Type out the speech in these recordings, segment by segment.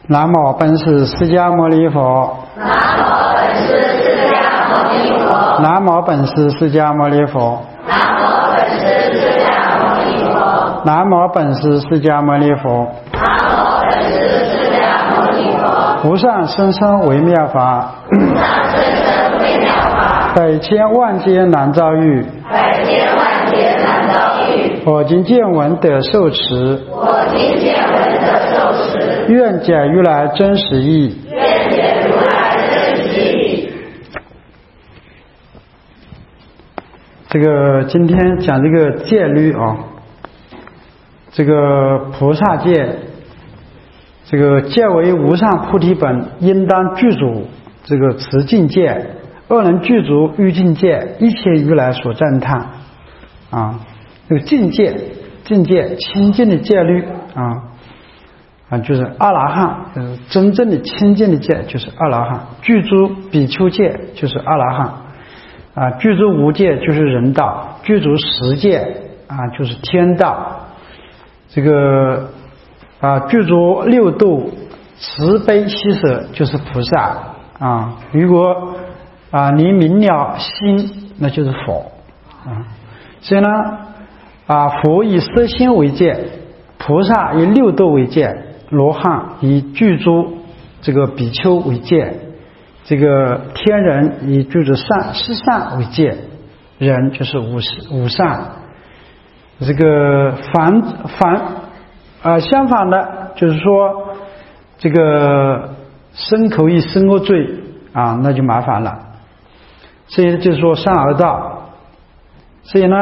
南无本师释迦牟尼佛。南无本师释迦牟尼佛。南无本师释迦牟尼佛。无上甚深微妙法，百千万劫难遭遇。我今见闻得受持，愿解如来真实义。这个今天讲这个戒律啊，这个菩萨戒，这个戒为无上菩提本，应当具足这个持净戒，恶能具足欲境戒，一切如来所赞叹啊。这个净戒清净的戒律就是阿罗汉，真正的清净的戒就是阿罗汉，具足比丘戒就是阿罗汉具足无戒就是人道，具足十戒就是天道，这个具足六度慈悲喜舍就是菩萨如果你明了心，那就是佛所以呢佛以色心为戒，菩萨以六度为戒，罗汉以具足这个比丘为戒，这个天人以具足十善为戒，人就是五善。这个相反的就是说这个身口意身恶罪那就麻烦了。所以就是说善恶道。所以呢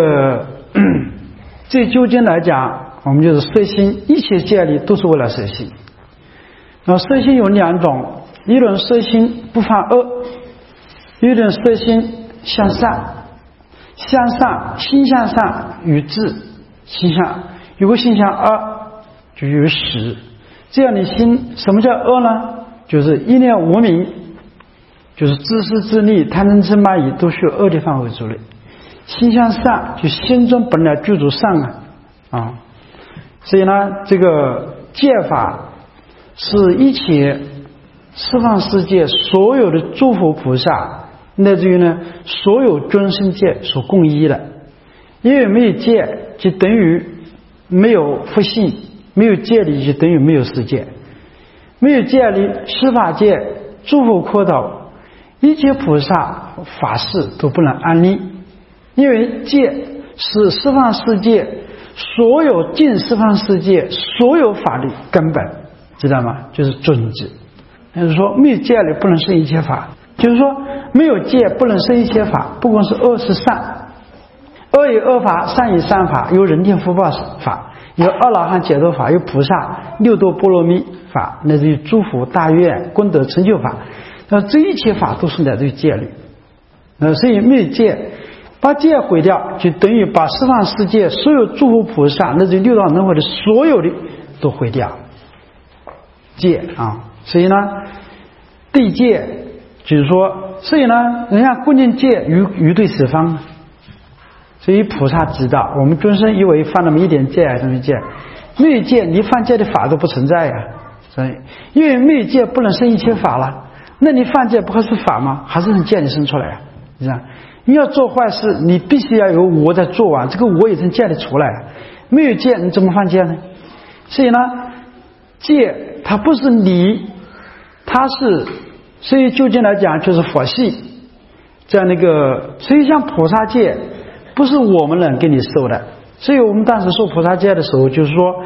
最究竟来讲，我们就是摄心，一切戒律都是为了摄心。那么摄心有两种，一种摄心不犯恶，一种摄心向善。心向善与智，如果心向恶就有实。这样的心，什么叫恶呢？就是一念无明，就是自私自利、贪嗔痴慢疑都属于恶的范围之内。心向善，就心中本来具足善所以呢，这个戒法是一切十方世界所有的诸佛菩萨，乃至于呢所有众生界所共依的。因为没有戒，就等于没有佛性；没有戒律，就等于没有世界。没有戒律，十法界诸佛科导，一切菩萨法事都不能安立。因为戒是十方世界所有尽十方世界所有法律根本，知道吗？就是准则。就是说没有戒律不能生一切法，就是说没有戒不能生一切法，不光是恶是善，恶有恶法，善有善法，有人天福报法，有阿罗汉解脱法，有菩萨六度波罗蜜法，乃至于诸佛大愿功德成就法。那这一切法都是来自于戒律。所以没有戒，把戒毁掉，就等于把十方世界所有诸佛菩萨，那就六道轮回的所有的都毁掉。戒所以呢，对戒就是说，所以呢，人家恭敬戒于对十方。所以菩萨知道，我们众生以为犯那么一点戒什么戒，没有戒，你犯戒的法都不存在所以因为没有戒不能生一切法了，那你犯戒不还是法吗？还是从戒里生出来你知道，你要做坏事，你必须要有我在做完，这个我也从戒里出来了。没有戒，你怎么犯戒呢？所以呢，戒它不是理，它是，所以究竟来讲就是佛性。这样所以像菩萨戒不是我们能给你受的。所以我们当时受菩萨戒的时候，就是说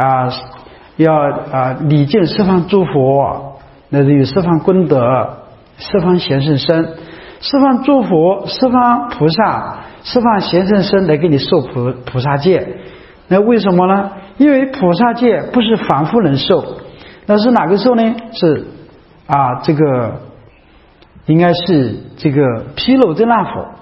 要礼敬十方诸佛，那是有十方功德、十方贤圣身、十方诸佛、十方菩萨、十方贤圣身来给你受菩萨戒。那为什么呢？因为菩萨戒不是凡夫能受，那是哪个受呢？是这个应该是这个毗卢遮那佛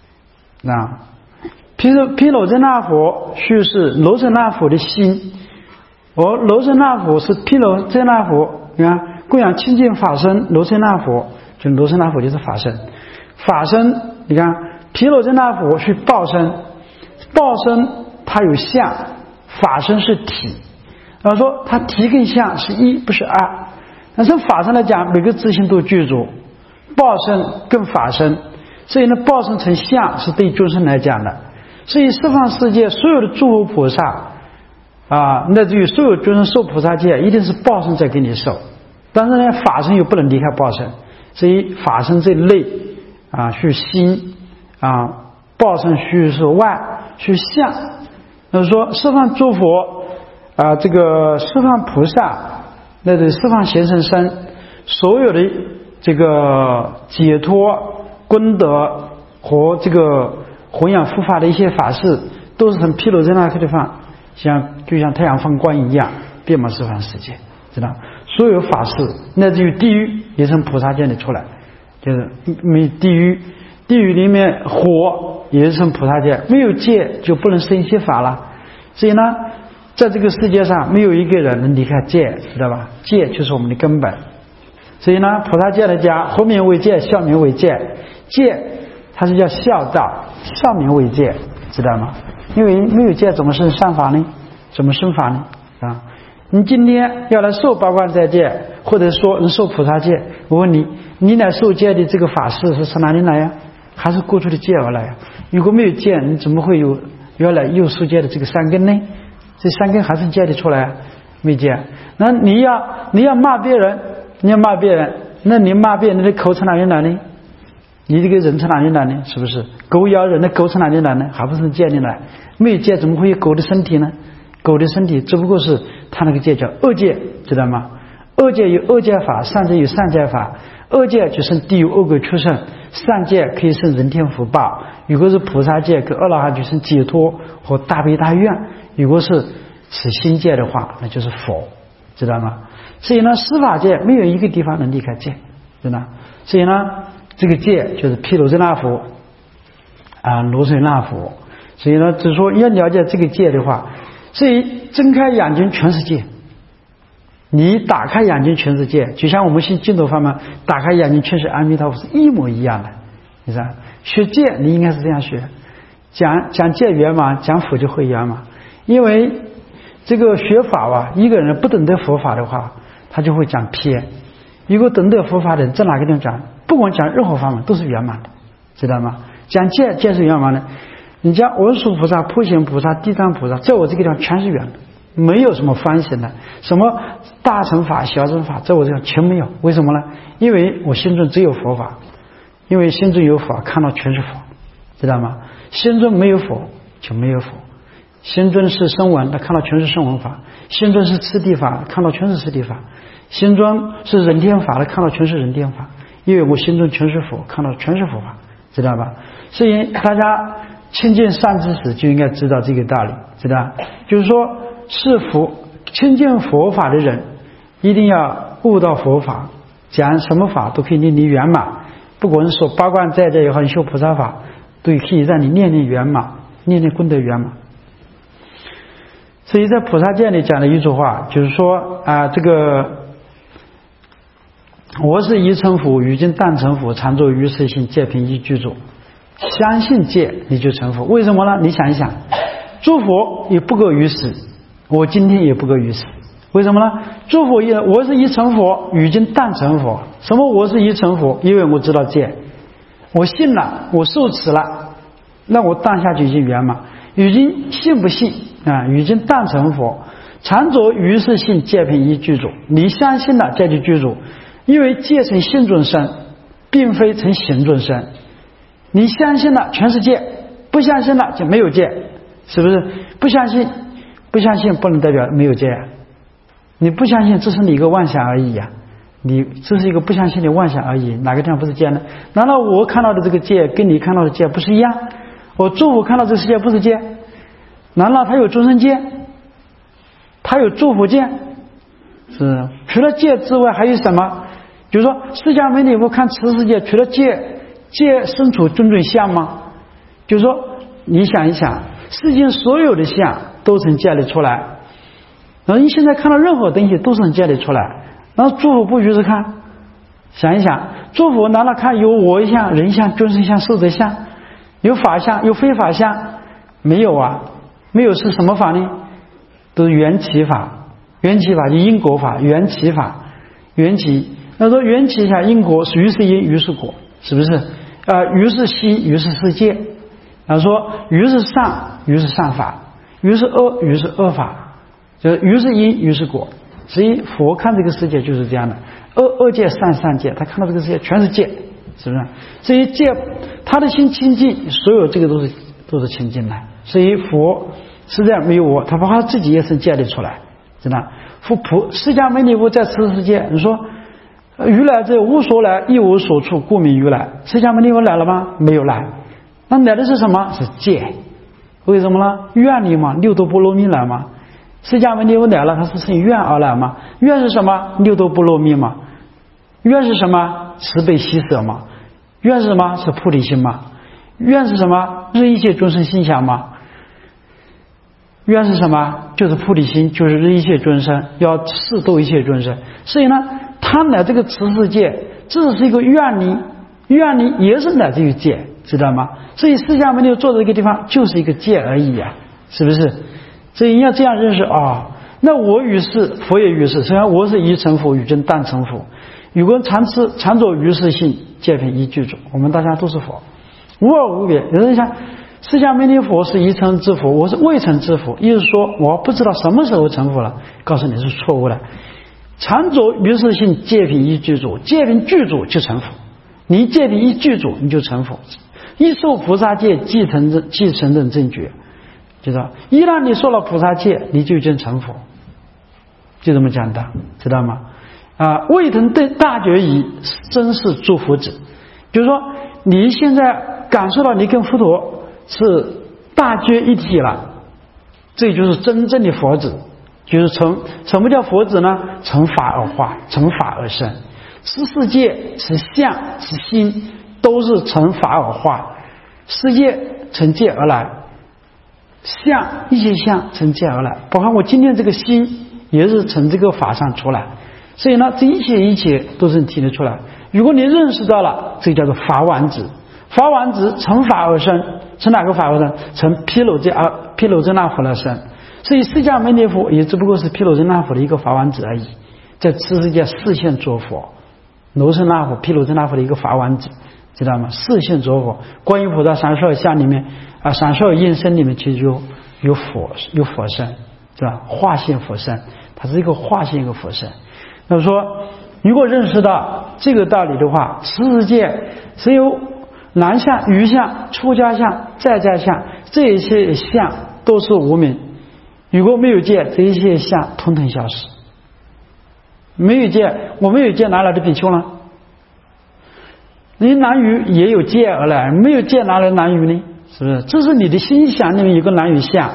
毗卢遮那佛是罗遮那佛的心，而罗遮那佛是毗卢遮那佛，你看供养清净法身罗遮那佛，就罗遮那佛就是法身。法身你看毗卢遮那佛是报身，报身它有相，法身是体， 然后说它体跟相是一不是二，但是法身来讲每个自性都具足，报身跟法身，所以呢报身成相是对众生来讲的，所以十方世界所有的诸佛菩萨乃至于所有众生受菩萨戒一定是报身在给你受，但是呢法身又不能离开报身，所以法身这类虚心报身虚是外虚相。那说十方诸佛这个十方菩萨那对十方贤圣身所有的这个解脱功德和这个弘扬护法的一些法事，都是从毗卢遮那地方就像太阳放光一样遍满十方世界，知道所有法事乃至于地狱也从菩萨界里出来，就是没地狱里面火也是从菩萨界，没有戒就不能生一些法了。所以呢在这个世界上没有一个人能离开戒，知道吧？戒就是我们的根本。所以呢菩萨戒来讲，活名为戒，笑名为戒。戒它是叫孝道，孝名为戒，知道吗？因为没有戒怎么生善法呢？怎么生法呢？你今天要来受八关斋戒，或者说能受菩萨戒，我问你，你来受戒的这个法事是从哪里来呀？还是过去的戒而来呀？如果没有戒，你怎么会有原来又受戒的这个三根呢？这三根还是戒的出来，没戒。那你要骂别人，那你骂别人的口从哪里来呢？你这个人从哪里来呢？是不是狗咬人的狗从哪里来呢？还不是戒里来？没有戒怎么会有狗的身体呢？狗的身体只不过是它那个戒叫恶戒，知道吗？恶戒有恶戒法，善戒有善戒法。恶戒就生地狱恶鬼畜生，善戒可以生人天福报。如果是菩萨戒跟阿罗汉就生解脱和大悲大愿。如果是持心戒的话，那就是佛，知道吗？所以呢十法界没有一个地方能离开戒，知道吗？所以呢这个戒就是毗卢遮那佛罗舍那佛。所以呢只说要了解这个戒的话，所以睁开眼睛全是戒，你打开眼睛全是戒，就像我们信净土法门打开眼睛全是阿弥陀佛是一模一样的。你知道学戒你应该是这样学，讲戒圆满，讲佛就会圆满。因为这个学法一个人不懂得佛法的话，他就会讲偏。如果懂得佛法的人在哪个地方讲，不管讲任何法门都是圆满的，知道吗？讲戒是圆满的。你讲文殊菩萨、普贤菩萨、地藏菩萨，在我这个地方全是圆的，没有什么翻行的，什么大乘法、小乘法，在我这地方全没有。为什么呢？因为我心中只有佛法，因为心中有佛，看到全是佛，知道吗？心中没有佛就没有佛。心中是声闻，他看到全是声闻法；心中是次第法，看到全是次第法；心中是人天法，他看到全是人天法。因为我心中全是佛，看到全是佛法，知道吧？所以大家亲近善知识就应该知道这个道理，知道？就是说是亲近佛法的人一定要悟到佛法，讲什么法都可以令你圆满，不管是说八关斋戒也好，修菩萨法都可以让你念念圆满，念念功德圆满。所以在菩萨戒里讲的一句话，就是说这个我是一成佛，如今但成佛，常作于世性，戒品一具足。相信戒你就成佛，为什么呢？你想一想，诸佛也不过于此，我今天也不过于此，为什么呢？诸佛我是一成佛，如今但成佛。什么我是一成佛？因为我知道戒，我信了，我受持了，那我当下就已经圆满。如今信不信如今但成佛，常着于世性，戒品一具足。你相信了，戒就具足，因为戒成性中生，并非成行中生。你相信了全是戒，不相信了就没有戒，是不是？不相信不能代表没有戒你不相信只是你一个妄想而已你这是一个不相信的妄想而已，哪个地方不是戒呢？难道我看到的这个戒跟你看到的戒不是一样？我诸佛看到这个世界不是戒？难道他有众生戒？他有诸佛戒？是除了戒之外还有什么？就是说释迦牟尼佛看此世界，除了戒身处种种相吗？就是说你想一想，世间所有的相都从戒里出来，然后你现在看到任何东西都是从戒里出来，然后诸佛不如是看，想一想，诸佛难道看有我相、人相、众生相、寿者相，有法相有非法相？没有没有是什么法呢？都是缘起法缘起法就因果法，缘起法，缘起。那说缘起下因果，于是因，于是果，是不是？于是心，于是世界。说于是善，于是善法，于是恶，于是恶法，就是于是因，于是果。所以佛看这个世界就是这样的，恶界、善界，他看到这个世界全是界，是不是？所以界，他的心清净，所有这个都是清净的。所以佛实在没有我，他把他自己也是建立出来，知道？释迦牟尼佛在此世界，你说如来者无所来，一无所处，故名如来。释迦牟尼佛来了吗？没有来。那来的是什么？是戒。为什么呢？愿力嘛，六度波罗蜜来嘛。释迦牟尼佛来了，他是趁愿而来嘛。愿是什么？六度波罗蜜嘛。愿是什么？慈悲喜舍嘛。愿是什么？是菩提心嘛。愿是什么？日一切众生心想嘛。愿是什么？就是菩提心，就是日一切众生，要示度一切众生。所以呢，他来这个此世界，这是一个愿力，愿力也是来自于戒，知道吗？所以释迦牟尼坐在这个地方就是一个戒而已啊，是不是？所以你要这样认识啊。那我于是，佛也于是，虽然我是一成佛，与真但成佛。如果常着于是性，戒品一具足，我们大家都是佛，无二无别。有人想，释迦牟尼佛是一成之佛，我是未成之佛，意思说我不知道什么时候成佛了，告诉你是错误的。常着于是性，戒品一具足，戒品具足就成佛。你戒品一具足，你就成佛。一受菩萨戒，即成正正觉，知道？一旦你受了菩萨戒，你就已经成佛，就这么简单，知道吗？未成大觉已，真是诸佛子。比如说，你现在感受到你跟佛陀是大觉一体了，这就是真正的佛子，就是什么叫佛子呢？成法而化，成法而生。是世界，是相，是心，都是成法而化。世界成戒而来，相一切相成戒而来，包括我今天这个心也是从这个法上出来。所以呢，这一切都是提得出来。如果你认识到了，这叫做法丸子。法丸子成法而生，成哪个法而生？成毗卢遮那佛而生。所以释迦牟尼佛也只不过是毗卢遮那佛的一个法丸子而已，在此世界示现作佛。罗舍那佛、毗卢遮那佛的一个法丸子，知道吗？示现作佛。观音菩萨32相里面32应身里面其实有佛身，是吧？化现佛身，它是一个化现一个佛身。那么说，如果认识到这个道理的话，此世界只有男相、余相、出家相、在家相，这一切相都是无明。如果没有戒，这一切相统统消失。没有戒，我没有戒哪来的比丘呢？你男女也有戒而来，没有戒哪来的男女呢？是不是？这是你的心想里面有个男女相。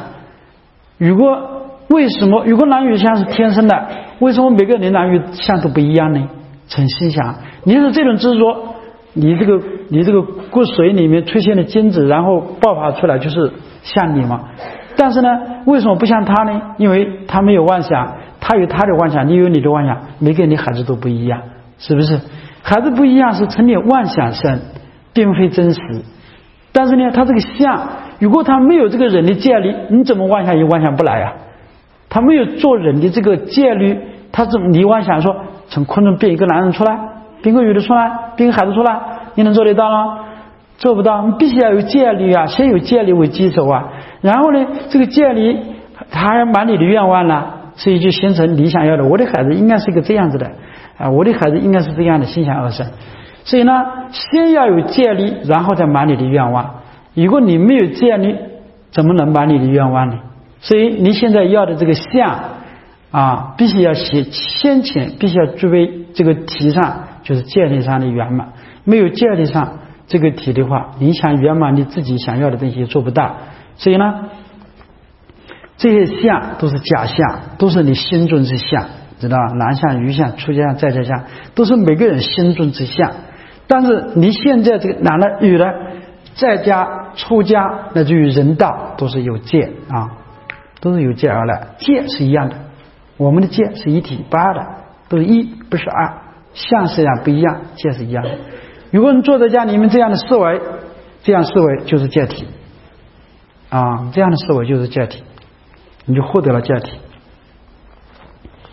为什么如果男女相是天生的，为什么每个人男女相都不一样呢？成心想，你是这种执着，你这个骨髓里面出现的精子，然后爆发出来就是像你嘛。但是呢，为什么不像他呢？因为他没有妄想，他有他的妄想，你有你的妄想，每个人的孩子都不一样，是不是？孩子不一样是成你妄想生，并非真实。但是呢，他这个相，如果他没有这个人的戒律，你怎么妄想也妄想不来呀？他没有做人的这个戒律，你妄想说从空中变一个男人出来，变个女的出来，变个孩子出来，你能做得到吗？做不到，你必须要有戒律啊，先有戒律为基础啊。然后呢，这个戒律他还满你的愿望了，所以就形成你想要的。我的孩子应该是一个这样子的我的孩子应该是这样的，心想而生。所以呢，先要有戒律，然后再满你的愿望。如果你没有戒律，怎么能满你的愿望呢？所以你现在要的这个相必须要先前必须要具备这个体上，就是戒律上的圆满。没有戒律上这个体的话，你想圆满你自己想要的东西也做不到。所以呢，这些相都是假相，都是你心中之相，知道吧？男相、余相、出家相、在家相，都是每个人心中之相。但是你现在这个男的、女的、在家、出家，乃至于人道，都是有戒都是有戒而来。戒是一样的，我们的戒是一体不二的，都是一，不是二。相虽然不一样，戒是一样的。如果你坐在家里面这样的思维，这样思维就是戒体这样的思维就是戒体，你就获得了戒体。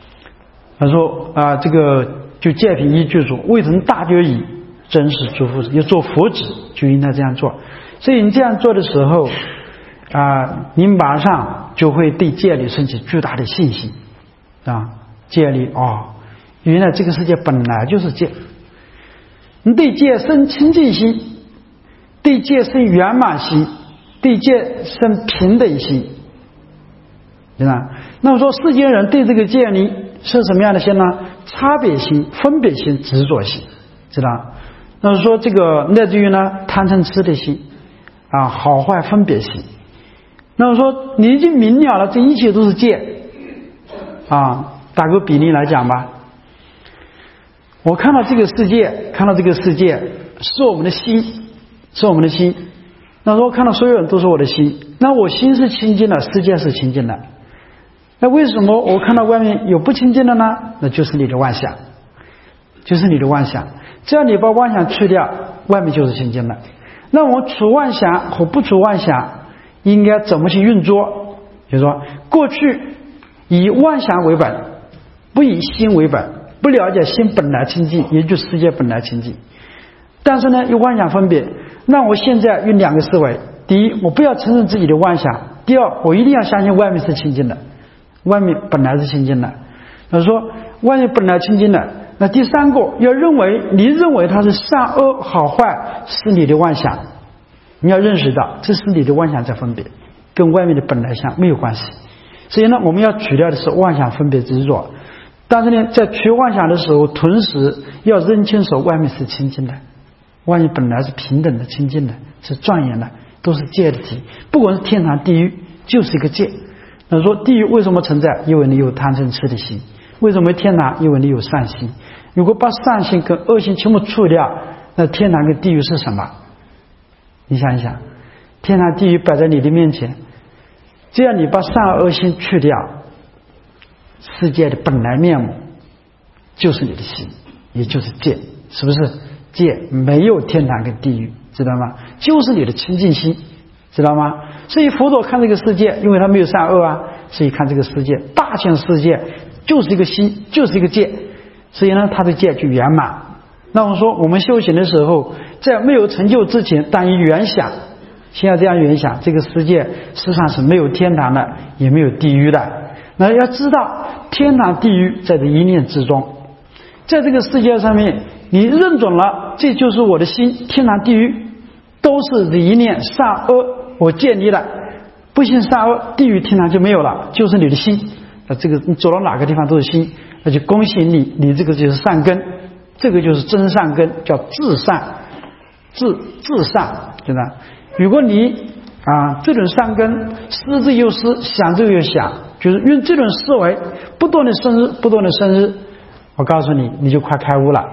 他说这个就戒品依据说，未曾大觉矣，真是诸佛子，要做佛子就应该这样做。所以你这样做的时候你马上就会对戒律升起巨大的信心戒律原来这个世界本来就是戒，你对戒生清净心，对戒生圆满心，对戒生平等心，知道？那么说世间人对这个戒律是什么样的心呢？差别心、分别心、执着心，知道？那么说这个乃至于呢贪嗔痴的心好坏分别心。那么说你已经明了了，这一切都是戒打个比例来讲吧，我看到这个世界是我们的心，是我们的心。那如果看到所有人都是我的心，那我心是清净的，世界是清净的。那为什么我看到外面有不清净的呢？那就是你的妄想，就是你的妄想。只要你把妄想去掉，外面就是清净的。那我除妄想和不除妄想应该怎么去运作？就是说过去以妄想为本，不以心为本，不了解心本来清净，也就是世界本来清净。但是呢，有妄想分别。那我现在用两个思维：第一，我不要承认自己的妄想；第二，我一定要相信外面是清净的，外面本来是清净的。他说外面本来清净的。那第三个，你认为它是善恶好坏，是你的妄想。你要认识到这是你的妄想在分别，跟外面的本来相没有关系。所以呢，我们要取掉的是妄想分别执着。但是呢，在取妄想的时候，同时要认清楚外面是清净的，外面本来是平等的、清净的，是庄严的，都是戒的体。不管是天堂、地狱，就是一个戒。那说地狱为什么存在？因为你有贪嗔痴的心。为什么天堂？因为你有善心。如果把善心跟恶心全部除掉，那天堂跟地狱是什么？你想一想，天堂地狱摆在你的面前，只要你把善恶心去掉，世界的本来面目就是你的心，也就是戒，是不是？戒没有天堂跟地狱，知道吗？就是你的清净心，知道吗？所以佛陀看这个世界，因为他没有善恶所以看这个世界，大千世界就是一个心，就是一个戒，所以呢，他的戒就圆满。那我说我们修行的时候，在没有成就之前，但以原想，先要这样原想，这个世界实际上是没有天堂的，也没有地狱的。那要知道天堂地狱在这一念之中，在这个世界上面你认准了这就是我的心，天堂地狱都是这一念善恶我建立的，不信善恶地狱天堂就没有了，就是你的心。这个你走到哪个地方都是心，那就恭喜你，你这个就是善根，这个就是真善根，叫至善，至善，对吧？如果你这种善根思之又思，想之又想，就是用这种思维不断的生日，我告诉你，你就快开悟了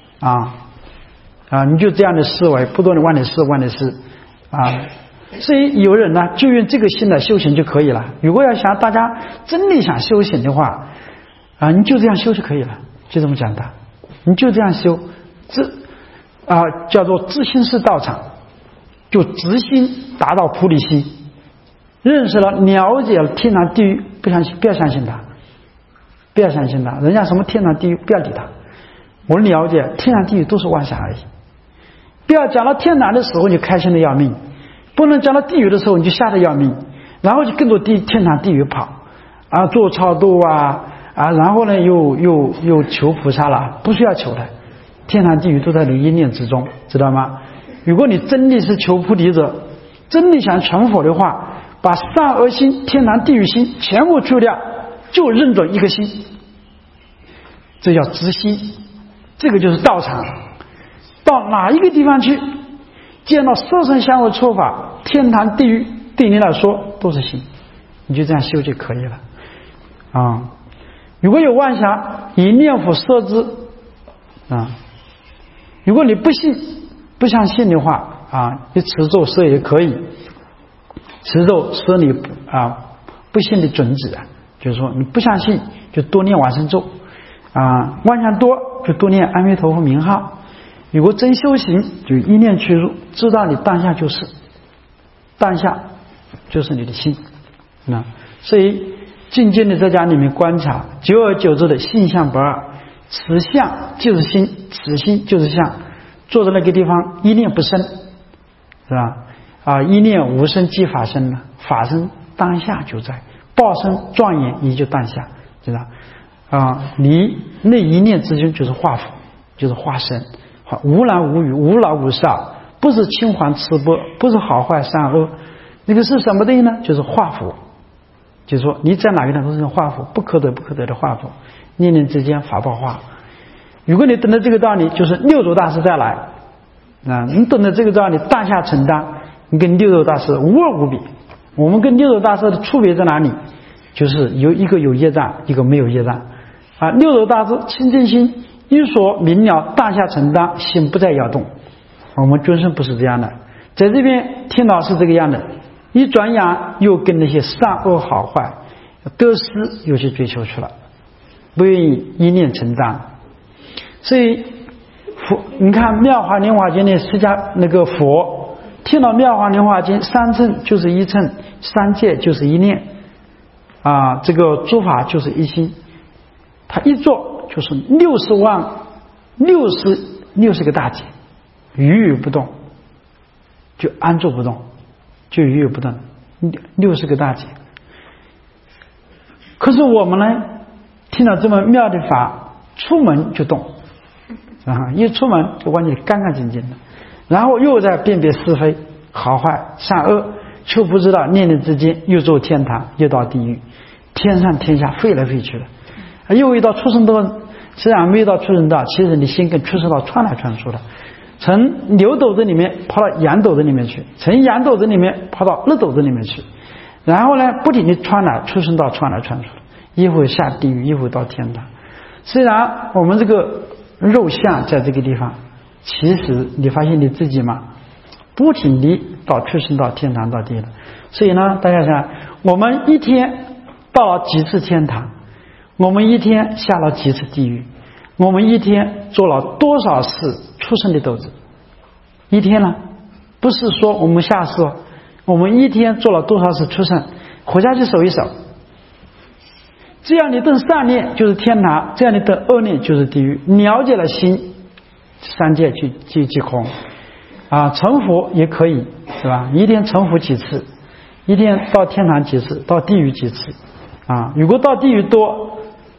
你就这样的思维不断的往里思所以有人呢就用这个心来修行就可以了。如果要想大家真的想修行的话你就这样修就可以了，就这么简单，你就这样修，叫做自心是道场，就直心达到菩提心，认识了了解了天堂地狱，不要相信他，人家什么天堂地狱不要理他，我了解天堂地狱都是妄想而已。不要讲到天堂的时候你开心的要命，不能讲到地狱的时候你就吓得要命，然后就跟着天堂地狱跑做超度然后呢又求菩萨了，不需要求的，天堂地狱都在你一念之中，知道吗？如果你真的是求菩提者，真的想成佛的话，把善恶心、天堂地狱心全部去掉，就认准一个心，这叫直心，这个就是道场。到哪一个地方去见到色身香味触法，天堂地狱对你来说都是心，你就这样修就可以了如果有妄想，以念佛摄之如果你不相信的话你持咒摄也可以，持咒摄你不信的准止就是说你不相信就多念往生咒妄想多就多念阿弥陀佛名号。如果真修行就一念去入，知道你当下就是你的心所以静静的在家里面观察，久而久之的性相不二，此相就是心，此心就是相。坐在那个地方，一念不生，是吧？一念无生即法生了，法生当下就在，报身庄严也就当下，知道？你那一念之间就是化佛，就是化身，无男无女，无老无少，不是青黄赤白，不是好坏善恶，那个是什么东西呢？就是化佛。就是说你在哪个地方都是化佛，不可得不可得的化佛，念念之间法报化。如果你懂得这个道理，就是六祖大师再来你懂得这个道理，当下承担，你跟六祖大师无二无比。我们跟六祖大师的区别在哪里？就是一个有业障，一个没有业障六祖大师清净心一说明了，当下承担，心不再摇动。我们尊生不是这样的，在这边听到是这个样的，一转眼又跟那些善恶好坏得失又去追求去了，不愿意一念承担。所以你看妙法莲华经的释迦那个佛，听到妙法莲华经，三乘就是一乘，三界就是一念这个诸法就是一心，他一做就是60个大劫，语语不动，就安住不动，就语语不动，60个大劫。可是我们呢，听到这么妙的法，出门就动一出门就完全干干净净的，然后又在辨别是非好坏善恶，却不知道念念之间又做天堂，又到地狱，天上天下飞来飞去的。又一到出生道，虽然没有到出生道，其实你心跟出生道穿来穿去的，从牛斗子里面跑到羊斗子里面去，从羊斗子里面跑到肉斗子里面去，然后呢不停地穿来出生道，穿来穿去的，一会下地狱，一会到天堂。虽然我们这个肉相在这个地方，其实你发现你自己嘛，不停地到出生到天堂到地了。所以呢，大家想，我们一天到了几次天堂，我们一天下了几次地狱，我们一天做了多少次出生的斗子？一天呢，不是说我们下世，我们一天做了多少次出生？回家去数一数。这样你动善念就是天堂，这样你动恶念就是地狱。了解了心，三界即空成佛也可以，是吧？一天成佛几次，一天到天堂几次，到地狱几次如果到地狱多，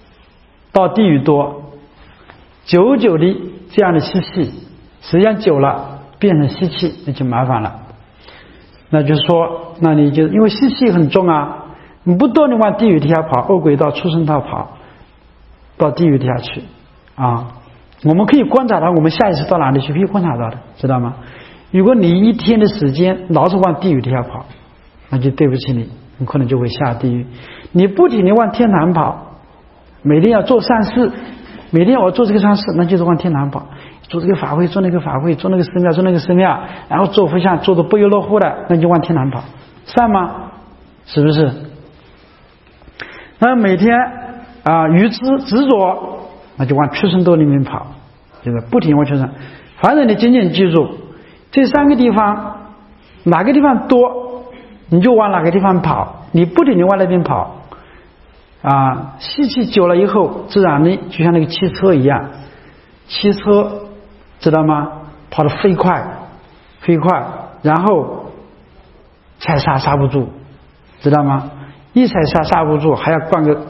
久久的这样的吸气，时间久了变成吸气，那就麻烦了。那就是说，那你就因为吸气很重你不断地往地狱底下跑，恶鬼道、畜生道跑，到地狱底下去我们可以观察到我们下一次到哪里去，可以观察到的，知道吗？如果你一天的时间老是往地狱底下跑，那就对不起你可能就会下地狱。你不停地往天堂跑，每天要做善事，每天我做这个善事，那就是往天堂跑，做这个法会，做那个法会，做那个寺庙，做那个寺庙，然后做佛像，做的不亦乐乎的，那就往天堂跑，善吗？是不是？那每天愚痴执着，那就往畜生道里面跑，就是不停往畜生。反正你仅仅记住这三个地方，哪个地方多你就往哪个地方跑，你不停地往那边跑吸气久了以后，自然的就像那个汽车一样，汽车知道吗？跑得飞快，然后踩刹不住，知道吗？一踩刹不住，还要灌个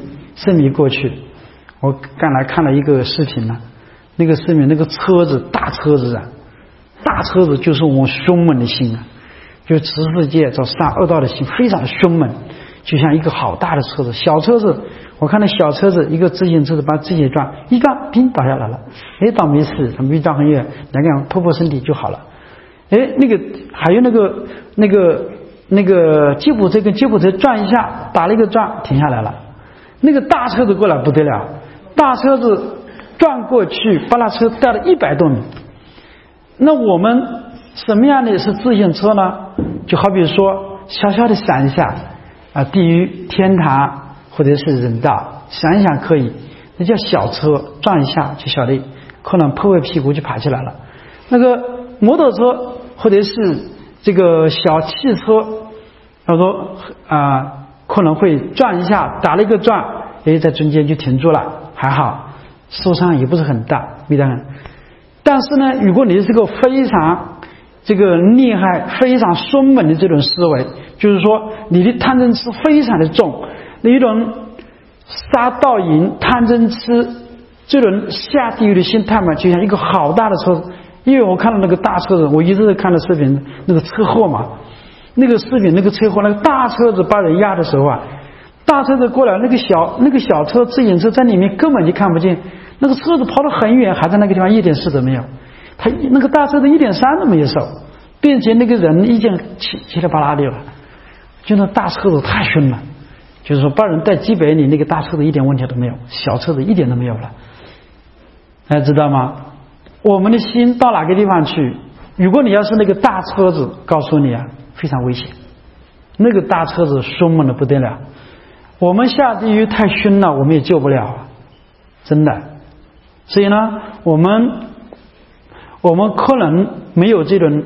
10米过去。我刚才看了一个视频那个视频，那个车子大车子就是我们凶猛的心就是持世界找善恶道的心非常凶猛，就像一个好大的车子。小车子我看那小车子，一个自行车子把自己撞一撞，砰倒下来了，倒没事，他没撞很远，两个人破身体就好了。那个还有那个吉普车跟吉普车撞一下，打了一个撞停下来了。那个大车子过来不得了，大车子撞过去把那车带了100多米。那我们什么样的是自行车呢？就好比说小小的闪一下地狱天堂或者是人道，闪一下可以，那叫小车，撞一下就晓得可能破坏屁股就爬起来了。那个摩托车或者是这个小汽车，他说可能会转一下，打了一个转，在中间就停住了，还好，受伤也不是很大，没得很。但是呢，如果你是个非常这个厉害、非常凶猛的这种思维，就是说你的贪嗔痴非常的重，那一种杀盗淫贪嗔痴这种下地狱的心态嘛，就像一个好大的车子。因为我看到那个大车子，我一直在看的视频，那个车祸嘛，那个视频那个车祸，那个大车子把人压的时候啊，大车子过来，那个小车自行车在里面根本就看不见，那个车子跑得很远，还在那个地方一点事都没有，他那个大车子一点伤都没有受，并且那个人已经七里八拉的了，就那大车子太凶了，就是说把人带几百里，那个大车子一点问题都没有，小车子一点都没有了，大家知道吗？我们的心到哪个地方去？如果你要是那个大车子，告诉你啊，非常危险。那个大车子凶猛的不得了，我们下地狱太凶了，我们也救不了，真的。所以呢，我们可能没有这种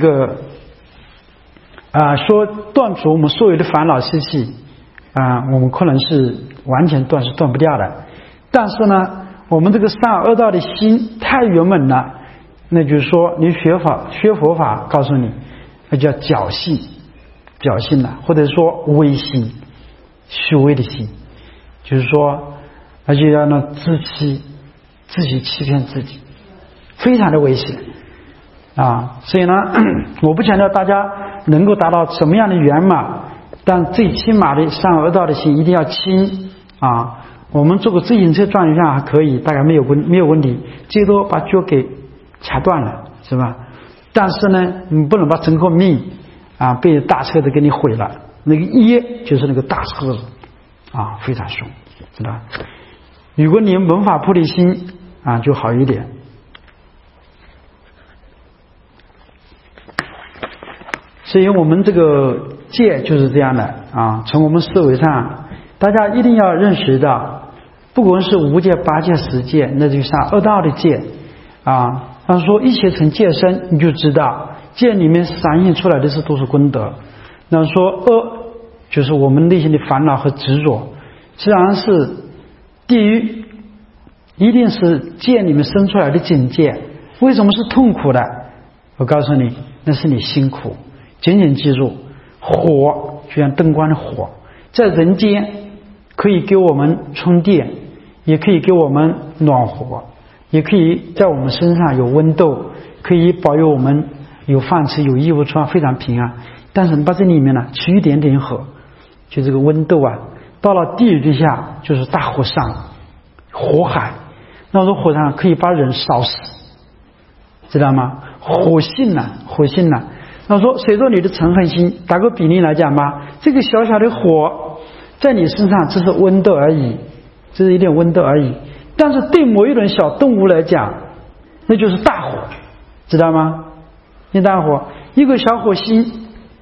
说断除我们所有的烦恼习气我们可能是完全断不掉的。但是呢，我们这个善恶道的心太勇猛了，那就是说你学佛法告诉你，那叫侥幸了，或者说微心，虚伪的心，就是说而且要自己欺骗自己，非常的危险所以呢，我不强调大家能够达到什么样的圆满，但最起码的善恶道的心一定要轻我们坐个自行车转一下还可以，大概没有问题，最多把脚给掐断了，是吧？但是呢，你不能把整个命被大车子给你毁了。那个业就是那个大车子非常凶，知道吧？如果你闻法菩提心就好一点。所以我们这个戒就是这样的从我们思维上，大家一定要认识到。不管是无戒、八戒、十戒，那就像恶道的戒他说一切成戒身，你就知道戒里面闪现出来的都是功德。那说恶就是我们内心的烦恼和执着，实际上是地狱，一定是戒里面生出来的境界。为什么是痛苦的？我告诉你，那是你辛苦。紧紧记住，火就像灯光的火，在人间可以给我们充电，也可以给我们暖和，也可以在我们身上有温度，可以保佑我们有饭吃有衣服穿，非常平安。但是你把这里面呢取一点点火，就这个温度到了地狱之下就是大火上火海，那种火上可以把人烧死，知道吗？火性呢那说随着你的嗔恨心，打个比例来讲吧，这个小小的火在你身上只是温度而已，只是一点温度而已，但是对某一种小动物来讲那就是大火，知道吗？一大火，一个小火星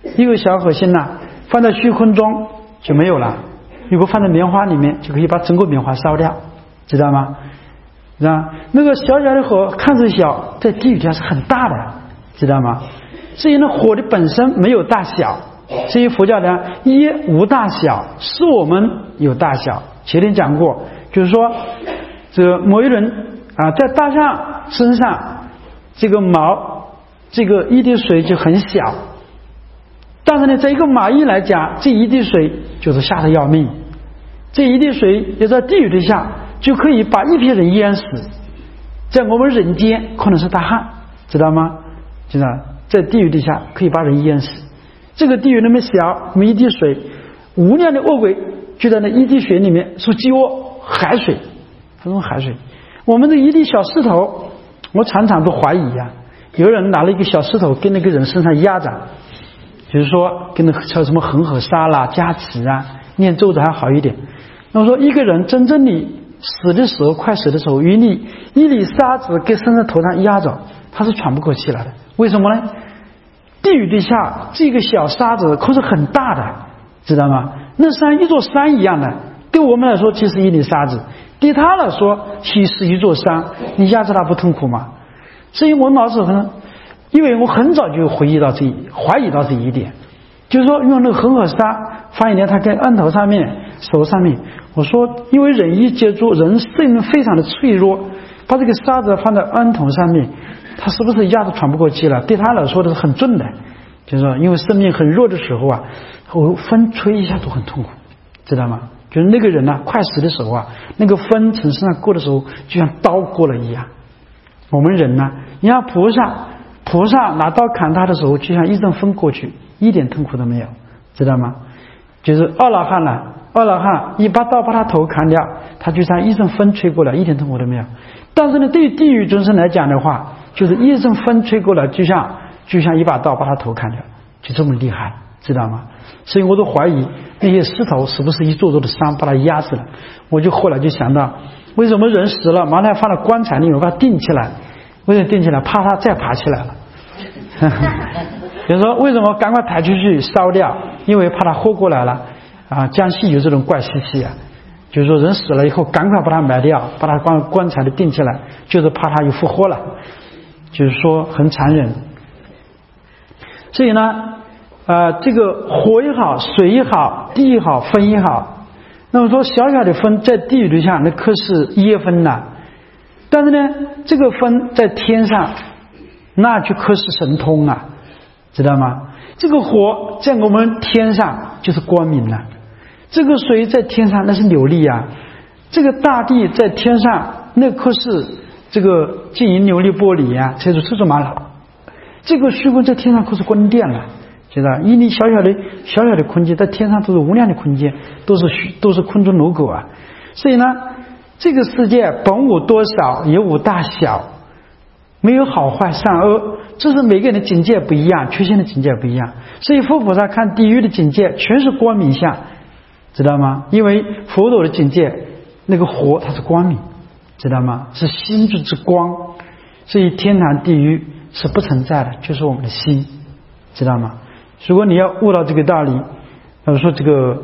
放在虚空中就没有了，如果放在棉花里面就可以把整个棉花烧掉，知道吗？那个小小的火看似小，在地狱下是很大的，知道吗？所以呢，火的本身没有大小，所以佛教呢业无大小，是我们有大小。前天讲过，就是说这个某一人在大象身上这个毛这个一滴水就很小，但是呢在一个蚂蚁来讲，这一滴水就是吓得要命，这一滴水也在地狱之下就可以把一批人淹死，在我们人间可能是大旱，知道吗？知道，在地狱底下可以把人淹死。这个地狱那么小，那么一滴水，无量的恶鬼就在那一滴水里面说饥饿海水，他说海水。我们这一粒小石头，我常常都怀疑有人拿了一个小石头跟那个人身上压着，就是说跟那叫什么恒河沙啦、加持念咒子还好一点。那我说一个人真正你死的时候，快死的时候，一粒沙子跟身上头上压着，他是喘不过气来的。为什么呢？地狱底下这个小沙子可是很大的，知道吗？那山一座山一样的，对我们来说其实一粒沙子，对他来说其实一座山，你压着他不痛苦吗？所以我脑子因为我很早就怀疑到这一点， 就是说用那个恒河沙发现呢，它跟案头上面、手上面，我说因为人一接触，人生命非常的脆弱，把这个沙子放在案头上面，他是不是一下子喘不过气了？对他来说的是很重的，就是说因为生命很弱的时候啊，风吹一下都很痛苦，知道吗？就是那个人呢，快死的时候啊，那个风从身上过的时候，就像刀过了一样。我们人呢，你看菩萨拿刀砍他的时候，就像一阵风过去，一点痛苦都没有，知道吗？就是阿罗汉呢，阿罗汉一把刀把他头砍掉，他就像一阵风吹过来，一点痛苦都没有。但是呢，对于地狱众生来讲的话，就是一阵风吹过来，就像一把刀把他头砍掉，就这么厉害，知道吗？所以我都怀疑那些石头是不是一座座的山把他压死了。我就后来就想到，为什么人死了马上放到棺材里面把他钉起来？为什么钉起来？怕他再爬起来了。比如说为什么赶快抬出去烧掉？因为怕他活过来了啊！江西有这种怪习气啊，就是说人死了以后赶快把他埋掉，把他棺材里钉起来，就是怕他又复活了，就是说很残忍。所以呢这个火也好，水也好，地也好，风也好，那么说小小的风在地狱里下那可是夜风呐，但是呢这个风在天上那就可是神通啊，知道吗？这个火在我们天上就是光明了，这个水在天上那是琉璃啊，这个大地在天上那可是这个金银琉璃玻璃啊，这是嘛了，这个虚空在天上可是宫殿了，知道一粒小小的空间在天上都是无量的空间，都是空中楼阁啊。所以呢这个世界本无多少也无大小，没有好坏善恶，这是每个人的境界不一样，缺陷的境界不一样。所以佛菩萨看地狱的境界全是光明相，知道吗？因为佛陀的境界那个火它是光明，知道吗？是心之光，所以天堂地狱是不存在的，就是我们的心，知道吗？如果你要悟到这个道理，说这个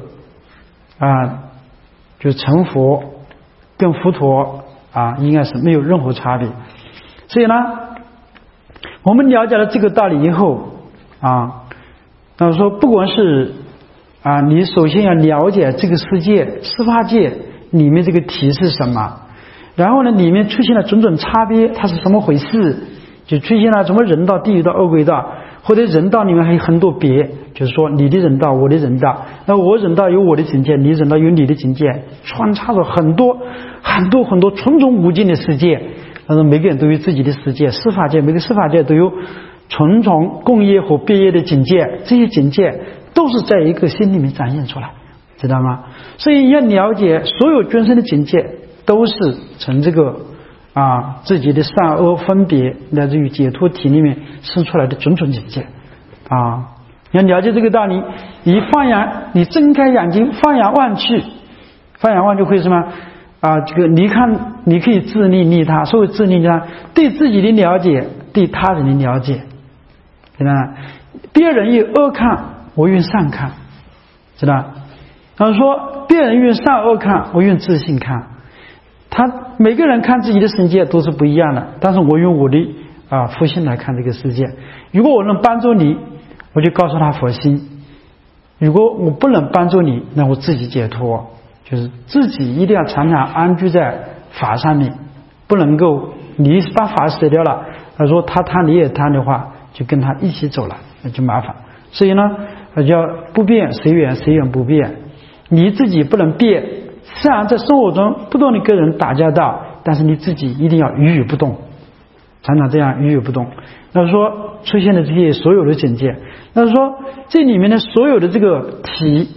就是成佛跟佛陀应该是没有任何差别。所以呢我们了解了这个道理以后那说不管是你首先要了解这个世界十法界里面这个体是什么，然后呢里面出现了种种差别，它是什么回事，就出现了什么人道、地狱道、恶鬼道，或者人道里面还有很多别，就是说你的人道我的人道，那我人道有我的境界，你人道有你的境界，穿插着很多重重无尽的世界。但是每个人都有自己的世界，十法界每个十法界都有重重共业和别业的境界，这些境界都是在一个心里面展现出来，知道吗？所以要了解所有众生的境界都是从这个自己的善恶分别来自于解脱体里面生出来的种种境界要了解这个道理，你睁开眼睛放眼望去会什么这个你可以自利利他，所谓自利利他，对自己的了解，对他人的了解，知道吗？别人以恶看，我用善看，知道？然后说别人用善恶看，我用自信看，每个人看自己的世界都是不一样的，但是我用我的佛心来看这个世界。如果我能帮助你，我就告诉他佛心；如果我不能帮助你，那我自己解脱。就是自己一定要常常安居在法上面，不能够你把法舍掉了，他说他贪你也贪的话，就跟他一起走了，那就麻烦。所以呢叫不变随缘，随缘不变，你自己不能变。虽然在生活中不同的跟人打交道，但是你自己一定要与不动，常常这样与不动。那说出现的这些所有的境界，那说这里面的所有的这个体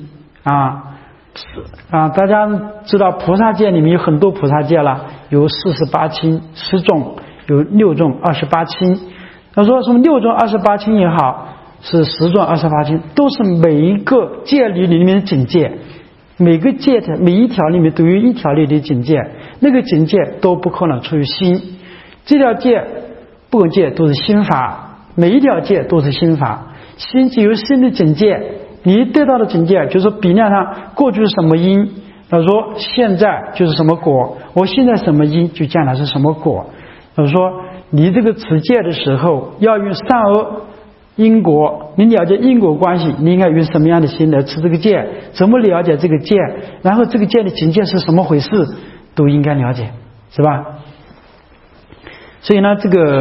大家知道菩萨界里面有很多菩萨界了，有48轻10种，有6种28轻。他说什么6种28轻也好，是10种28轻，都是每一个戒律里面的境界，每个戒的每一条里面都有一条里的境界，那个境界都不可能出于心，这条戒不管戒都是心法，每一条戒都是心法，心只有心的境界，你得到的境界就是比量上过去是什么因，他说现在就是什么果，我现在什么因就将来是什么果。他说你这个持戒的时候要用善恶因果，你了解因果关系，你应该用什么样的心来持这个戒？怎么了解这个戒？然后这个戒的境界是什么回事，都应该了解，是吧？所以呢，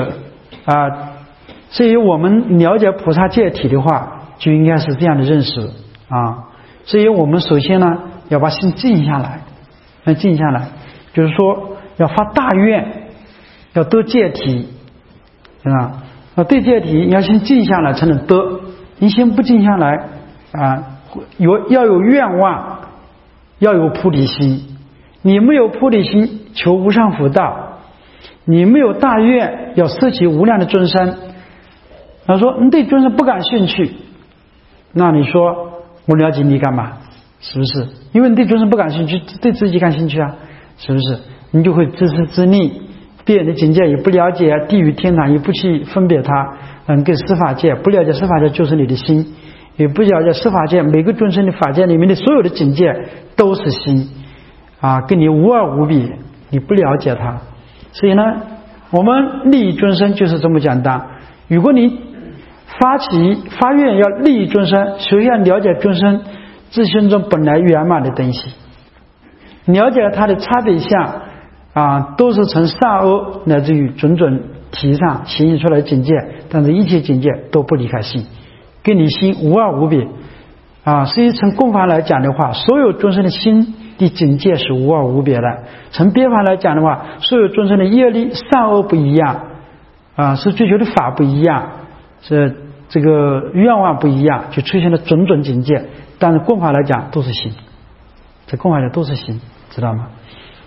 所以我们了解菩萨戒体的话，就应该是这样的认识啊。所以我们首先呢，要把心静下来，静下来，就是说要发大愿，要得戒体，是吧？要对戒体，你要先静下来才能得。你先不静下来要有愿望，要有菩提心。你没有菩提心，求无上福道；你没有大愿，要摄取无量的众生。他说你对众生不感兴趣，那你说我了解你干嘛？是不是？因为你对众生不感兴趣，对自己感兴趣啊，是不是？你就会自私自利，对人的境界也不了解，地狱天堂也不去分别它，跟司法界不了解，司法界就是你的心，也不了解司法界每个众生的法界里面的所有的境界都是心跟你无二无别，你不了解它。所以呢，我们利益众生就是这么简单。如果你发愿要利益众生，首先了解众生自心中本来圆满的东西，了解它的差别相都是从善恶乃至于种种体上显现出来的境界，但是一切境界都不离开心，跟你心无二无别所以从共法来讲的话，所有众生的心的境界是无二无别的。从别法来讲的话，所有众生的业力善恶不一样是追求的法不一样，是这个愿望不一样，就出现了种种境界。但是共法来讲都是心，这共法来都是心，知道吗？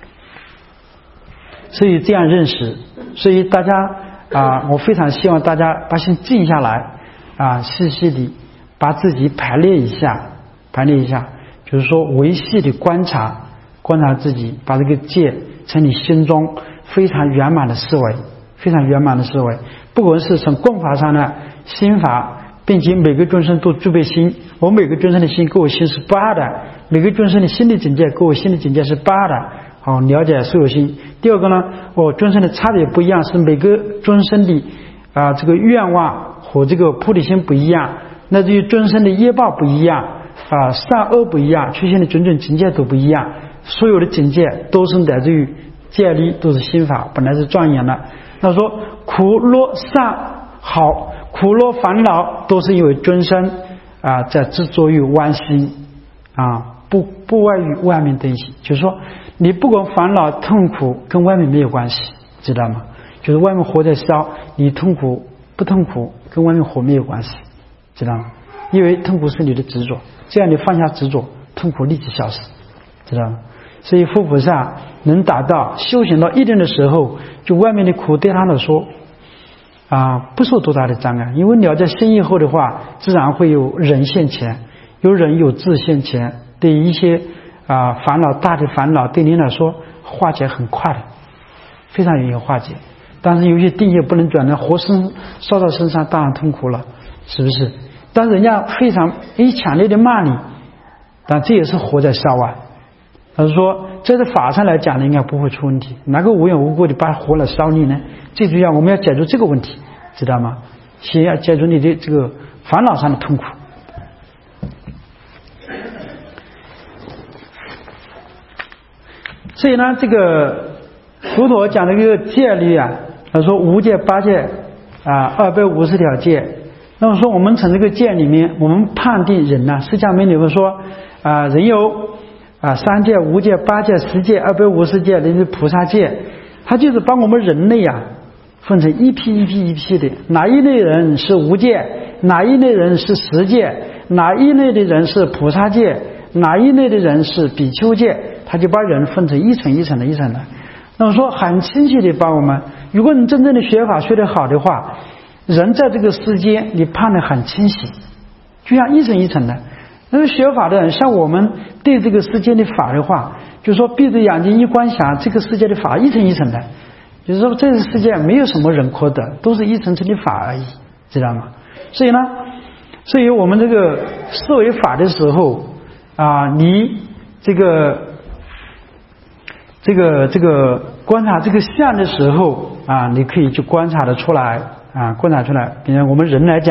所以这样认识，所以大家我非常希望大家把心静下来细细的把自己排列一下，就是说维系的观察自己，把这个戒从你心中非常圆满的思维，不管是从共法上的心法，并且每个众生都具备心，我每个众生的心跟我心是8的，每个众生的心的境界跟我心的境界是8的，了解所有心。第二个呢，众生的差别不一样，是每个众生的这个愿望和这个菩提心不一样，那至于众生的业报不一样善恶不一样，出现的种种境界都不一样，所有的境界都是来自于戒律，都是心法，本来是庄严的。那说苦乐善好，苦乐烦恼都是因为众生在执着于妄心不外于外面东西，就是说你不管烦恼痛苦跟外面没有关系，知道吗？就是外面火在烧，你痛苦不痛苦跟外面火没有关系，知道吗？因为痛苦是你的执着，这样你放下执着，痛苦立即消失，知道吗？所以佛菩萨能达到修行到一定的时候，就外面的苦对他来说不受多大的障碍，因为了解心以后的话，自然会有人现前，有人有智现前，对一些烦恼大的烦恼对您来说化解很快的，非常容易化解。但是有些定业不能转的，活生烧到身上当然痛苦了，是不是？但人家非常强烈的骂你，但这也是活在烧他说这是法上来讲的应该不会出问题，哪个无缘无故的把火来烧你呢？最主要我们要解决这个问题，知道吗？先要解决你的这个烦恼上的痛苦。所以呢，这个佛陀讲的这个戒律他说无戒8戒250条戒。那么说我们从这个戒里面，我们判定人释迦牟尼佛说人有3戒、5戒、8戒、10戒、250戒，那是菩萨戒。他就是把我们人类分成一批的，哪一类人是无戒，哪一类人是10戒，哪一类的人是菩萨戒，哪一类的人是比丘戒，他就把人分成一层一层的。那么说很清晰的把我们，如果你真正的学法学得好的话，人在这个世间你判得很清晰，就像一层一层的。那个学法的人，像我们对这个世界的法的话，就是说闭着眼睛一观想，这个世界的法一层一层的，就是说这个世界没有什么人可得，都是一层层的法而已，知道吗？所以我们这个思维法的时候你这个观察这个相的时候你可以去观察得出来比如我们人来讲，就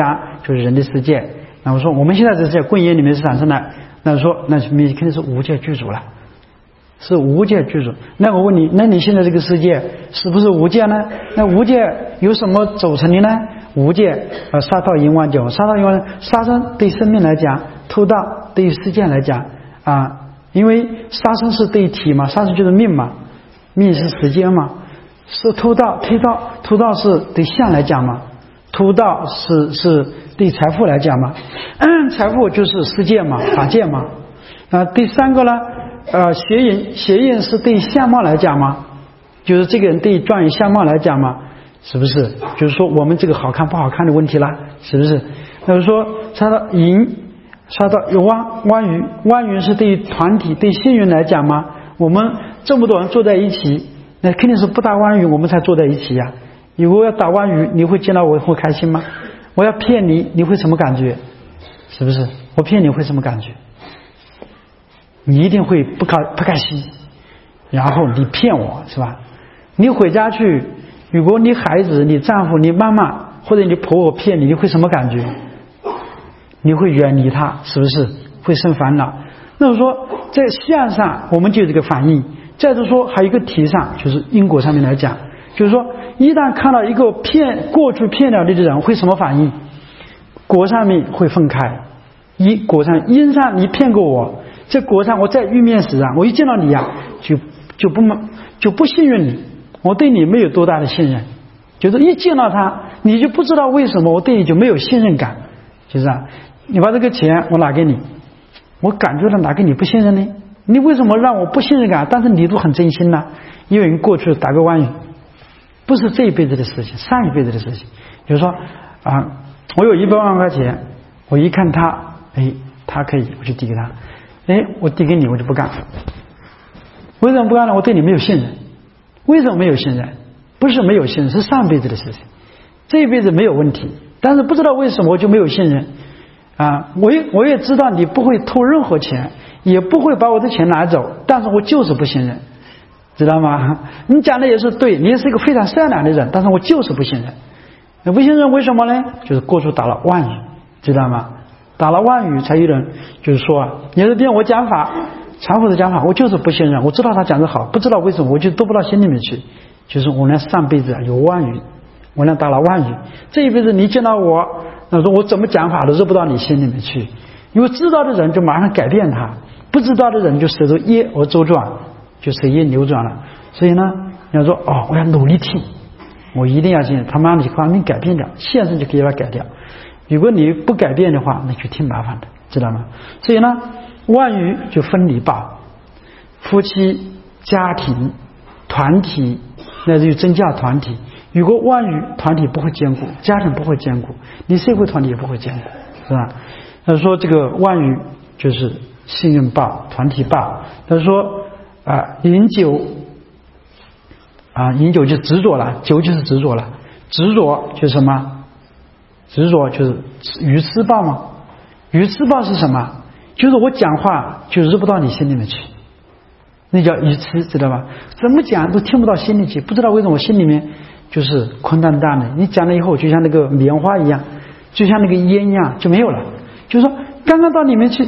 就是人的世界。那我说我们现在这在棍业里面是产生的，那说那肯定是无界具足了，是无界具足。那我问你，那你现在这个世界是不是无界呢？那无界由什么组成的呢？无界杀盗淫妄酒，杀盗淫妄，杀生对生命来讲，偷盗对于世界来讲因为杀生是对体嘛，杀生就是命嘛，命是时间嘛，是偷盗是对相来讲嘛，偷盗是对财富来讲嘛，财富就是世界嘛，法界嘛。第三个呢，邪淫是对相貌来讲嘛，就是这个人对状元相貌来讲嘛，是不是？就是说我们这个好看不好看的问题啦，是不是？那就是说杀到淫，杀到有妄语是对团体对幸运来讲嘛，我们这么多人坐在一起，那肯定是不打妄语我们才坐在一起呀。如果要打妄语，你会见到我会开心吗？我要骗你，你会什么感觉？是不是？我骗你会什么感觉？你一定会不开心，然后你骗我，是吧？你回家去，如果你孩子、你丈夫、你妈妈或者你婆婆骗你，你会什么感觉？你会远离他，是不是？会生烦恼。那么说在相上我们就有这个反应，再者说还有一个题上，就是因果上面来讲，就是说一旦看到一个过去骗了你的人会什么反应？果上面会分开，果上因上你骗过我，在果上我在遇面时我一见到你就不信任你，我对你没有多大的信任，就是一见到他你就不知道为什么我对你就没有信任感，就是你把这个钱我拿给你，我感觉到拿给你不信任呢，你为什么让我不信任感？但是你都很真心呢？因为你过去打个妄语，不是这一辈子的事情，上一辈子的事情。比如说我有100万块钱，我一看他，他可以，我就递给他，我递给你我就不干。为什么不干呢？我对你没有信任。为什么没有信任？不是没有信任，是上辈子的事情，这一辈子没有问题，但是不知道为什么我就没有信任我也知道你不会偷任何钱，也不会把我的钱拿走，但是我就是不信任，知道吗？你讲的也是对，你也是一个非常善良的人，但是我就是不信任。不信任为什么呢？就是过去打了妄语，知道吗？打了妄语才有人就是说你是听我讲法，常佛的讲法，我就是不信任，我知道他讲的好，不知道为什么我就都不到心里面去，就是我呢上辈子有妄语，我呢打了妄语，这一辈子你见到我，那说我怎么讲法都入不到你心里面去，因为知道的人就马上改变他，不知道的人就随着业而周转，就随业扭转了。所以呢你要说我要努力听，我一定要听他妈的把你改变掉，现实就可以把它改掉，如果你不改变的话那就挺麻烦的，知道吗？所以呢妄语就分离报，夫妻家庭团体乃至于宗教团体，如果妄语团体不会坚固，家庭不会坚固，你社会团体也不会坚固，是吧？他说这个妄语就是信任报团体报。他说饮酒饮酒就执着了，酒就是执着了，执着就是什么？执着就是愚痴报嘛。愚痴报是什么？就是我讲话就入不到你心里面去，那叫愚痴，知道吧？怎么讲都听不到心里去，不知道为什么我心里面就是空荡荡的。你讲了以后就像那个棉花一样，就像那个烟一样就没有了，就是说刚刚到里面去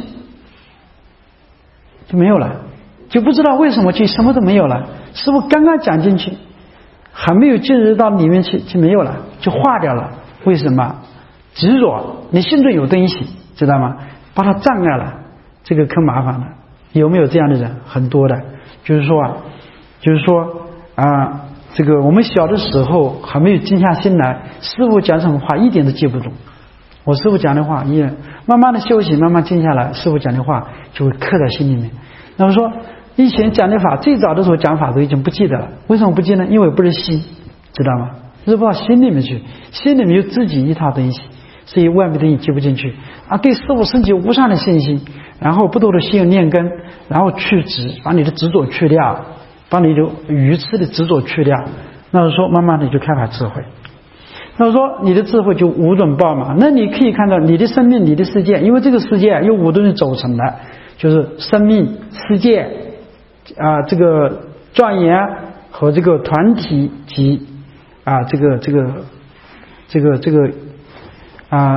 就没有了，就不知道为什么就什么都没有了，师父刚刚讲进去还没有进入到里面去就没有了，就化掉了。为什么？执着，你心中有东西，知道吗？把它障碍了，这个可麻烦了。有没有这样的人？很多的，就是说这个我们小的时候还没有静下心来，师父讲什么话一点都记不住，我师父讲的话也慢慢的休息，慢慢静下来，师父讲的话就会刻在心里面。那么说以前讲的法，最早的时候讲法都已经不记得了，为什么不记得？因为不是心，知道吗？入不到心里面去，心里面有自己一套东西，所以外面的东西记不进去对师父升起无上的信心，然后不断的心有念根，然后去执，把你的执着去掉，把你的愚痴的执着去掉，那么说慢慢的就开发智慧。那么说你的智慧就无准报嘛，那你可以看到你的生命你的世界，因为这个世界由5东西组成的，就是生命世界这个庄严和这个团体及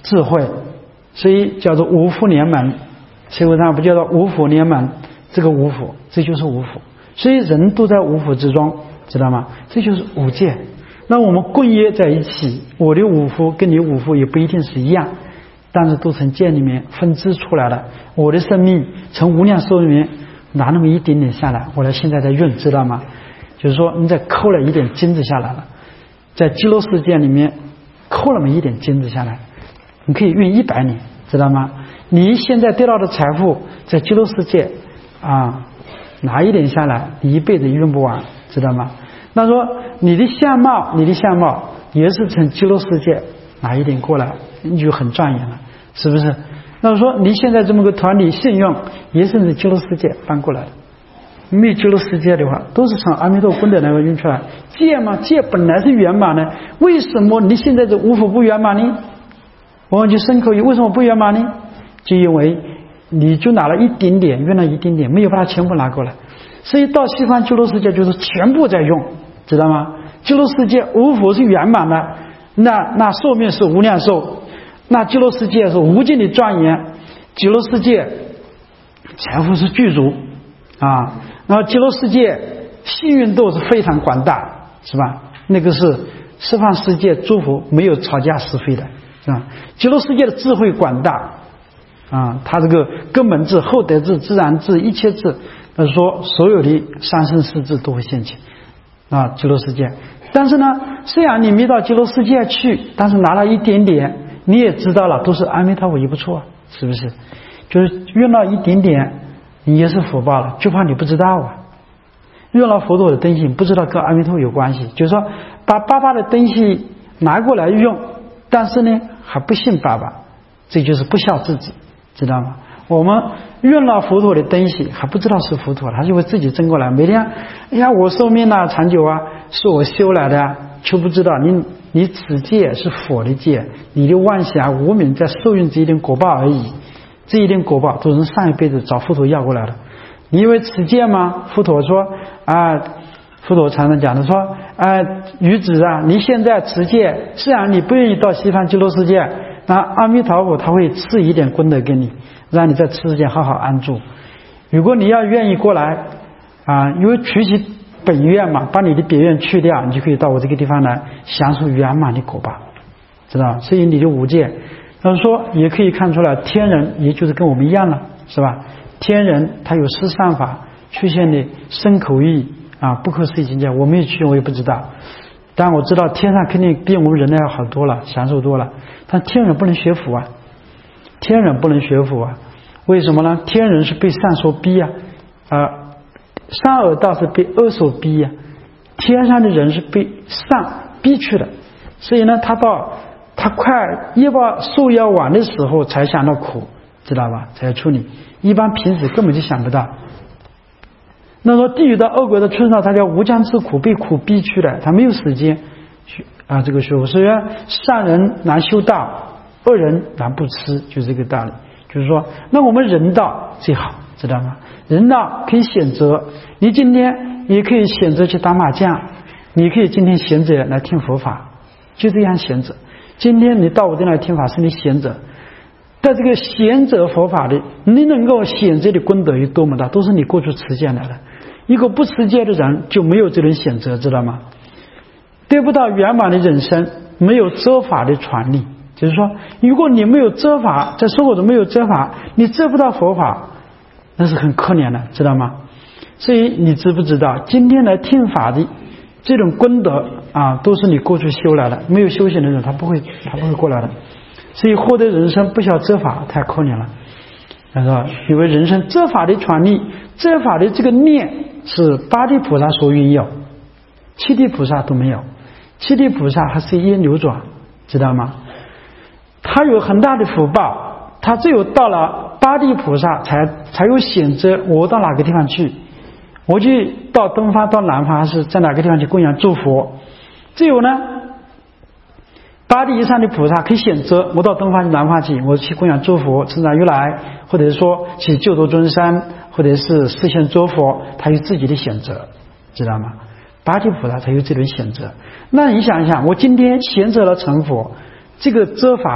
智慧，所以叫做五福临门。社会上不叫做五福临门，这个五福，这就是五福。所以人都在五福之中，知道吗？这就是五戒。那我们共业在一起，我的五福跟你五福也不一定是一样，但是都从戒里面分支出来了。我的生命从无量寿里面拿那么一点点下来，我来现在在运，知道吗？就是说你再抠了一点金子下来了，在极乐世界里面抠了那么一点金子下来，你可以运100年，知道吗？你现在得到的财富在极乐世界拿一点下来，你一辈子运不完，知道吗？那说你的相貌也是从极乐世界拿一点过来，你就很庄严了，是不是？那说你现在这么个团体信用也是从极乐世界搬过来的。没有极乐世界的话，都是从阿弥陀功德那个运出来。戒嘛，戒本来是圆满的，为什么你现在这五福不圆满呢？我们就深口意，为什么不圆满呢？就因为你就拿了一点点，运了一点点，没有把它全部拿过来。所以到西方极乐世界就是全部在用，知道吗？极乐世界五福是圆满的，那寿命是无量寿，那极乐世界是无尽的庄严，极乐世界财富是具足然后极乐世界幸运度是非常广大，是吧？那个是十方世界诸佛没有吵架是非的，是吧？极乐世界的智慧广大它这个根本智、后得智、自然智、一切智，说所有的三生四智都会现起极乐世界。但是呢，虽然你没到极乐世界去，但是拿了一点点，你也知道了，都是阿弥陀佛也不错，是不是？就是运了一点点，你也是福报了，就怕你不知道运了佛陀的东西，不知道跟阿弥陀佛有关系，就是说把爸爸的东西拿过来用，但是呢还不信爸爸，这就是不孝自己，知道吗？我们运了佛陀的东西还不知道是佛陀，他就会自己争过来，每天哎呀我寿命长久是我修来的却不知道你此戒是佛的戒，你的妄想无明在受用这一点果报而已，这一点果报都是上一辈子找佛陀要过来的。你以为此戒吗？佛陀说佛陀常常讲的说愚子你现在持戒，虽然你不愿意到西方极乐世界，那阿弥陀佛他会赐一点功德给你，让你在此世界好好安住。如果你要愿意过来因为取其本愿嘛，把你的别愿去掉，你就可以到我这个地方来享受圆满的果报，知道？所以你的五戒说也可以看出来，天人也就是跟我们一样了，是吧？天人他有十善法出现的身口意不可思议境界，我没有去我也不知道，但我知道天上肯定比我们人类要好多了，享受多了。但天人不能学佛天人不能学佛为什么呢？天人是被善所逼善恶道是被恶所逼天上的人是被善逼去的，所以呢他快业报受要完的时候才想到苦，知道吧？才处理，一般平时根本就想不到。那说地狱的恶鬼的村上，他叫无疆之苦，被苦逼去的，他没有时间去这个学佛。所以善人难修道，恶人难不吃，就是这个道理。就是说，那我们人道最好，知道吗？人道可以选择，你今天也可以选择去打麻将，你可以今天选择来听佛法，就这样选择。今天你到我这来听法是你选择，在这个选择佛法的，你能够选择的功德有多么大，都是你过去持戒来的。一个不持戒的人就没有这种选择，知道吗？得不到圆满的人生，没有遮法的传力。就是说，如果你没有遮法，在生活中没有遮法，你遮不到佛法，那是很可怜的，知道吗？所以你知不知道，今天来听法的这种功德都是你过去修来的，没有修行的人他不会过来的。所以获得人生不需要遮法，太可怜了。他说，因为人生遮法的传力，遮法的这个念是八地菩萨所拥有，七地菩萨都没有。七地菩萨还是一流转，知道吗？他有很大的福报，他只有到了八地菩萨才有选择我到哪个地方去，我就到东方到南方，还是在哪个地方去供养诸佛。只有呢八地以上的菩萨可以选择，我到东方南方去，我去供养诸佛，成长如来，或者说去救度众生，或者是实现诸佛，他有自己的选择，知道吗？八地菩萨才有这种选择。那你想一想，我今天选择了成佛，这个遮法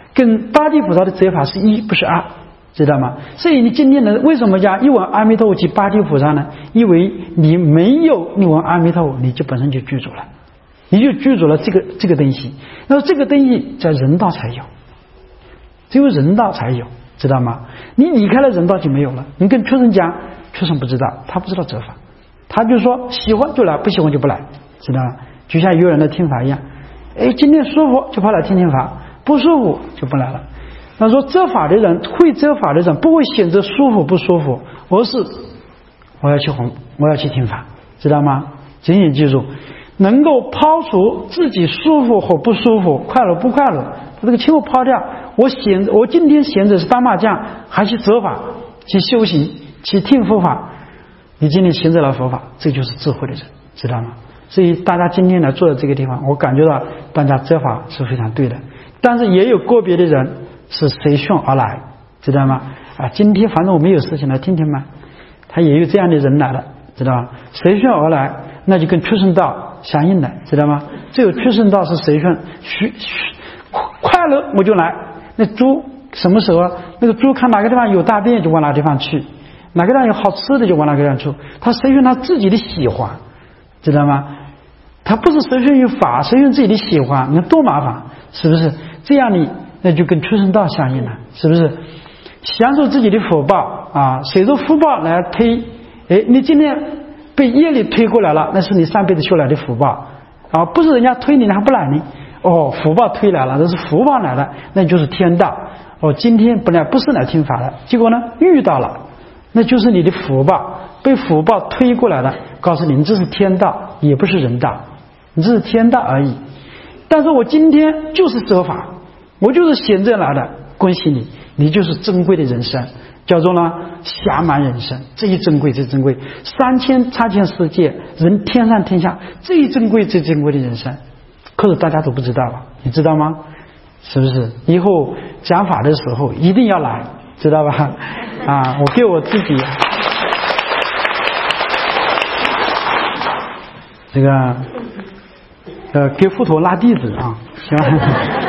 跟八地菩萨的折法是一，不是二，知道吗？所以你今天的为什么讲一闻阿弥陀佛即八地菩萨呢？因为你没有一闻阿弥陀佛，你就本身就具足了，你就具足了这个东西。那这个东西在人道才有，只有人道才有，知道吗？你离开了人道就没有了。你跟畜生讲，畜生不知道，他不知道折法，他就说喜欢就来，不喜欢就不来，知道吗？就像有人来听法一样，今天舒服就跑来听听法，不舒服就不来了。他说折法的人，会折法的人不会选择舒服不舒服，而是我要去听法，知道吗？紧紧记住，能够抛除自己舒服或不舒服，快乐不快乐，这个全部抛掉。我今天选择是打麻将，还是折法，去修行，去听佛法。你今天选择了佛法，这就是智慧的人，知道吗？所以大家今天来坐在这个地方，我感觉到大家折法是非常对的。但是也有个别的人是随顺而来，知道吗？今天反正我没有事情来听听嘛，他也有这样的人来了，知道吗？随顺而来，那就跟畜生道相应的，知道吗？只有畜生道是随顺，快乐我就来。那猪什么时候那个猪看哪个地方有大便就往哪个地方去，哪个地方有好吃的就往哪个地方去，他随顺他自己的喜欢，知道吗？他不是随顺于法，随顺自己的喜欢，你看多麻烦，是不是？这样你那就跟畜生道相应了，是不是？享受自己的福报随着福报来推，你今天被业力推过来了，那是你上辈子修来的福报不是人家推你还不来呢。福报推来了，这是福报来了，那就是天道。今天本来不是来听法的，结果呢遇到了，那就是你的福报，被福报推过来了，告诉你这是天道，也不是人道，你这是天道而已。但是我今天就是折法，我就是选择来的，恭喜你，你就是珍贵的人生，叫做呢暇满人生，这一珍贵，这珍贵，3000差千世界人，天上天下最珍贵最珍贵的人生。可是大家都不知道了，你知道吗？是不是？以后讲法的时候一定要来，知道吧？我给我自己这个给佛陀拉弟子行吧？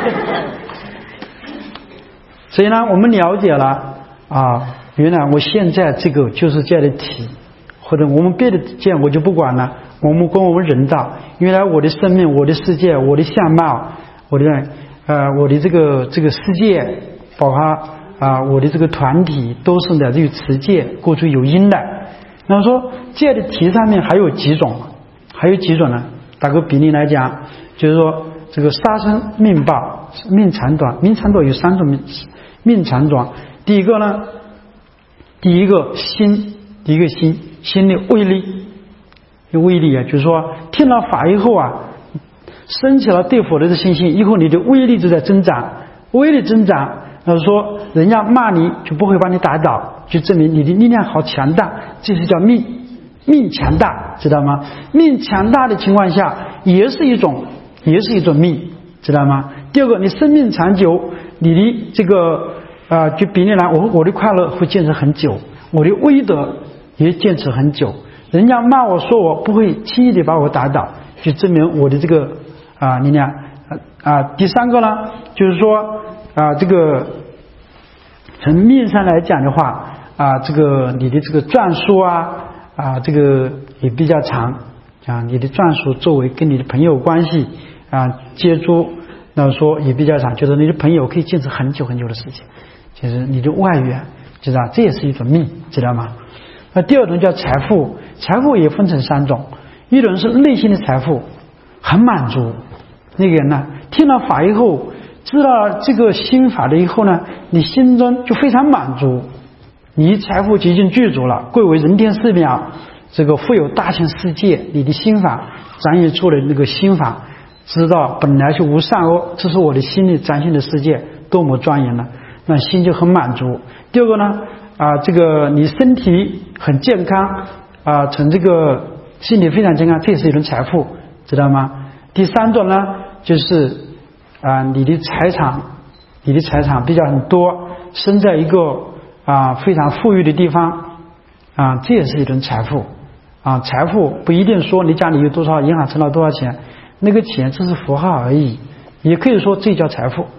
所以呢，我们了解了原来我现在这个就是这样的题，或者我们别的见我就不管了。我们人道，原来我的生命，我的世界，我的相貌，我的这个世界，包括我的这个团体，都是来自于持戒，过去有因的。那么说戒的题上面还有几种呢？打个比例来讲，就是说这个杀生命报、命长短，命长短有3种命长短。第一个心的威力。有威力就是说听了法以后升起了对佛的信心，以后你的威力就在增长，威力增长，说人家骂你就不会把你打倒，就证明你的力量好强大，这是叫命强大，知道吗？命强大的情况下也是一种命，知道吗？第二个，你生命长久，你的这个就比例来，我的快乐会坚持很久，我的威德也坚持很久，人家骂我说我不会轻易的把我打倒，就证明我的这个力量第三个呢，就是说这个从命上来讲的话这个你的这个转数这个也比较长你的转数作为跟你的朋友关系接触，那说也比较长，就是你的朋友可以坚持很久很久的时间，就是你的外援，知道这也是一种命，知道吗？那第二种叫财富，财富也分成3种，一种是内心的财富，很满足，那个人呢听了法以后，知道这个心法了以后呢，你心中就非常满足，你财富已经具足了，贵为人天寺庙，这个富有大千世界，你的心法展现出了那个心法，知道本来就无善恶，这是我的心里展现的世界多么庄严了，那心就很满足。第二个呢这个你身体很健康从这个心理非常健康，这也是一种财富，知道吗？第三种呢就是你的财产比较很多，生在一个非常富裕的地方这也是一种财富财富不一定说你家里有多少，银行存了多少钱，那个钱只是符号而已，也可以说这叫财富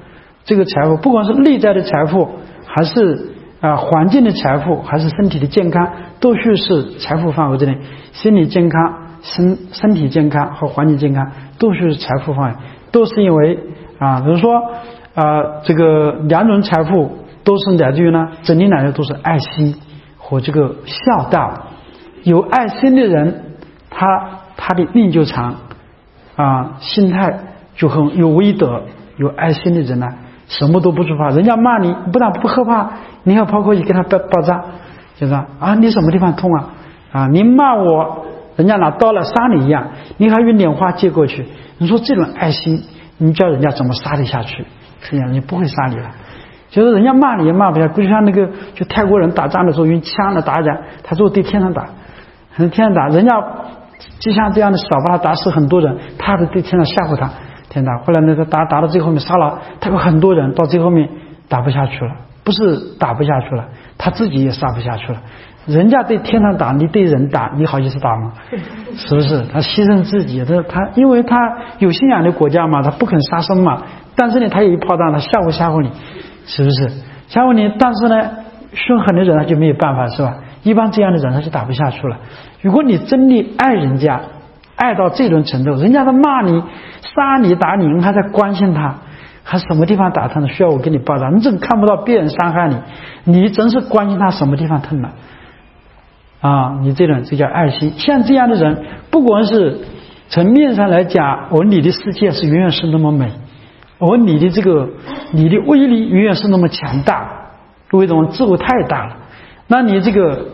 这个财富，不管是内在的财富，还是环境的财富，还是身体的健康，都需是财富范围之内。心理健康、身体健康和环境健康都是财富范围，都是因为比如说这个两种财富都是来自于呢，整体来说都是爱心和这个孝道。有爱心的人，他的命就长心态就很有威德。有爱心的人呢，什么都不惧怕，人家骂你不但不害怕，你还跑过去跟他爆炸，就是你什么地方痛你骂我，人家拿刀来杀你一样，你还用拈花接过去。你说这种爱心，你叫人家怎么杀得下去？这样你不会杀你了。就是人家骂你也骂不下，就像那个就泰国人打仗的时候用枪来打人，他最后对天上打，天上打，人家就像这样的少把他打死很多人，他还对天上吓唬他。天打，后来那个打到最后面杀了他有很多人，到最后面打不下去了，不是打不下去了，他自己也杀不下去了。人家对天上打，你对人打，你好意思打吗？是不是？他牺牲自己，他因为他有信仰的国家嘛，他不肯杀生嘛。但是呢，他有一炮弹，他吓唬你，是不是？吓唬你，但是呢，凶狠的人他就没有办法，是吧？一般这样的人他就打不下去了。如果你真的爱人家，爱到这种程度，人家在骂你、杀你、打你，你还在关心他，还什么地方打他呢？需要我给你报答？你怎么看不到别人伤害你？你真是关心他什么地方疼了你这叫爱心。像这样的人，不管是从面上来讲，你的世界是永远是那么美，你的威力永远是那么强大，为什么？自我太大了。那你这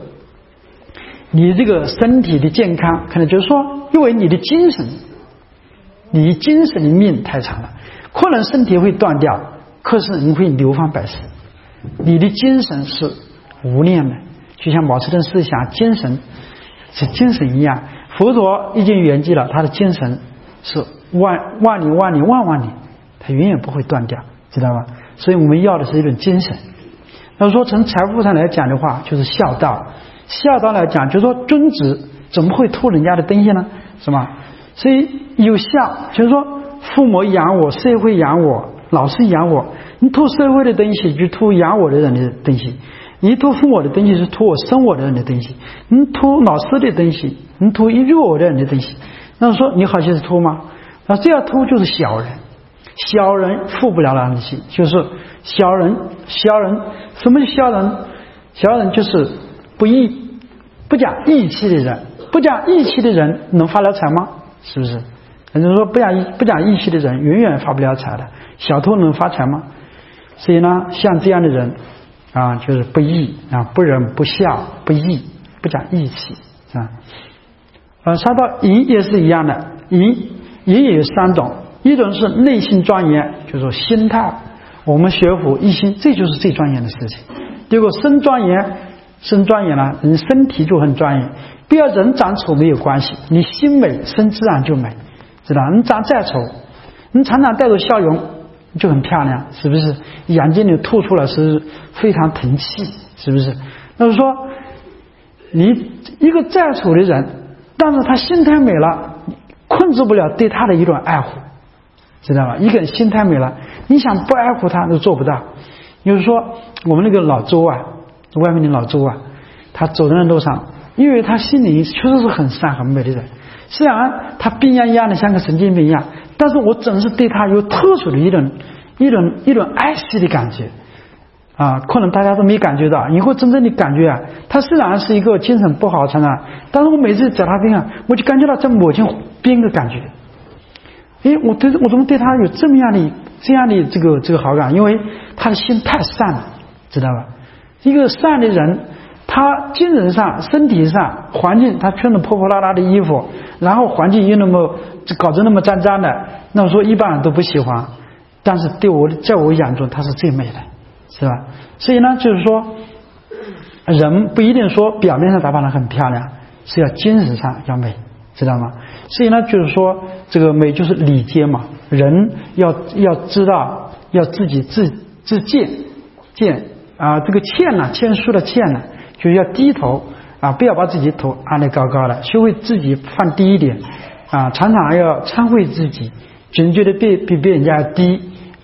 个身体的健康，可能就是说，因为你的精神的命太长了，可能身体会断掉，可是你会流芳百世。你的精神是无量的，就像毛泽东思想精神是精神一样。佛陀已经圆寂了，他的精神是万年，他永远不会断掉，知道吧？所以我们要的是一种精神。那说从财富上来讲的话，就是孝道。孝道来讲，就是说君子怎么会偷人家的东西呢？是吧？所以有孝，就是说父母养我，社会养我，老师养我。你偷社会的东西，就偷养我的人的东西；你偷父母的东西，是偷我生我的人的东西；你偷老师的东西，你偷育我的人的东西。那说你好像是偷吗？这样偷就是小人。小人负不了那东西，就是小人。什么是小人？小人就是不讲义气的人。不讲义气的人能发了财吗？是不是？人家说不讲义气的人永远发不了财的。小偷能发财吗？所以呢，像这样的人就是不义不仁不孝不义，不讲义气说到淫也是一样的，淫也有三种，一种是内心庄严，就是说心态，我们学佛一心，这就是最庄严的事情。第二个身庄严了，人身体就很庄严。不要人长丑没有关系，你心美，身自然就美，知道？你长再丑，你常常带着笑容就很漂亮，是不是？眼睛里吐出来是非常腾气，是不是？那就是说，你一个再丑的人，但是他心态美了，控制不了对他的一种爱护，知道吧？一个人心态美了，你想不爱护他都做不到。就是说，我们那个老周外面的老周他走在路上，因为他心里确实是很善很美的人，虽然他病怏怏的像个神经病一样，但是我总是对他有特殊的一种爱惜的感觉可能大家都没感觉到，以后真正的感觉他虽然是一个精神不好常常，但是我每次找他病我就感觉到在母亲边的感觉。我怎么对他有这样的这个好感？因为他的心太善了，知道吧？一个善的人，他精神上、身体上、环境，他穿着破破烂烂的衣服，然后环境又那么搞得那么脏脏的，那么说一般人都不喜欢，但是在我眼中他是最美的，是吧？所以呢，就是说人不一定说表面上打扮得很漂亮，是要精神上要美，知道吗？所以呢，就是说这个美就是礼节嘛，人要知道要自己自见这个谦虚的谦就要低头不要把自己头安得高高的，学会自己放低一点常常要忏悔自己，总觉得比别人家低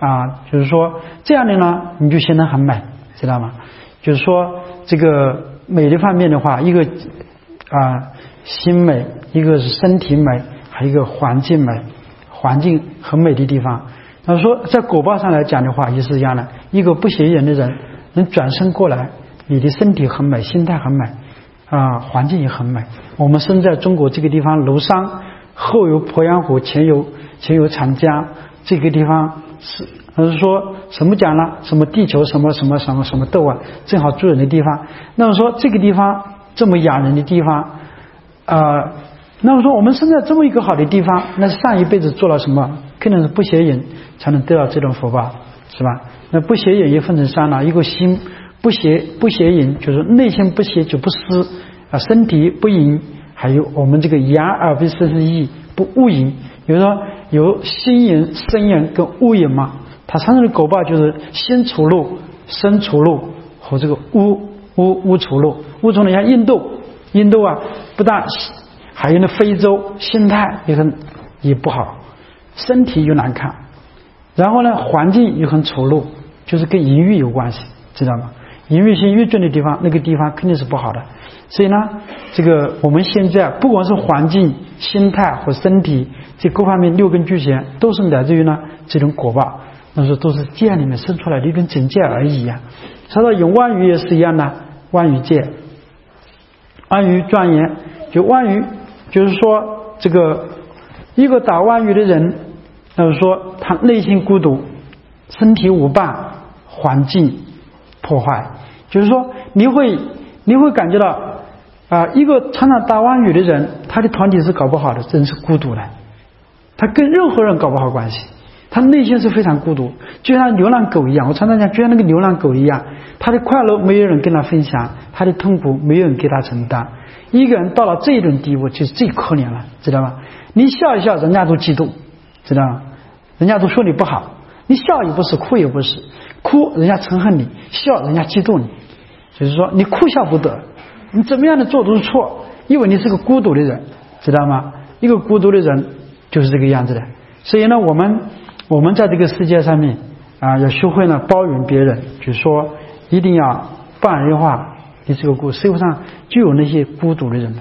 就是说这样的呢，你就显得很美，知道吗？就是说这个美的方面的话，一个心美，一个是身体美，还有一个环境美，环境很美的地方。那说在果报上来讲的话也是一样的，一个不邪淫的人能转身过来，你的身体很美，心态很美环境也很美。我们生在中国这个地方，庐山后有鄱阳湖，前有长江，这个地方是说什么讲呢？什么地球什么豆啊，正好住人的地方。那么说这个地方这么养人的地方那么说我们生在这么一个好的地方，那上一辈子做了什么？肯定是不邪淫才能得到这种福报，是吧？那不邪淫也分成三了，一个心不邪淫，就是内心不邪就不私身体不淫，还有我们这个言而不失意不误淫。比如说有心淫、身淫跟误淫嘛，它产生的果报就是心除路、身除路和这个污除路。污除路像印度不但还有那非洲，心态也不好，身体又难看，然后呢环境又很丑陋，就是跟淫欲有关系，知道吗？淫欲心越重的地方，那个地方肯定是不好的。所以呢这个我们现在不管是环境、心态和身体这各方面六根俱全，都是来自于呢这种果报，那说都是戒里面生出来的一种境界而已说到有万语也是一样的，万语戒，万语庄严，就万语就是说这个一个打万语的人，就是说他内心孤独，身体无伴，环境破坏，就是说你会感觉到一个常常打万语的人，他的团体是搞不好的，真是孤独的，他跟任何人搞不好关系，他内心是非常孤独，就像流浪狗一样。我常常讲，就像那个流浪狗一样，他的快乐没有人跟他分享，他的痛苦没有人给他承担。一个人到了这种地步就是最可怜了，知道吗？你笑一笑人家都嫉妒，知道吗？人家都说你不好，你笑也不是，哭也不是，哭人家憎恨你，笑人家嫉妒你，就是说你哭笑不得，你怎么样的做都是错，因为你是个孤独的人，知道吗？一个孤独的人就是这个样子的。所以呢我们在这个世界上面要学会呢包容别人，就是说一定要不然的话，你这个社会上就有那些孤独的人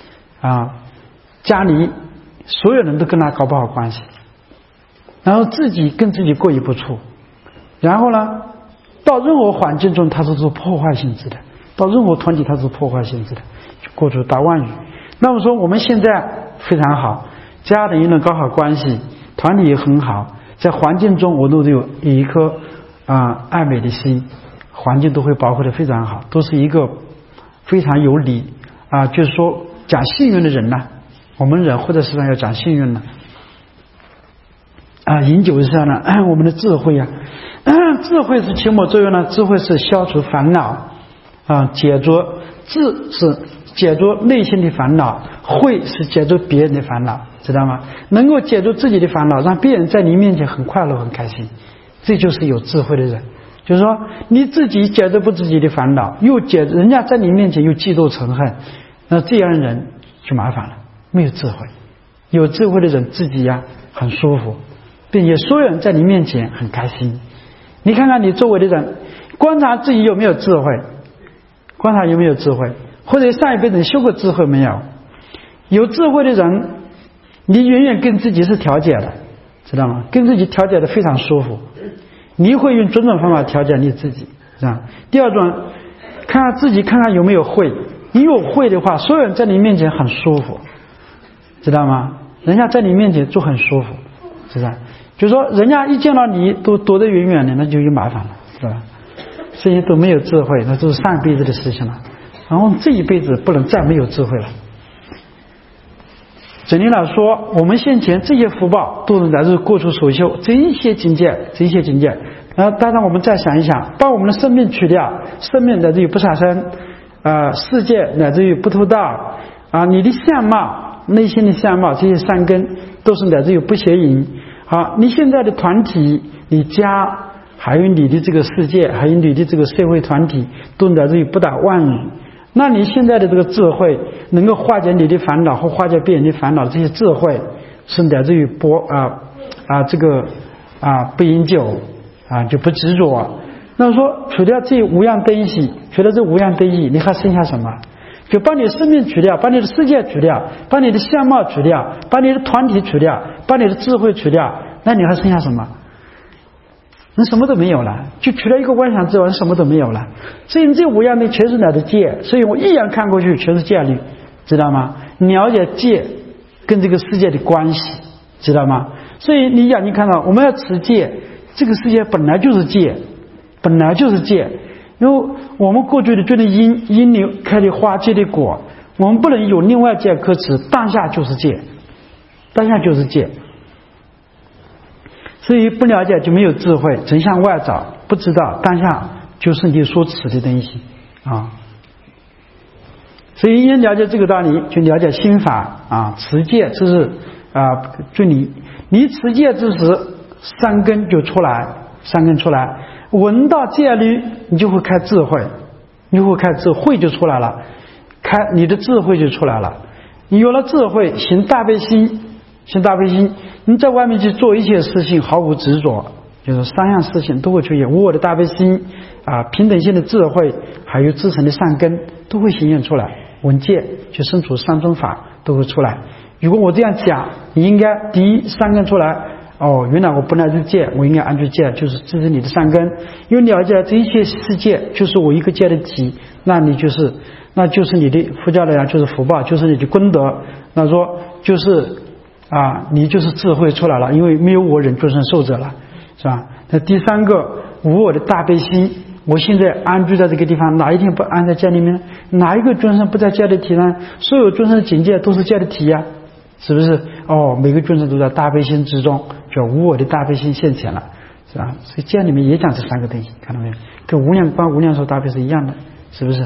家里所有人都跟他搞不好关系，然后自己跟自己过意不去，然后呢到任何环境中他都是破坏性质的，到任何团体他是破坏性质的，就过出大万语。那么说我们现在非常好，家人也能搞好关系，团体也很好，在环境中我都有一颗爱美的心，环境都会保护得非常好，都是一个非常有理就是说讲幸运的人呢，我们人活在世上要讲幸运呢饮酒是这样的我们的智慧智慧是起什作用呢？智慧是消除烦恼解脱，智是解脱内心的烦恼，慧是解脱别人的烦恼，知道吗？能够解脱自己的烦恼，让别人在你面前很快乐很开心，这就是有智慧的人。就是说你自己解脱不自己的烦恼，又人家在你面前又嫉妒嗔恨，那这样的人就麻烦了，没有智慧。有智慧的人自己很舒服，并且所有人在你面前很开心。你看看你周围的人，观察自己有没有智慧，观察有没有智慧，或者上一辈子修过智慧没有？有智慧的人，你远远跟自己是调节的，知道吗？跟自己调节的非常舒服，你会用种种方法调节你自己，是吧？第二种，看看自己，看看有没有慧。你有慧的话，所有人在你面前很舒服，知道吗？人家在你面前就很舒服，是吧？就是说人家一见到你都躲得远远的，那就有麻烦了，是吧？这些都没有智慧，那都是上辈子的事情了，然后这一辈子不能再没有智慧了。整体来说，我们现前这些福报都是来自过去所修这一些境界。当然我们再想一想，把我们的生命去掉，生命来自于不杀生世界乃至于不偷盗你的相貌，内心的相貌，这些三根都是来自于不邪淫。你现在的团体，你家，还有你的这个世界，还有你的这个社会团体，都来自于不打妄语。那你现在的这个智慧，能够化解你的烦恼或化解别人的烦恼，这些智慧是来自于不饮酒就不执着。那说除掉这无样东西，除了这无样东西，你还剩下什么？就把你的生命除掉，把你的世界除掉，把你的相貌除掉，把你的团体除掉，把你的智慧除掉，那你还剩下什么？你什么都没有了，就除了一个妄想之外，什么都没有了。所以你这五样的全是哪的戒？所以我一眼看过去全是戒律，知道吗？了解戒跟这个世界的关系，知道吗？所以你眼睛看到我们要持戒，这个世界本来就是戒，本来就是戒。因为我们过去的觉得因你开的花结的果，我们不能有另外戒可持，当下就是戒，当下就是戒。所以不了解就没有智慧，只向外找，不知道当下就是你所持的东西所以因了解这个道理，就了解心法持戒之日就你持戒之时，三根就出来，三根出来，闻到戒律，你就会开智慧，你会开智慧就出来了，你的智慧就出来了。你有了智慧，行大悲心，行大悲心，你在外面去做一切事情毫无执着，就是三样事情都会出现。无我的大悲心平等性的智慧，还有自身的善根都会显现出来。闻戒就身处三种法都会出来。如果我这样讲，你应该第一三根出来，原来我本来是戒，我应该按住戒，就是这是你的善根。因为了解这一切世界就是我一个戒的体，那就是你的佛教来讲就是福报，就是你的功德。那说就是你就是智慧出来了，因为没有我忍众生受者了，是吧？那第三个无我的大悲心，我现在安居在这个地方，哪一天不安在戒里面？哪一个众生不在戒的体呢？所有众生的境界都是戒的体呀，是不是？每个众生都在大悲心之中，叫无我的大悲心现前了，是吧？所以戒里面也讲这三个东西，看到没有？跟无量观、无量寿大悲是一样的，是不是？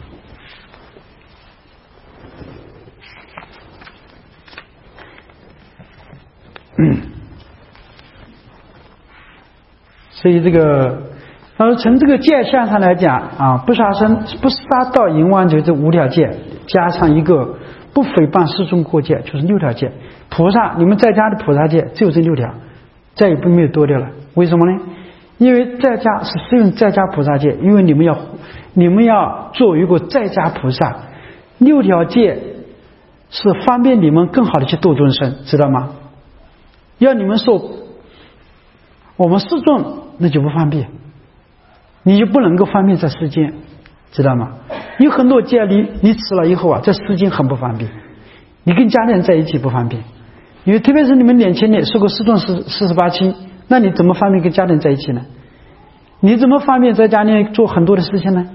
所以这个从这个戒相上来讲不杀生、不杀盗淫妄酒这五条戒，加上一个不诽谤世众过戒，就是六条戒。菩萨你们在家的菩萨戒只有这六条，再也没有多掉了。为什么呢？因为在家是适用在家菩萨戒，因为你们要做一个在家菩萨，六条戒是方便你们更好的去度众生，知道吗？要你们受我们世众那就不方便，你就不能够方便在世间，知道吗？有很多戒律你吃了以后在世间很不方便，你跟家里人在一起不方便，因为特别是你们年轻人受过世众48轻，那你怎么方便跟家里人在一起呢？你怎么方便在家里做很多的事情呢？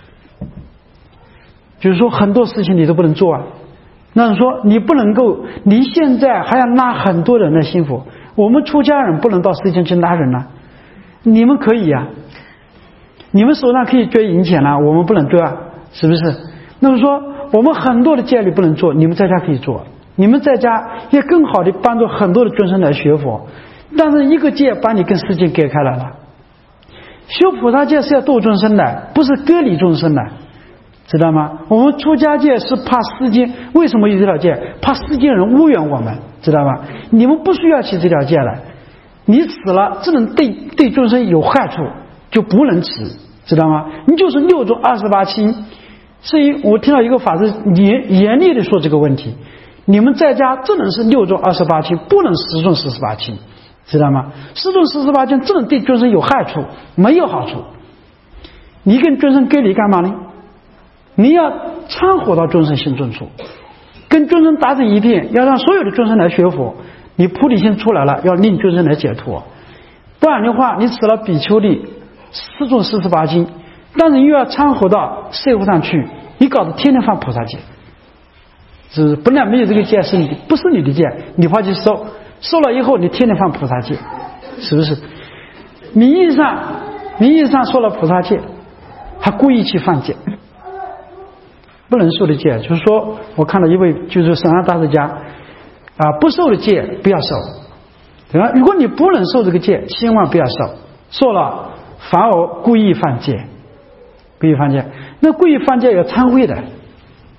就是说很多事情你都不能做那说你不能够，你现在还要拉很多人来幸福。我们出家人不能到世间去拉人你们可以你们手上可以追银钱我们不能追是不是？那么说我们很多的戒律不能做，你们在家可以做，你们在家也更好的帮助很多的众生来学佛。但是一个戒把你跟世界隔开来了。修菩萨戒是要度众生的，不是隔离众生的，知道吗？我们出家戒是怕世间，为什么有这条戒？怕世间人污染我们，知道吧？你们不需要起这条戒了，你死了只能对众生有害处，就不能起，知道吗？你就是6种28轻。所以我听到一个法师严厉的说这个问题，你们在家只能是6种28轻，不能10种48轻，知道吗？10种48轻只能对众生有害处，没有好处。你跟众生隔离干嘛呢？你要参和到众生心中处，跟众生打成一片，要让所有的众生来学佛。你菩提心出来了，要令众生来解脱。不然的话，你死了比丘的4种48轻，但是又要参和到社会上去，你搞得天天犯菩萨戒，是本来没有这个戒是你不是你的戒，你跑去受了以后，你天天犯菩萨戒，是不是？名义上说了菩萨戒，还故意去犯戒。不能受的戒，就是说我看到一位就是审案大师家不受的戒不要受，对吧？如果你不能受这个戒，千万不要受了反而故意犯戒，故意犯戒。那故意犯戒要忏悔的，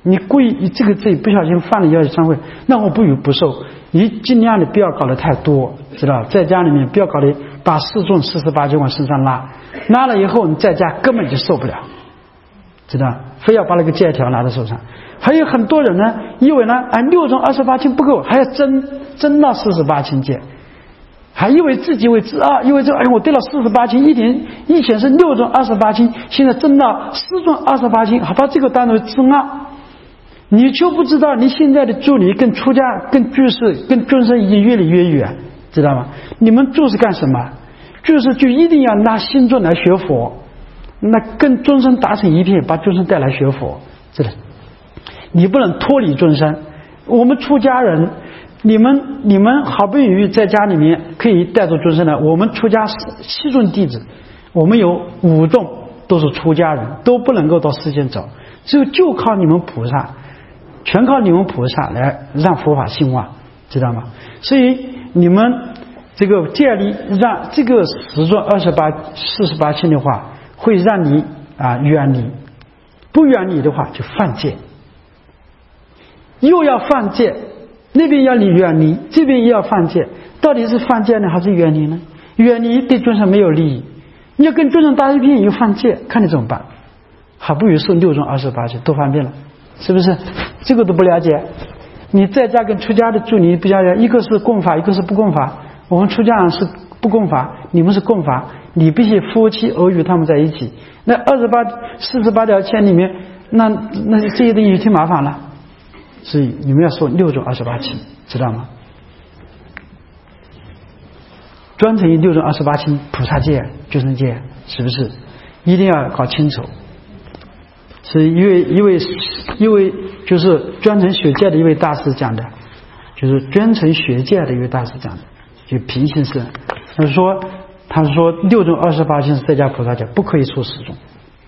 你故意这个罪不小心犯了要忏悔，那我不予不受。你尽量的不要搞得太多，知道？在家里面不要搞得把4重48就往身上拉了以后，你在家根本就受不了，知道？非要把那个戒条拿在手上。还有很多人呢，以为呢，6重28轻不够，还要增到48轻戒，还以为自己为之啊，以为我对了48轻，以前是6重28轻，现在增到4重28轻，好把这个当作增啊。你就不知道你现在的距离跟出家、跟居士、跟尊生已经越来越远，知道吗？你们住是干什么？居士就一定要拿心尊来学佛，那跟尊生打成一片，把尊生带来学佛，知道？你不能脱离尊生。我们出家人，你们好不容易在家里面可以带着尊生来，我们出家7尊弟子，我们有5众都是出家人，都不能够到世间走，就靠你们菩萨。全靠你们菩萨来让佛法兴旺，知道吗？所以你们这个戒律让这个10重28、48轻的话，会让你远离，不远离的话就犯戒，又要犯戒，那边要你远离，这边也要犯戒，到底是犯戒呢还是远离呢？远离对尊生没有利益，你要跟尊生搭一片又犯戒，看你怎么办？还不如受6重28轻，都方便了，是不是？这个都不了解，你在家跟出家的住你不了解，一个是供法，一个是不供法。我们出家人是不供法，你们是供法，你必须夫妻儿女他们在一起。那48条签里面，那这些东西挺麻烦了，所以你们要受6重28轻，知道吗？专程6重28轻菩萨戒、居士戒，是不是？一定要搞清楚。是一位就是专程学戒的一位大师讲的，就是专程学戒的一位大师讲的，就平行是，他说6重28轻是在家菩萨戒，不可以出10重。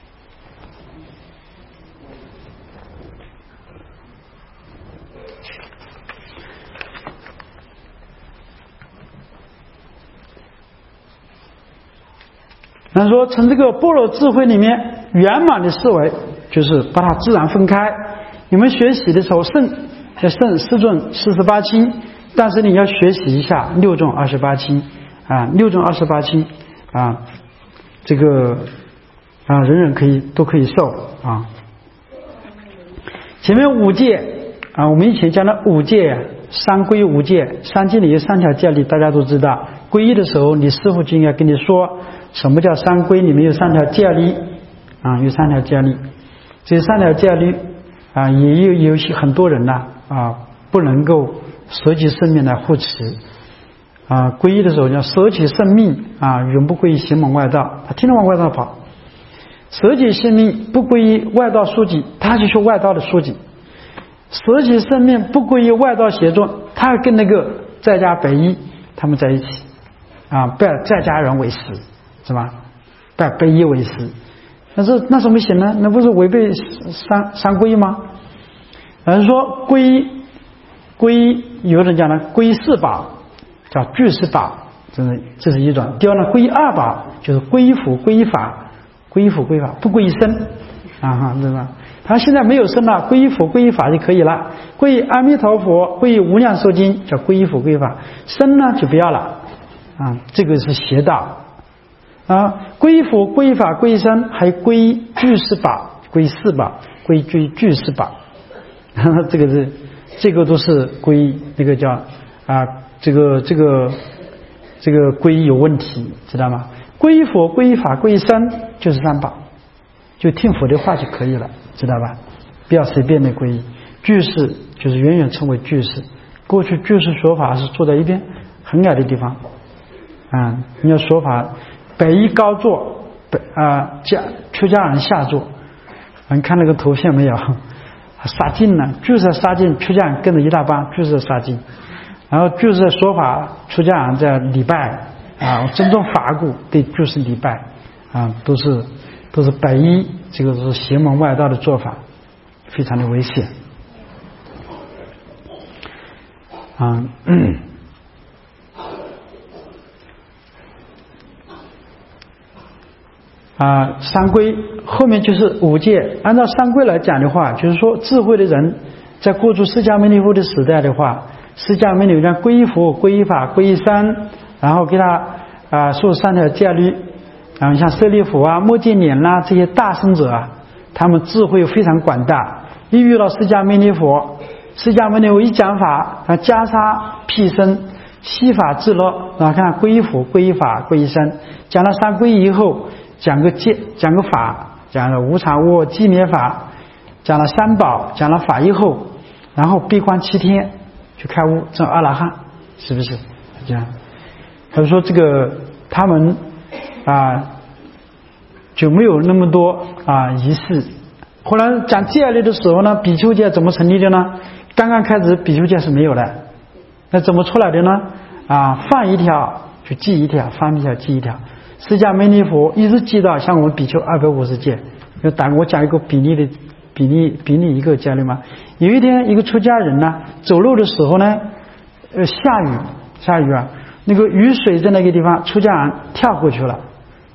他说从这个般若智慧里面圆满的思维，就是把它自然分开。你们学习的时候要胜4重48轻，但是你要学习一下6重28轻6重28轻这个人人都可以受前面5戒我们以前讲的5戒三皈5戒，3戒里有3条戒律，大家都知道。皈依的时候，你师父就应该跟你说什么叫三皈，里面有3条戒律有3条戒律。这3条戒律也有很多人不能够舍己生命来护持皈依的时候叫舍己生命永不皈依邪门外道，他听着往外道跑。舍己生命不皈依外道书籍，他就学外道的书籍。舍己生命不皈依外道邪宗，他跟那个在家北医他们在一起拜在家人为师，是吧？拜北医为师，那怎么行呢？那不是违背三皈依吗？说皈依，有人讲呢，皈依4宝叫具士宝，这是一种。第二呢，皈依2宝就是皈依佛、皈依法、皈依佛、皈依法，不皈依僧对吧？他现在没有僧了，皈依佛、皈依法就可以了。皈依阿弥陀佛、皈依无量寿经叫皈依佛、皈依法，僧呢就不要了这个是邪道皈依佛、皈依法、皈依僧，还皈依具士宝、皈依4宝、皈依具士宝这个都是皈依，那个叫这个皈依有问题，知道吗？皈依佛、皈依法、皈依僧就是3宝，就听佛的话就可以了，知道吧？不要随便的皈依。居士就是远远称为居士，过去居士说法是坐在一边很矮的地方你要说法北一高坐出家人下坐你看那个图片没有？杀尽了，就是杀尽，出家人跟着一大帮，就是杀尽。然后就是说法，出家人在礼拜尊重法故，对，就是礼拜都是百依，这个是邪门外道的做法，非常的危险三归后面就是五戒。按照三归来讲的话，就是说智慧的人在过去释迦牟尼佛的时代的话，释迦牟尼佛皈依佛、皈依法、皈依僧，然后给他说3条戒律。然后像舍利弗啊、摩揭连啦这些大圣者啊，他们智慧非常广大。一遇到释迦牟尼佛，释迦牟尼佛一讲法，袈裟辟身，悉法自乐，然后看皈依佛、皈依法、皈依僧，讲了3皈依以后，讲个戒，讲个法，讲了无常无我寂灭法，讲了3宝，讲了法以后，然后闭关7天去开悟证阿罗汉，是不是这样？他说这个他们就没有那么多仪式。后来讲戒律的时候呢，比丘戒怎么成立的呢？刚刚开始比丘戒是没有的，那怎么出来的呢？放一条就记一条，放一条记一条。释迦牟尼佛一直记到像我们比丘250戒。我讲一个比例一个戒律嘛。有一天一个出家人呢，走路的时候呢，下雨那个雨水在那个地方，出家人跳过去了。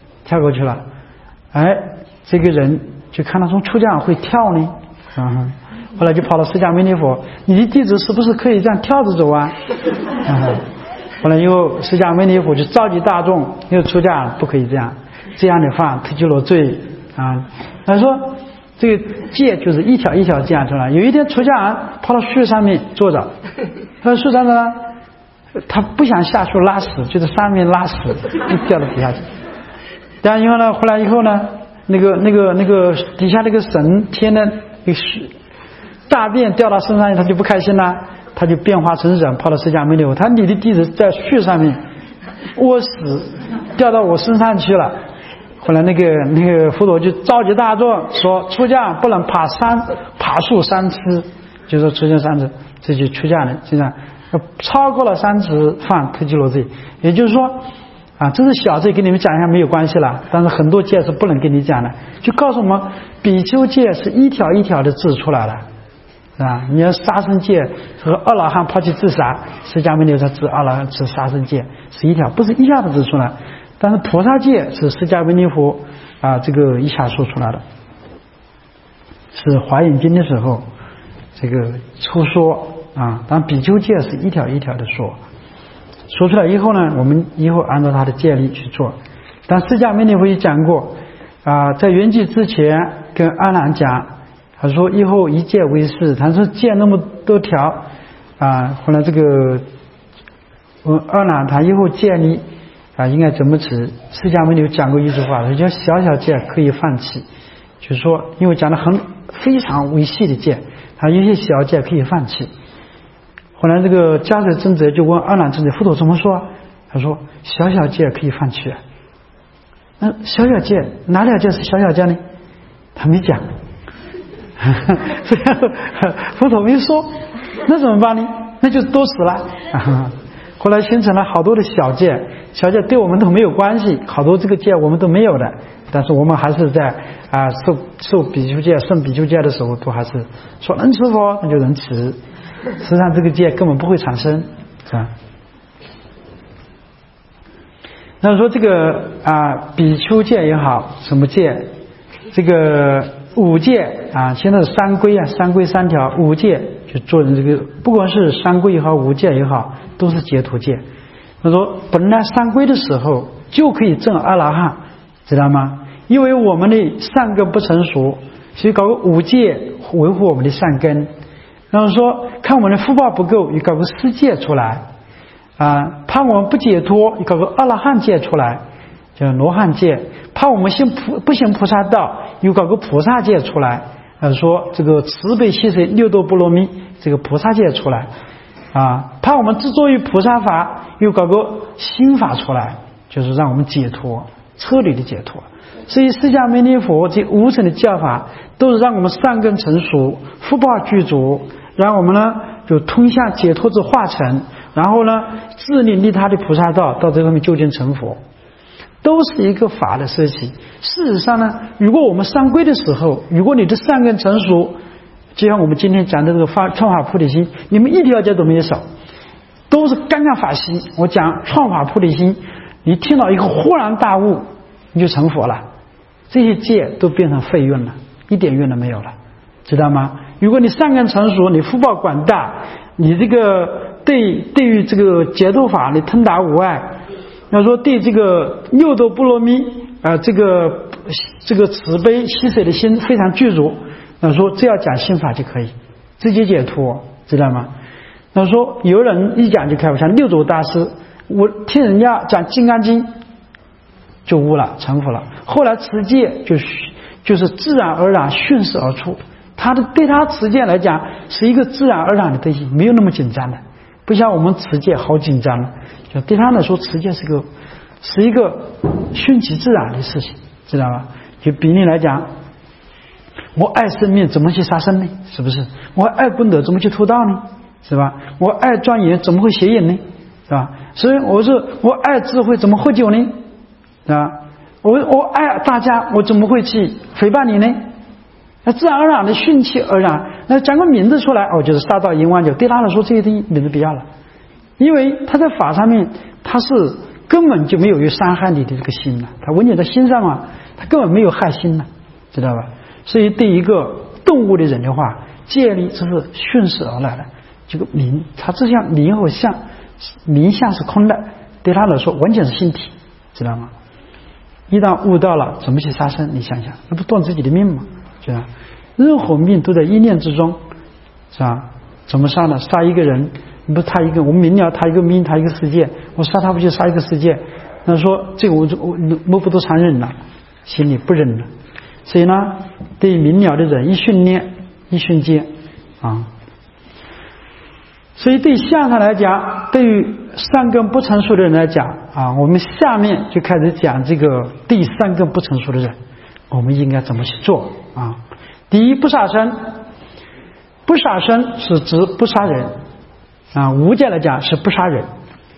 这个人就看到说出家人会跳呢，后来就跑到释迦牟尼佛，你的弟子是不是可以这样跳着走啊？后来又释迦牟尼佛就召集大众，又出家人不可以这样的犯特拘罗罪他说这个戒就是一条一条这样出来。有一天出家人跑到树上面坐着，他树上呢，他不想下去拉屎，就在上面拉屎，就掉到底下去。但以后呢，后来以后呢，那个底下那个神天的大便掉到身上，他就不开心了，他就变化成人跑到释迦牟尼佛，你的弟子在树上面屙屎掉到我身上去了。后来那个佛陀就召集大众说，出家不能爬树3次，就说出家3次，这就出家人这样超过了3次犯特拘罗罪。也就是说这是小罪，给你们讲一下没有关系了，但是很多戒是不能跟你讲的，就告诉我们比丘戒是一条一条的制出来了，是吧？你要杀生戒和阿罗汉抛弃自杀，释迦牟尼佛治阿罗汉治杀生戒是一条，不是一下子制出来。但是菩萨戒是释迦牟尼佛这个一下说出来的，是华严经的时候这个初说当比丘戒是一条一条的说出来以后呢，我们以后按照他的戒律去做。但释迦牟尼佛也讲过在圆寂之前跟阿难讲，他说以后一戒为誓，他说戒那么多条后来这个阿难他以后戒律应该怎么持？释迦牟尼佛讲过一句话，他叫小小戒可以放弃，就是说因为讲的非常微细的戒，他有些小戒可以放弃。后来这个迦叶尊者就问阿难尊者，佛陀怎么说？他说小小戒可以放弃那小小戒哪条戒是小小戒呢？他没讲佛陀没说，那怎么办呢？那就都死了后来形成了好多的小戒对我们都没有关系，好多这个戒我们都没有的，但是我们还是在受比丘戒圣比丘戒的时候，都还是说能持佛那就能持，实际上这个戒根本不会产生，是吧？那说这个比丘戒也好，什么戒，这个五戒现在三归3条，五戒就做人这个，不管是三归也好，五戒也好，都是解脱戒。他说本来三归的时候就可以证阿罗汉，知道吗？因为我们的善根不成熟，所以搞个五戒维护我们的善根。然后说看我们的福报不够，又搞个施戒出来怕我们不解脱，又搞个阿罗汉戒出来，叫罗汉戒。怕我们不行菩萨道，又搞个菩萨戒出来。说这个慈悲喜舍六度波罗蜜，这个菩萨戒出来怕我们执着于菩萨法，又搞个心法出来，就是让我们解脱，彻底的解脱。所以释迦牟尼佛这无层的教法，都是让我们善根成熟，福报具足，让我们呢就通向解脱之化成，然后呢自力利他的菩萨道，到这方面究竟成佛，都是一个法的设计。事实上呢，如果我们三归的时候，如果你的善根成熟，就像我们今天讲的这个创法菩提心，你们一条戒都没有少，都是刚刚法心。我讲创法菩提心，你听到一个豁然大悟，你就成佛了这些戒都变成废用了，一点用都没有了，知道吗？如果你善根成熟，你福报广大，你这个对于这个解脱法你通达无碍，要说对这个六度波罗蜜这个慈悲喜舍的心非常具足，那说这要讲心法就可以直接解脱，知道吗？那说有人一讲就开悟，像六祖大师，我听人家讲《金刚经》就悟了成佛了，后来持戒就是自然而然顺势而出，对他持戒来讲是一个自然而然的东西，没有那么紧张的，不像我们持戒好紧张了，就对他来说持戒是一个顺其自然的事情，知道吧？就比你来讲，我爱生命怎么去杀生呢？是不是？我爱功德怎么去偷盗呢？是吧？我爱庄严怎么会邪淫呢？是吧？所以我爱智慧怎么喝酒呢？啊，我爱大家，我怎么会去诽谤你呢？那自然而然的顺其而然，那讲个名字出来，就是杀盗淫妄酒，对他来说这些东西名字不要了，因为他在法上面他是根本就没有伤害你的这个心了，他闻你的心上啊，他根本没有害心了，知道吧？所以对一个动物的人的话，戒律这是顺势而来的，这个名，他这像名和相，名相是空的，对他来说完全是心体，知道吗？一旦悟到了怎么去杀生，你想想，那不断自己的命吗？是吧？任何命都在一念之中，是吧？怎么杀呢？杀一个人，不他一个，我们明了他一个命，他一个世界，我杀他不就杀一个世界？那说这个我不都残忍了，心里不忍了。所以呢，对明了的人一训练一瞬间啊。所以对相上来讲，对于善根不成熟的人来讲啊，我们下面就开始讲这个对善根不成熟的人，我们应该怎么去做啊？第一，不杀生。不杀生是指不杀人啊，无戒来讲是不杀人，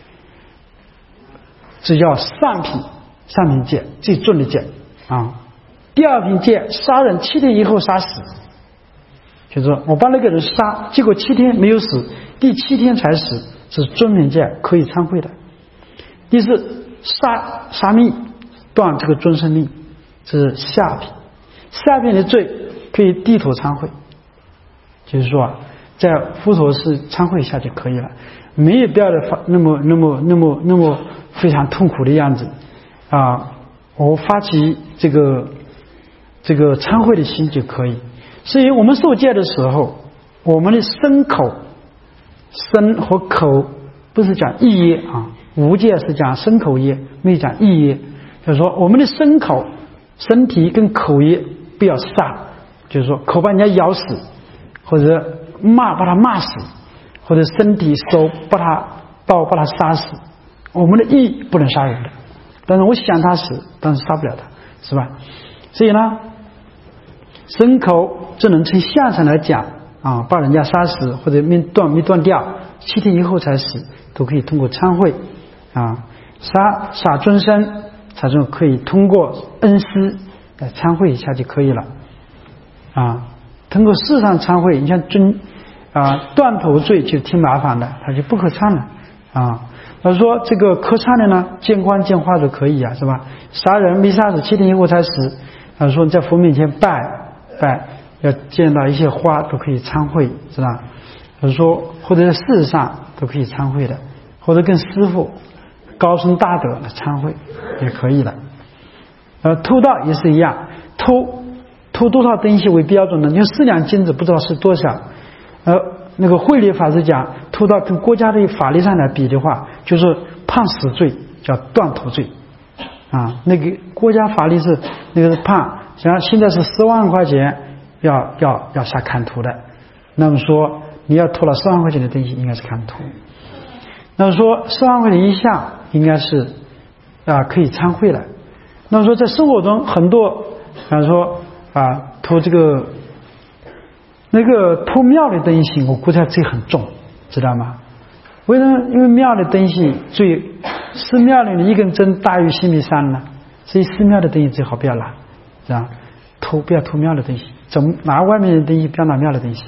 这叫上品戒，最重的戒啊。第二品戒，杀人7天以后杀死，就是说我把那个人杀，结果7天没有死，第7天才死，是中品戒，可以忏悔的。第四，杀命，断这个终身命，这是下品。下品的罪可以低头忏悔，就是说在佛陀寺忏悔一下就可以了，没有必要的那么非常痛苦的样子啊！我发起这个忏悔的心就可以。所以我们受戒的时候，我们的身和口不是讲意业啊，无戒是讲身口业，没有讲意业。就是说我们的身口身体跟口业不要杀，就是说口把人家咬死，或者把他骂死，或者身体手把他杀死。我们的意不能杀人的，但是我想他死，但是杀不了他，是吧？所以呢，身口只能从相上来讲啊，把人家杀死或者命断掉，7天以后才死，都可以通过忏悔啊。杀尊生，才说可以通过恩师来忏悔一下就可以了啊。通过世上忏悔，你像断头罪就挺麻烦的，他就不可忏了啊。他说这个可忏的呢，见光见花都可以啊，是吧？杀人没杀死7天以后才死，他说你在佛面前拜，要见到一些花都可以忏悔，是吧？他说或者在事上都可以忏悔的，或者跟师父高僧大德来忏悔也可以的。偷盗也是一样，偷多少东西为标准呢？用4两金子不知道是多少。那个慧理法师讲，偷盗跟国家的法律上来比的话，就是判死罪，叫断头罪啊。那个国家法律是那个是判，像现在是10万块钱要下砍头的。那么说你要偷了10万块钱的东西，应该是砍头。那么说10万块钱以下，应该是可以忏悔了。那么说在生活中很多，比方说偷这个那个偷庙的东西，我估计罪很重，知道吗？为什么？因为庙的东西罪，寺庙里的一根针大于7米3呢，所以寺庙的东西最好不要拿，是吧？不要偷庙的东西，拿外面的东西，不要拿庙的东西。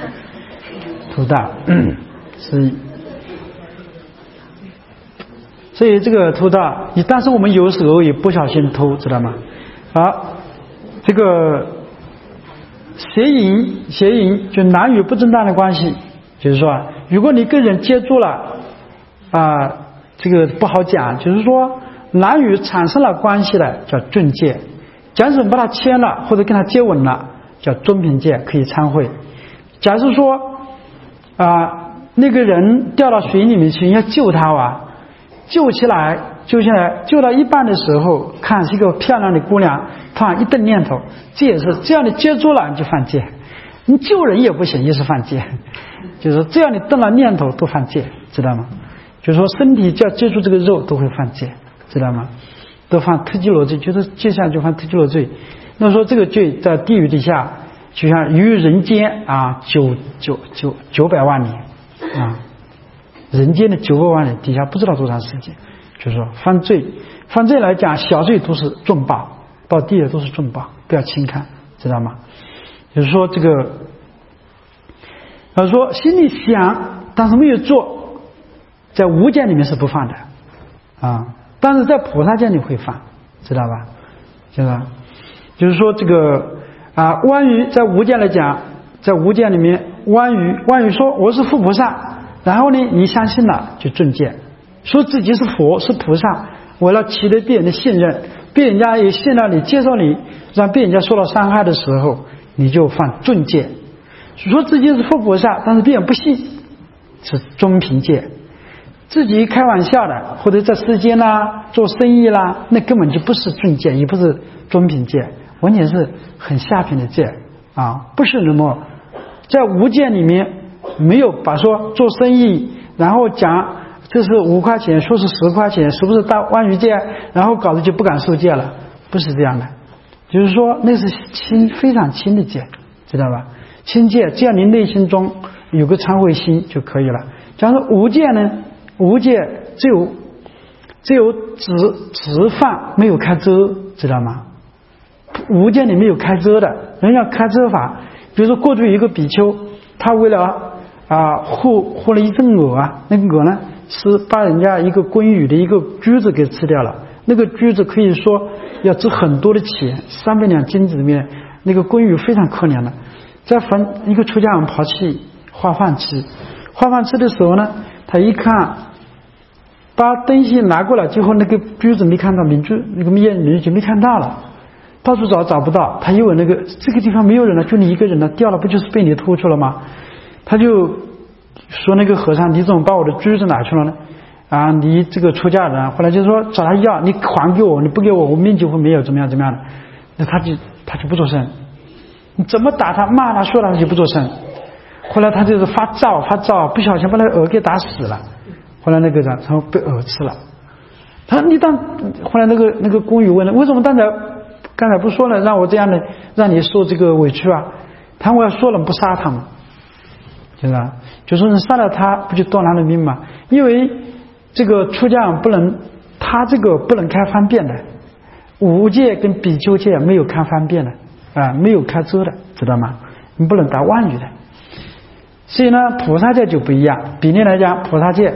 偷盗是所以这个偷盗，但是我们有时候也不小心偷，知道吗？好，这个邪淫就男女不正当的关系，就是说，如果你跟人接触了这个不好讲，就是说男女产生了关系了，叫中戒。假使把他牵了或者跟他接吻了，叫中品戒，可以忏悔。假如说那个人掉到水里面去，要救他救起来，救到一半的时候，看是一个漂亮的姑娘，突然一动念头，这也是这样的接触了你就犯戒，你救人也不行，也是犯戒，就是这样的动了念头都犯戒，知道吗？就是说身体只要接触这个肉都会犯戒，知道吗？都犯特基罗罪，就是接下来就犯特基罗罪。那说这个罪在地狱底下，就像于人间900万年人间的900万年底下不知道多长时间。就是说犯罪来讲，小罪都是重报，到地狱都是重报，不要轻看，知道吗？就是说这个说心里想但是没有做，在无间里面是不犯的但是在菩萨界里会犯，知道吧？就是说这个弯于在无间来讲，在无间里面弯于说我是佛菩萨，然后呢你相信了就中戒，说自己是佛是菩萨，为了取得别人的信任，别人家也信了你接受你，让别人家受到伤害的时候，你就犯中戒。说自己是佛菩萨，但是别人不信，是中品戒。自己开玩笑的，或者在世间做生意那根本就不是中戒，也不是中品戒，完全是很下品的戒不是那么在无戒里面没有把说做生意，然后讲这是5块钱，说是10块钱，是不是大万余戒，然后搞得就不敢受戒了，不是这样的。就是说那是非常轻的戒，知道吧？轻戒，只要你内心中有个忏悔心就可以了。假如无戒呢，无戒只有直犯，没有开遮，知道吗？无戒里没有开遮的，人家开遮法，比如说过去一个比丘，他为了护了一只鹅那个鹅呢是把人家一个鲑鱼的一个驹子给吃掉了，那个驹子可以说要值很多的钱，300两金子里面，那个鲑鱼非常可怜的，在一个出家人跑去化饭吃的时候呢，他一看把东西拿过来，最后那个驹子没看到，那个面就没看到了，到处找不到，他以为这个地方没有人了，就你一个人了，掉了不就是被你偷去了吗？他就说那个和尚，你怎么把我的驹子拿去了呢？你这个出家人，后来就说找他要，你还给我，你不给我命就会没有，怎么样的，那他就不做声，你怎么打他骂他说他就不做声。后来他就是发燥，不小心把那个鹅给打死了。后来那个人他被鹅吃了。他后来那个公寓问了，为什么刚才不说了，让我这样的让你受这个委屈他我要说了不杀他吗？就说你杀了他不就断他的命吗？因为这个出家人他这个不能开方便的，无戒跟比丘戒没有开方便的没有开遮的，知道吗？你不能打妄语的。所以呢，菩萨戒就不一样。比例来讲，菩萨戒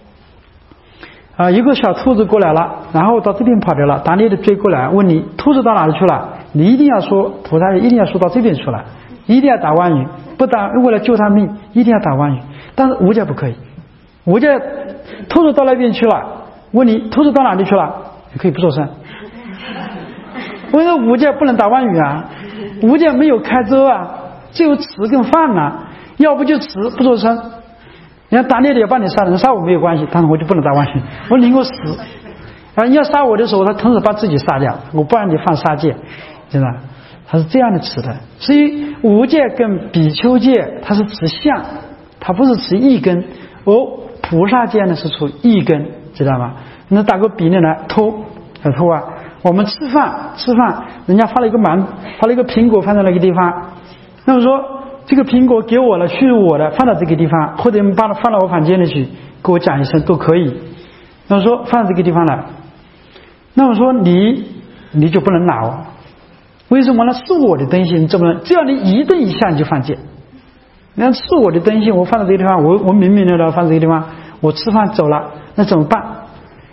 一个小兔子过来了，然后到这边跑掉了，打猎的追过来问你兔子到哪里去了，你一定要说菩萨戒一定要说到这边去了，一定要打妄语，不打为了救他命一定要打妄语。但是无戒不可以，无戒兔子到那边去了，问你兔子到哪里去了，你可以不做声。为什么无戒不能打妄语无戒没有开遮只有持跟犯要不就持不做声。你看打猎的要把你杀人，杀我没有关系，但是我就不能打妄语，我宁可死。你要杀我的时候，他同时把自己杀掉，我不让你犯杀戒，真的，他是这样的持的。所以无戒跟比丘戒它是持相，它不是持一根，菩萨戒呢是出一根，知道吗？那打个比例来，偷我们吃饭，人家发了一个苹果放在那个地方，那么说这个苹果给我了，是我的，放到这个地方，或者把它放到我房间里去，给我讲一声都可以。那么说放这个地方了，那么说你就不能拿为什么呢？是我的东西，你怎么能？只要你一动一下你就犯戒。你看是我的东西，我放在这个地方，我明明的放这个地方，我吃饭走了，那怎么办？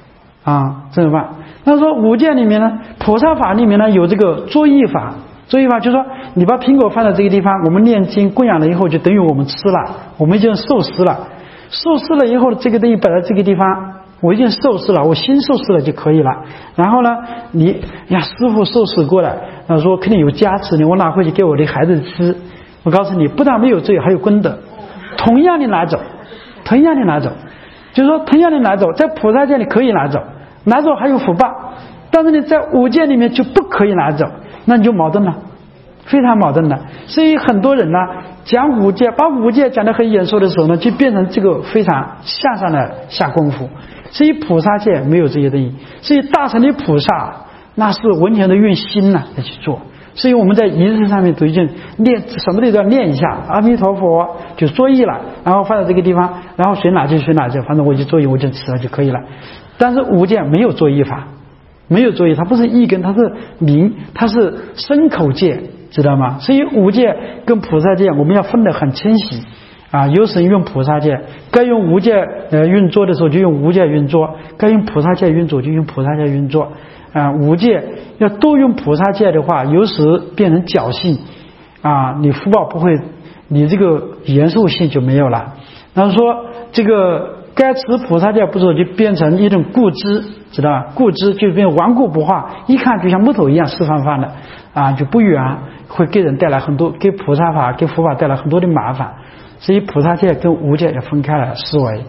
怎么办？那说五戒里面呢，菩萨法里面呢有这个作意法。作意法就是说，你把苹果放在这个地方，我们念经供养了以后，就等于我们吃了，我们已经受施了。受施了以后，这个东西摆在这个地方，我已经受施了，我心受施了就可以了。然后呢，你呀，师父受施过来，说肯定有加持呢，我拿回去给我的孩子吃。我告诉你，不但没有罪，还有功德。同样的拿走，同样的拿走，就是说同样的拿走，在菩萨界里可以拿走，拿走还有福报，但是呢，在五戒里面就不可以拿走。那你就矛盾了，非常矛盾了。所以很多人呢讲五戒，把五戒讲得很严肃的时候呢，就变成这个非常向上的下功夫。所以菩萨戒没有这些东西，所以大乘的菩萨那是完全的用心来去做。所以我们在仪式上面都已经念，什么都要念一下阿弥陀佛就作意了，然后放在这个地方，然后谁拿去谁拿去，反正我就作意我就吃了就可以了。但是五戒没有作意法，没有作意，它不是意根，它是名，它是身口戒，知道吗？所以五戒跟菩萨戒我们要分得很清晰有时用菩萨戒，该用无戒运作的时候就用无戒运作，该用菩萨戒运作就用菩萨戒运作五戒要多用菩萨戒的话，有时变成侥幸你福报不会，你这个延寿性就没有了。然后说这个该持菩萨戒不做，就变成一种固执，知道吧？固执就变顽固不化，一看就像木头一样湿方方的就不圆，会给人带来很多，给菩萨法给佛法带来很多的麻烦。所以菩萨戒跟无戒要分开来思维。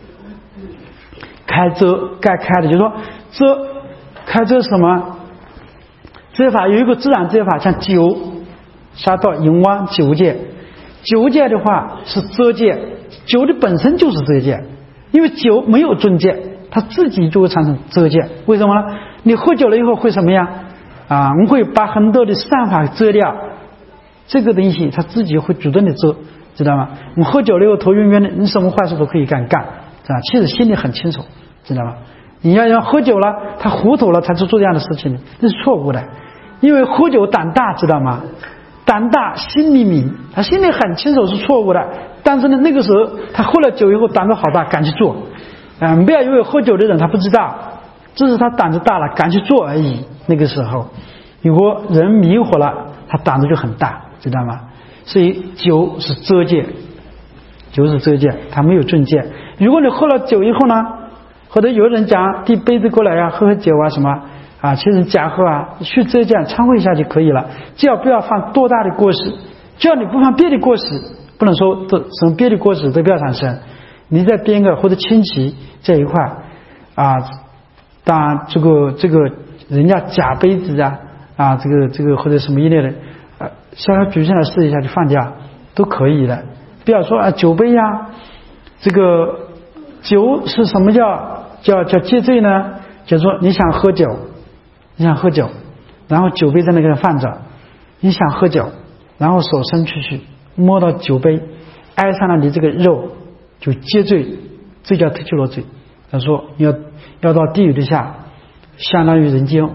开遮该开的，就是说遮开遮什么？遮法有一个自然遮法，像酒、杀盗、淫妄九戒。九戒的话是遮戒，酒的本身就是遮戒，因为酒没有尊戒，它自己就会产生遮戒。为什么呢？你喝酒了以后会什么样我们会把很多的善法遮掉，这个东西它自己会主动的遮，知道吗？我们喝酒了以后头晕晕的，你什么坏事都可以干，知道吧？其实心里很清楚，知道吗？你要喝酒了，他糊涂了才去做这样的事情，这是错误的。因为喝酒胆大，知道吗？胆大心里明，他心里很清楚是错误的，但是呢，那个时候他喝了酒以后胆子好大，敢去做。不要因为喝酒的人他不知道，这是他胆子大了，敢去做而已。那个时候，如果人迷惑了，他胆子就很大，知道吗？所以酒是遮戒，酒是遮戒，他没有尊戒。如果你喝了酒以后呢，或者有人讲递杯子过来喝喝酒什么其实假喝去遮戒忏悔一下就可以了，只要不要犯多大的过失，只要你不犯别的过失，不能说什么别的过失都不要产生。你在边个或者亲戚这一块当然这个人家假杯子这个或者什么一类的稍稍举起来试一下就放掉都可以的。不要说酒杯这个酒是什么叫戒罪呢？就是说你想喝酒，然后酒杯在那个放着，你想喝酒，然后手伸出去摸到酒杯，挨上了你这个肉，就戒罪，这叫特修罗罪。他说要到地狱的下，相当于人间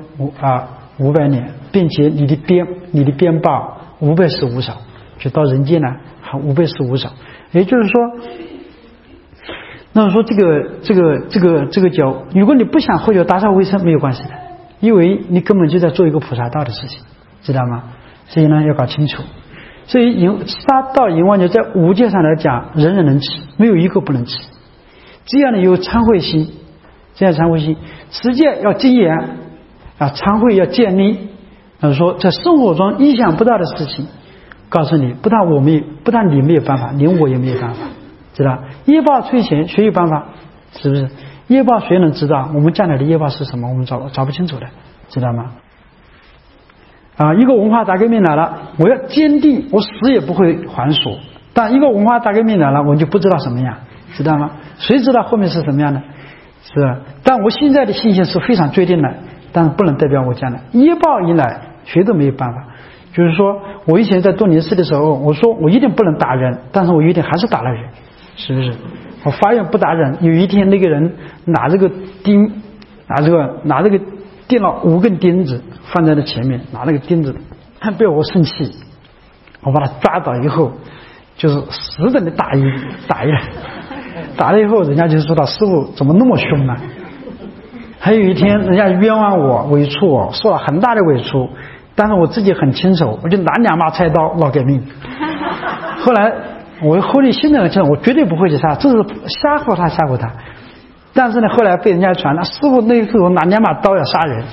500年，并且你的鞭报515手，就到人间呢还515手。也就是说，那么说这个酒，如果你不想喝酒打扫卫生没有关系的，因为你根本就在做一个菩萨道的事情，知道吗？所以呢要搞清楚。所以杀盗淫妄酒在五戒上来讲，人人能吃，没有一个不能吃。只要你有忏悔心，持戒要精严忏悔要建立。说在生活中意想不到的事情，告诉你，不但你没有办法，连我也没有办法，知道？业报催前，谁有办法？是不是？业报谁能知道？我们将来的业报是什么？我们找不清楚的，知道吗？一个文化大革命来了，我要坚定，我死也不会还俗。但一个文化大革命来了，我就不知道什么样，知道吗？谁知道后面是什么样的？是吧？但我现在的信心是非常决定的，但是不能代表我将来。业报一来，谁都没有办法。就是说我以前在多林寺的时候，我说我一定不能打人，但是我有一天还是打了人，是不是？我发愿不打人。有一天那个人拿这个钉，拿这个钉了5根钉子放在了前面，拿那个钉子被我生气，我把他抓倒以后，就是死等的打一打了以后，人家就说到师父怎么那么凶呢？ 还有一天人家冤枉我委屈我，受了很大的委屈，但是我自己很清楚，我就拿2把菜刀老革命。后来我后来现在很清楚，我绝对不会去杀，这是吓唬他。但是呢，后来被人家传了，师傅那时候拿2把刀要杀人。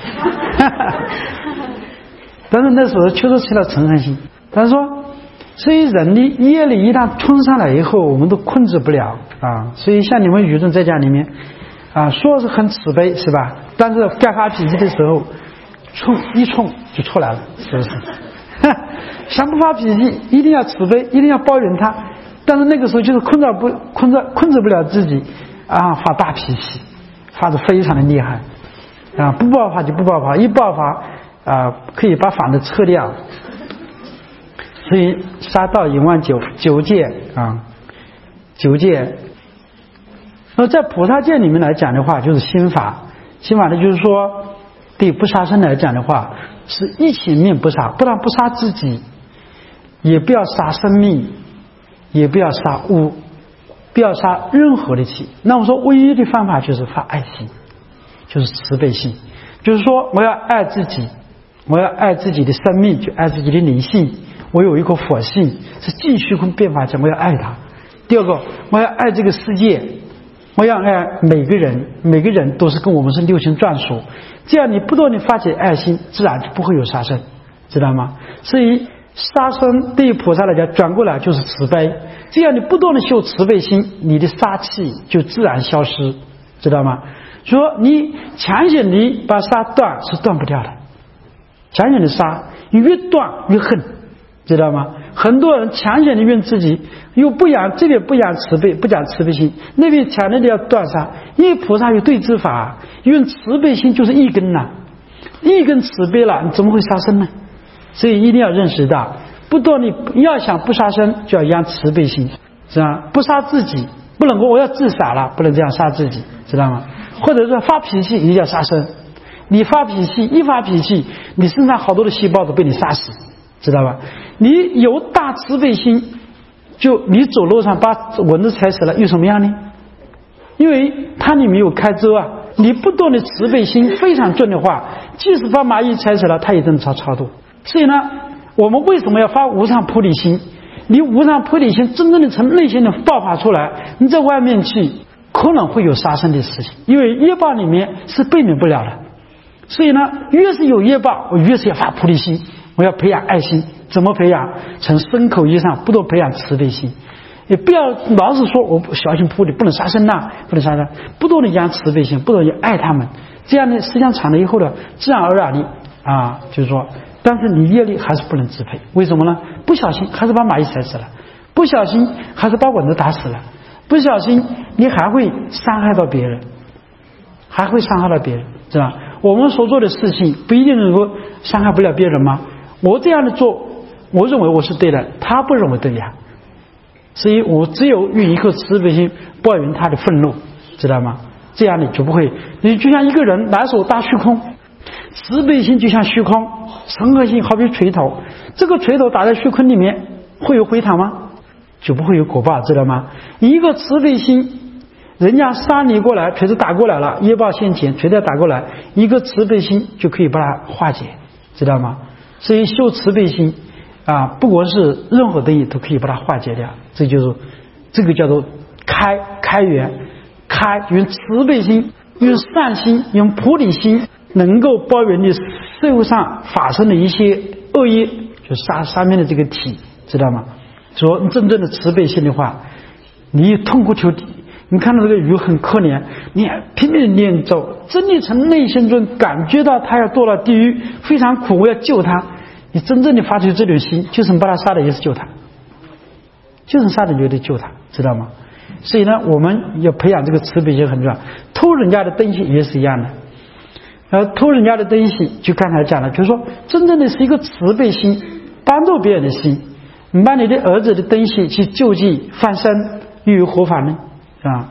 但是那时候确实起了嗔恨心。但是说，所以人的业力一旦冲上来以后，我们都控制不了啊。所以像你们愚众在家里面啊，说是很慈悲是吧？但是该发脾气的时候，一冲就出来了，是不是？想不发脾气，一定要慈悲，一定要包容他。但是那个时候就是控制不了自己啊，发大脾气，发得非常的厉害啊！不爆发就不爆发，一爆发啊，可以把法子撤掉。所以杀盗淫妄酒戒啊，酒戒。那在菩萨戒里面来讲的话，就是心法。心法呢，就是说对不杀生来讲的话，是一起命不杀，不但不杀自己，也不要杀生命，也不要杀物，不要杀任何的气。那我说唯一的方法就是发爱心，就是慈悲心，就是说我要爱自己，我要爱自己的生命，就爱自己的灵性。我有一颗佛性，是尽虚空变法界，我要爱它。第二个，我要爱这个世界，我要爱每个人，每个人都是跟我们是六亲专属。这样你不断的发起爱心，自然就不会有杀生，知道吗？所以杀生对于菩萨来讲，转过来就是慈悲。这样你不断的修慈悲心，你的杀气就自然消失，知道吗？说你强行的把杀断是断不掉的，强行的杀，你越断越恨，知道吗？很多人强行的用自己又不养，这边不养慈悲，不讲慈悲心，那边强烈的要断杀。因为菩萨有对治法，用慈悲心就是一根呐，一根慈悲了，你怎么会杀生呢？所以一定要认识到，不断的要想不杀生，就要养慈悲心，是吧？不杀自己，不能够我要自杀了，不能这样杀自己，知道吗？或者说发脾气也要杀生，你发脾气一发脾气，你身上好多的细胞都被你杀死，知道吧？你有大慈悲心，就你走路上把蚊子踩死了，有什么样呢？因为它里面有开遮啊。你不断的慈悲心非常重的话，即使把蚂蚁踩死了，它也能超度。所以呢，我们为什么要发无上菩提心？你无上菩提心真正的从内心的爆发出来，你在外面去可能会有杀生的事情，因为业报里面是避免不了的。所以呢，越是有业报，我越是要发菩提心，我要培养爱心。怎么培养？从身口意上不断培养慈悲心，也不要老是说我小心扑的不能杀生呐，不能杀生，不断的养慈悲心，不断的爱他们。这样呢，时间长了以后呢，自然而然的啊，就是说，但是你业力还是不能支配。为什么呢？不小心还是把蚂蚁踩死了，不小心还是把蚊子打死了，不小心你还会伤害到别人，还会伤害到别人，是吧？我们所做的事情不一定能够伤害不了别人吗？我这样的做，我认为我是对的，他不认为对呀。所以我只有用一颗慈悲心包容他的愤怒，知道吗？这样你就不会，你就像一个人拿手搭虚空，慈悲心就像虚空，诚和心好比锤头，这个锤头打在虚空里面会有回弹吗？就不会有果报，知道吗？一个慈悲心，人家杀你过来，锤子打过来了，业报现前，锤子打过来，一个慈悲心就可以把它化解，知道吗？所以修慈悲心啊，不管是任何东西都可以把它化解掉，这个叫做开源，用慈悲心，用善心，用菩提心，能够包容你社会上发生的一些恶业，就杀面的这个体，知道吗？说真正的慈悲心的话，你痛哭求地，你看到这个鱼很可怜，你拼命念咒，真的从内心中感觉到他要堕到地狱，非常苦，我要救他。你真正的发出这种心，就算把他杀了也是救他，就算杀了也得救他，知道吗？所以呢，我们要培养这个慈悲心很重要。偷人家的东西也是一样的，偷人家的东西，就刚才讲了，就是说真正的是一个慈悲心，帮助别人的心。你把你的儿子的东西去救济放生，又有何法呢？啊，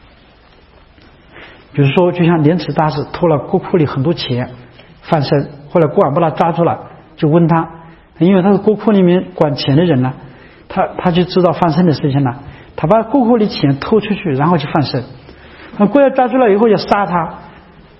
比如说，就像莲池大师偷了国库里很多钱放生，后来国王把他抓住了，就问他，因为他是国库里面管钱的人呢，他就知道放生的事情了，他把国库里钱偷出去，然后去放生。国王抓住了以后要杀他，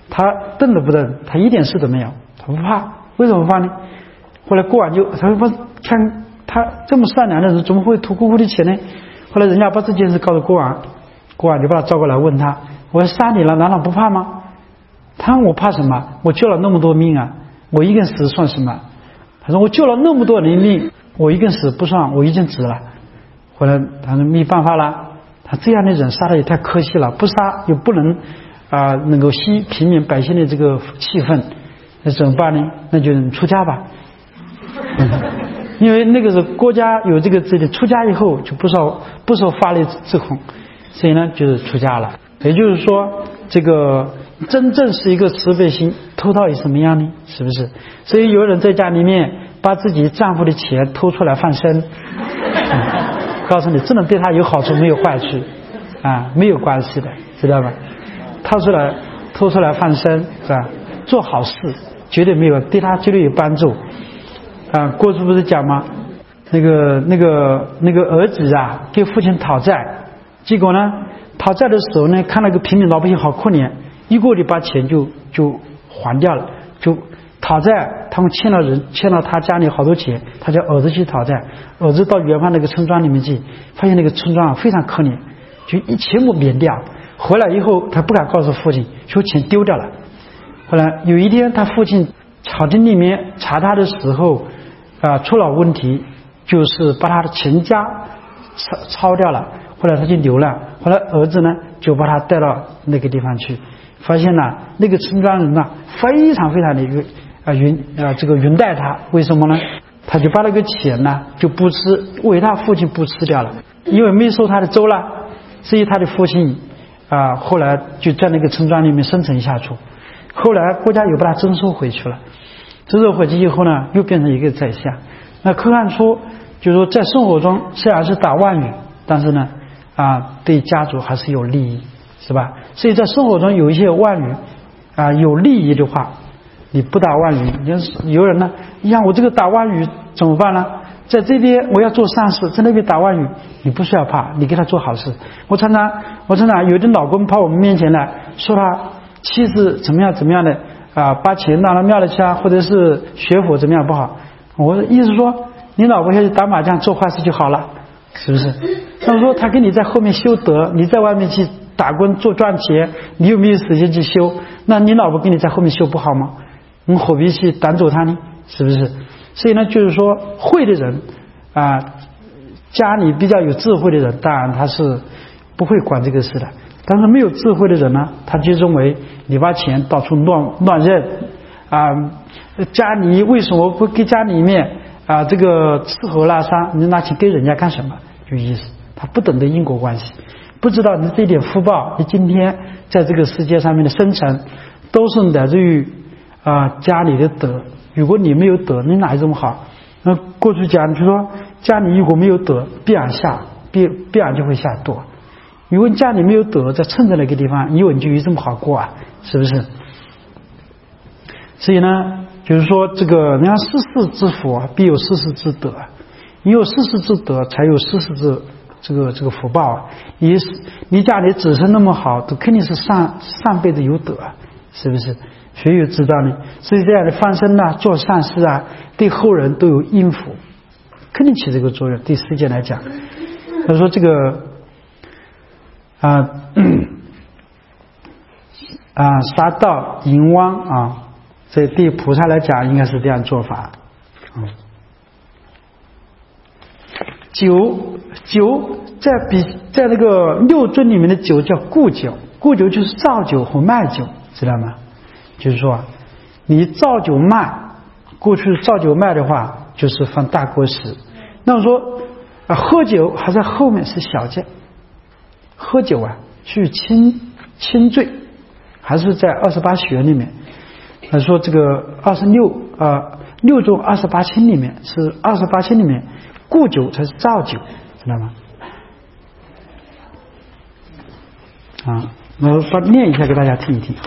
他瞪都不瞪，他一点事都没有，他不怕。为什么不怕呢？后来过完他说看他这么善良的人怎么会图姑姑的钱呢？后来人家把这件事告诉国王，国王就把他招过来问他，我要杀你了难道不怕吗？他说我怕什么？我救了那么多命啊，我一个人死算什么？他说我救了那么多人命，我一个人死不算，我已经值了。后来他说没办法了，他这样的人杀的也太可惜了，不杀又不能能够吸平民百姓的这个气氛，那怎么办呢？那就出家吧。因为那个是国家有这个制度，出家以后就不受法律制控，所以呢就是出家了。也就是说，这个真正是一个慈悲心，偷盗是什么样呢？是不是？所以有人在家里面把自己丈夫的钱偷出来放生，告诉你这能对他有好处没有坏处没有关系的，知道吧？偷出来放生是吧？做好事绝对没有，对他绝对有帮助。过去不是讲吗？那个儿子给父亲讨债，结果呢讨债的时候呢，看那个平民老百姓好可怜，一个就把钱就还掉了。就讨债，他们欠了他家里好多钱，他叫儿子去讨债。儿子到远方那个村庄里面去，发现那个村庄非常可怜，就全部免掉。回来以后他不敢告诉父亲，说钱丢掉了。后来有一天他父亲朝廷里面查他的时候出了问题，就是把他的全家抄掉了。后来他就流浪，后来儿子呢就把他带到那个地方去，发现那个村庄人非常非常的云待他。为什么呢？他就把那个钱就不吃，为他父亲不吃掉了，因为没收他的州了，所以他的父亲后来就在那个村庄里面生存下去。后来国家又把他征收回去了，征收回去以后呢，又变成一个宰相。那可看出就是说在生活中虽然是打妄语，但是呢对家族还是有利益，是吧？所以在生活中有一些妄语有利益的话，你不打妄语，有人呢我这个打妄语怎么办呢？在这边我要做善事，在那边打妄语，你不需要怕，你给他做好事。我常常有的老公跑我们面前来说他妻子怎么样的把钱拿到庙里去或者是学佛怎么样不好。我的意思说，你老婆要去打麻将做坏事就好了，是不是？那么说他跟你在后面修德，你在外面去打工赚钱，你有没有时间去修？那你老婆跟你在后面修不好吗？你何必去赶走他呢？是不是？所以呢，就是说会的人家里比较有智慧的人，当然他是不会管这个事的。但是没有智慧的人呢，他就认为你把钱到处乱扔家里为什么不给家里面这个吃喝拉撒，你拿钱给人家干什么？有意思，他不懂得因果关系，不知道你这点福报，你今天在这个世界上面的生存都是来自于家里的德。如果你没有德，你哪一种好？那过去讲，就说家里如果没有德，必然就会下堕。如果家里没有德，在趁着那个地方，以为你就有这么好过是不是？所以呢，就是说这个人家世世之福必有世世之德，你有世世之德，才有世世之这个福报你家里子孙那么好，都肯定是上辈子有德是不是？谁有知道呢？所以这样的放生做善事对后人都有因福，肯定起这个作用。对世界来讲，他说这个杀盗淫妄这对菩萨来讲应该是这样做法。酒在那个六尊里面的酒叫故酒，故酒就是造酒和卖酒，知道吗？就是说你造酒卖，过去造酒卖的话就是放大锅食。那么说喝酒还在后面是小戒，喝酒去轻罪，还是在28学里面。他说这个六种28轻里面是28轻里面故酒才是造酒，知道吗？我念一下给大家听一听。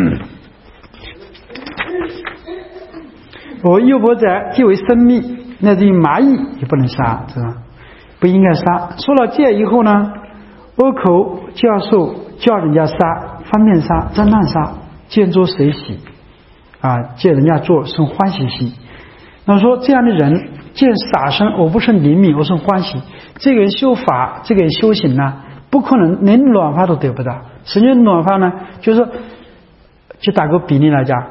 我诱搏者即为生命，乃至于蚂蚁也不能杀，是吧？不应该杀。说了戒以后呢，恶口教授叫人家杀，方便杀，真乱杀， 见作随喜见人家做生欢喜心。那么说这样的人见傻生而不生灵敏而生欢喜，这个人修法，这个人修行呢，不可能连暖法都得不到。什么叫暖法呢？就是说，就打个比例来讲，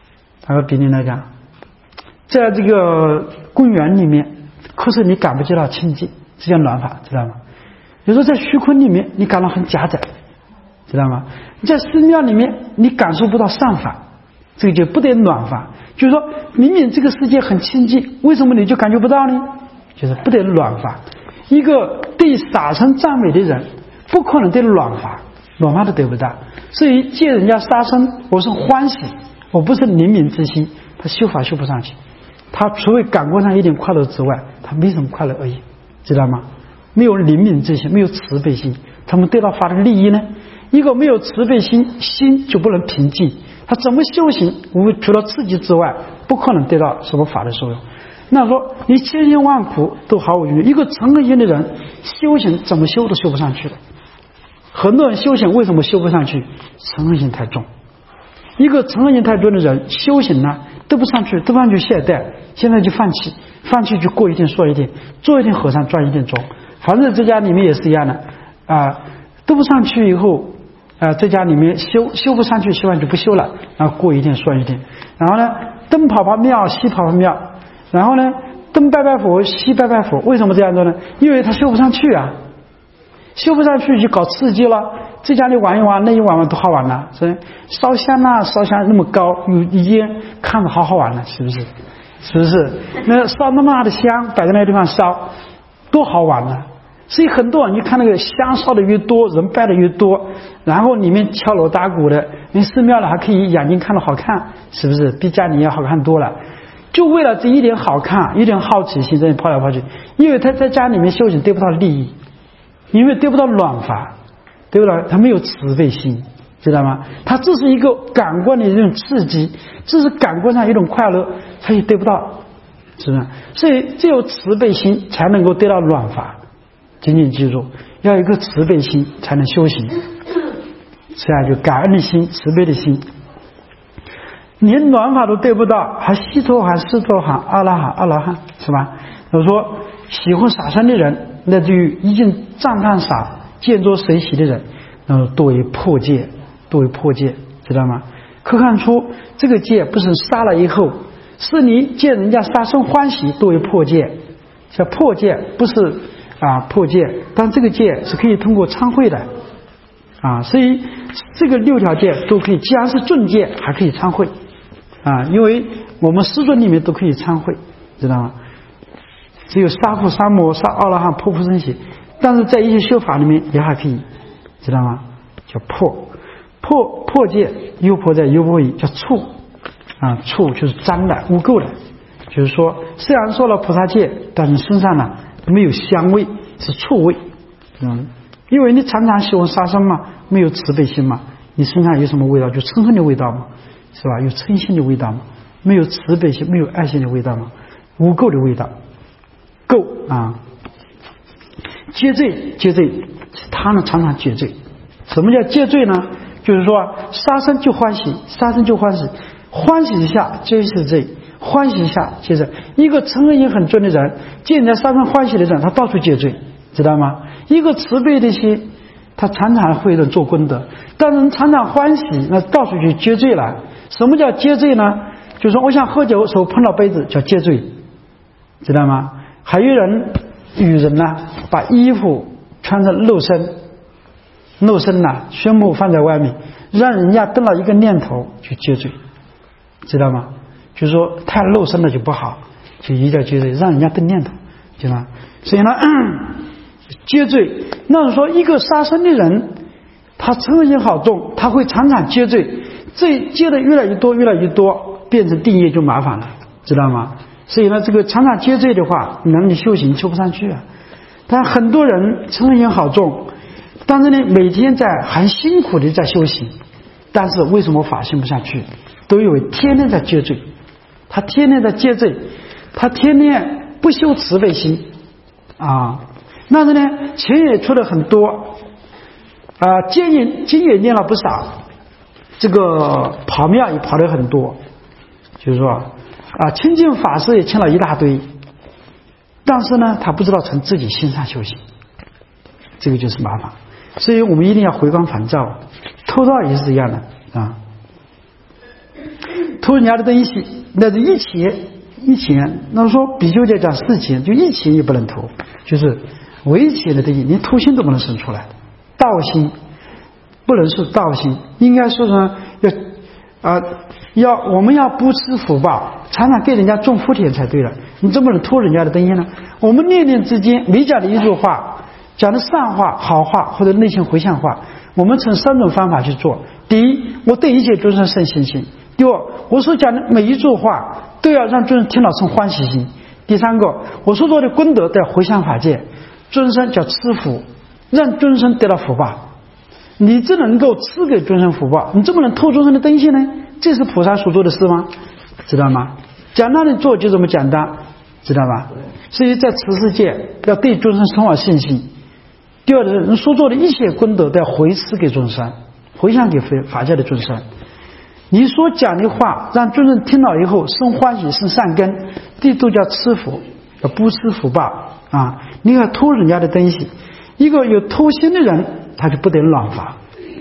在这个公园里面，可是你感不觉到清净，这叫暖法，知道吗？有时候在虚空里面，你感到很狭窄，知道吗？你在寺庙里面，你感受不到善法，这个就不得暖法。就是说明明这个世界很清净，为什么你就感觉不到呢？就是不得暖法。一个对傻生赞美的人，不可能对暖法都得不到。所以见人家杀生，我是欢喜，我不是灵敏之心，他修法修不上去。他除非感官上一点快乐之外，他没什么快乐而已，知道吗？没有灵敏之心，没有慈悲心，他们得到法的利益呢？一个没有慈悲心，心就不能平静。他怎么修行？除了刺激之外，不可能得到什么法的作用。那说你千辛万苦都毫无用。一个诚恳心的人修行怎么修都修不上去了。很多人修行为什么修不上去？诚恳心太重。一个诚恳心太重的人修行呢，得不上去懈怠，现在就放弃就过一天说一天，做一天和尚赚一天钟。反正这家里面也是一样的得不上去以后在家里面修不上去，修完就不修了，然后过一天算一天。然后呢，东跑庙西跑庙，然后呢，东拜拜佛西拜拜佛。为什么这样做呢？因为他修不上去修不上去就搞刺激了。这家里玩一玩，那一玩都好玩了。所以烧香那么高，有烟看着好玩了，是不是？那烧那么大的香摆在那个地方烧，多好玩了。所以很多人你看那个香烧的越多，人拜的越多，然后里面敲锣打鼓的，那寺庙的还可以眼睛看得好看，是不是？比家里要好看多了。就为了这一点好看，一点好奇心，这里跑来跑去。因为他在家里面修行得不到利益，因为得不到暖法，对不对？他没有慈悲心，知道吗？他只是一个感官的一种刺激，只是感官上一种快乐，他也得不到，是不是？所以只有慈悲心才能够得到暖法。紧紧记住，要有一个慈悲心才能修行，这样就感恩的心、慈悲的心，连暖法都得不到，还西陀含、斯陀含、阿拉汉，是吧？我说喜欢傻生的人，那对于已经赞叹傻、见作随喜的人，多为破戒，知道吗？可看出这个戒不是杀了以后，是你见人家杀生欢喜，多为破戒。像破戒不是破戒，但这个戒是可以通过参会的所以这个6条戒都可以，既然是正戒还可以参会因为我们师尊里面都可以参会，知道吗？只有杀父杀母杀阿罗汉破不生喜，但是在一些修法里面也还可以，知道吗？叫破戒，优婆在优婆夷，叫触触就是脏的污垢的，就是说虽然说了菩萨戒，但是身上呢没有香味，是臭味因为你常常喜欢杀生嘛，没有慈悲心嘛，你身上有什么味道？就嗔恨的味道嘛，是吧？有嗔心的味道嘛，没有慈悲心，没有爱心的味道嘛，污垢的味道，垢戒罪，他呢常常戒罪。什么叫戒罪呢？就是说杀生就欢喜，欢喜一下就是罪，欢喜一下接着一个嗔恨心很重的人，见人家杀生欢喜的人，他到处戒罪，知道吗？一个慈悲的心，他常常会做功德，但是常常欢喜，那到处去戒罪了。什么叫戒罪呢？就是说我想喝酒手碰到杯子叫戒罪，知道吗？还有人女人呢，把衣服穿着露身胸部放在外面，让人家得了一个念头去戒罪，知道吗？就是说太露身了就不好，就一定要戒罪，让人家得念头，知道吗？所以呢戒罪，那是说一个杀生的人，他嗔恨心好重，他会常常戒罪，罪戒的越来越多，变成定业就麻烦了，知道吗？所以呢这个常常戒罪的话，那你修行修不上去但很多人嗔恨心好重，但是呢每天很辛苦的在修行，但是为什么法行不下去？都因为天天在戒罪，他天天在戒罪，他天天不修慈悲心但是呢钱也出了很多经也念了不少， 这个跑庙也跑得很多，就是说亲近法师也请了一大堆，但是呢他不知道从自己心上修行，这个就是麻烦。所以我们一定要回光返照。偷盗也是一样的偷人家的东西，那是一钱，那说比丘讲4钱，就1钱也不能偷，就是违钱的东西，连偷心都不能生出来。盗心不能是盗心，应该说呢我们要不吃福报，常常给人家种福田才对了。你怎么能偷人家的东西呢？我们念念之间，每讲的一句话，讲的善话、好话或者内心回向话，我们从3种方法去做。第一，我对一切众生生信心；第二，我所讲的每一句话都要让众生听了生欢喜心；第三个，我所做的功德都要回向法界，众生叫吃福，让众生得到福报。你只能够赐给众生福报，你怎么能偷众生的东西呢？这是菩萨所做的事吗？知道吗？简单的做就这么简单，知道吧？所以在此世界要对众生充满信心。第二个，你所做的一切功德都要回赐给众生，回向给法界的众生。你所讲的话让众生听了以后生欢喜生善根，这都叫吃福，叫不吃福报你要偷人家的东西，一个有偷心的人他就不得暖法，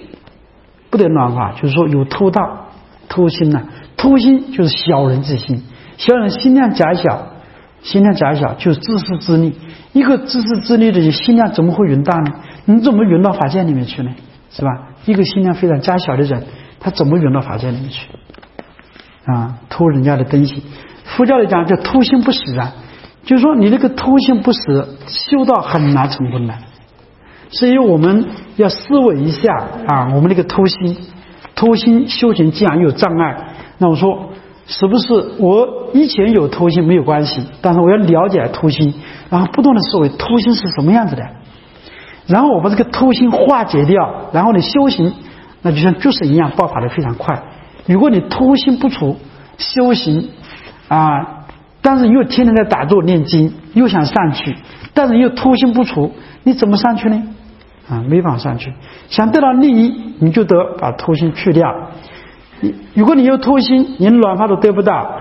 就是说有偷盗偷心偷心就是小人之心，小人心量狭小就是自私自利。一个自私自利的心量怎么会云大呢？你怎么云到法界里面去呢？是吧？一个心量非常狭小的人，他怎么云到法界里面去偷人家的东西。佛教里讲叫偷心不死就是说你那个偷心不死，修道很难成功的。所以我们要思维一下我们那个偷心修行既然有障碍，那我说是不是我以前有偷心没有关系，但是我要了解偷心，然后不断的思维偷心是什么样子的，然后我把这个偷心化解掉，然后你修行那就像诸神一样爆发的非常快。如果你偷心不除，修行但是又天天在打坐念经，又想上去，但是又偷心不除，你怎么上去呢？没法上去。想得到利益，你就得把偷心去掉。如果你有偷心，连软法都得不到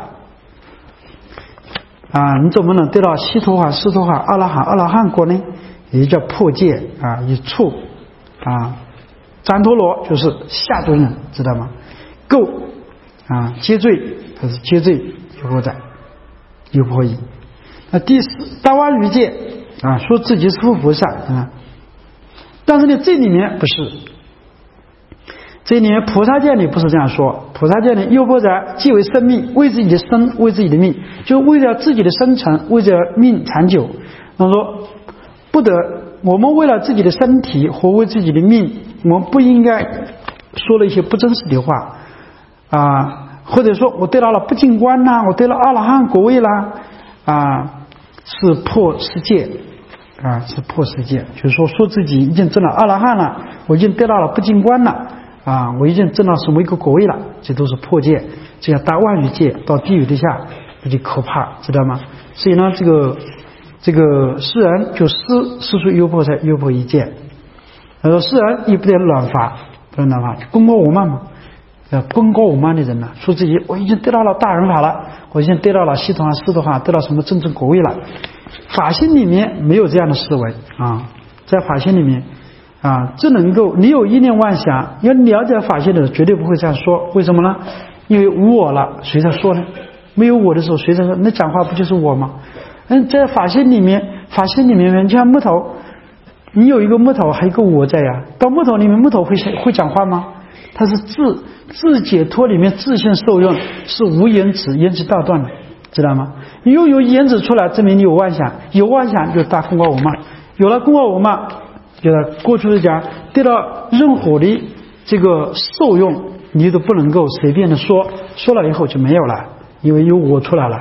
你怎么能得到悉陀化、斯陀化、阿拉汉果呢？也叫破戒以处旃陀罗就是下尊人，知道吗？垢接罪，它是接罪有破在有破译。那第四大万余戒说自己是佛菩萨但是呢这里面不是，这里面菩萨戒里不是这样说。菩萨戒里优婆塞即为生命，为自己的生，为自己的命，就为了自己的生存，为了命长久。他说不得，我们为了自己的身体或为自己的命，我们不应该说了一些不真实的话或者说我得到了不净观我得了阿罗汉果位是破世界是破世界，就是说自己已经证了阿罗汉了，我已经得到了不净观了我已经证到什么一个果位了，这都是破戒。这样大万余戒到地狱之下，那就可怕，知道吗？所以呢这个世人就世俗优婆塞优婆夷戒。他说世人也不得乱发，不能乱发，功高我慢嘛。功高我慢的人说自己我已经得到了大人法了，我已经得到了悉陀化、斯陀化，得到什么真正果位了。法心里面没有这样的思维在法心里面只能够你有一念妄想，要了解法心的人绝对不会这样说。为什么呢？因为无我了，谁在说呢？没有我的时候谁在说？那讲话不就是我吗？在法心里面就像木头，你有一个木头还有一个我在到木头里面木头会讲话吗？它是自解脱里面自性受用，是无言止，言止道断的，知道吗？你又有言止出来，证明你有妄想，有妄想就大功高我慢，有了功高我慢，就是过去的讲得到任何的这个受用，你都不能够随便的说了以后就没有了，因为有我出来了。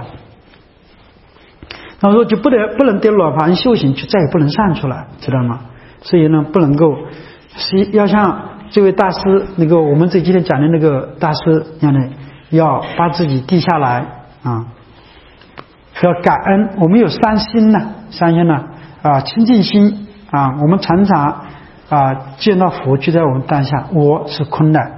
他说就不能得软法，修行就再也不能上去了，知道吗？所以呢不能够要像这位大师我们这几天讲的那个大师一样的，要把自己低下来要感恩。我们有三心清净心我们常常见到佛就在我们当下，我是空的，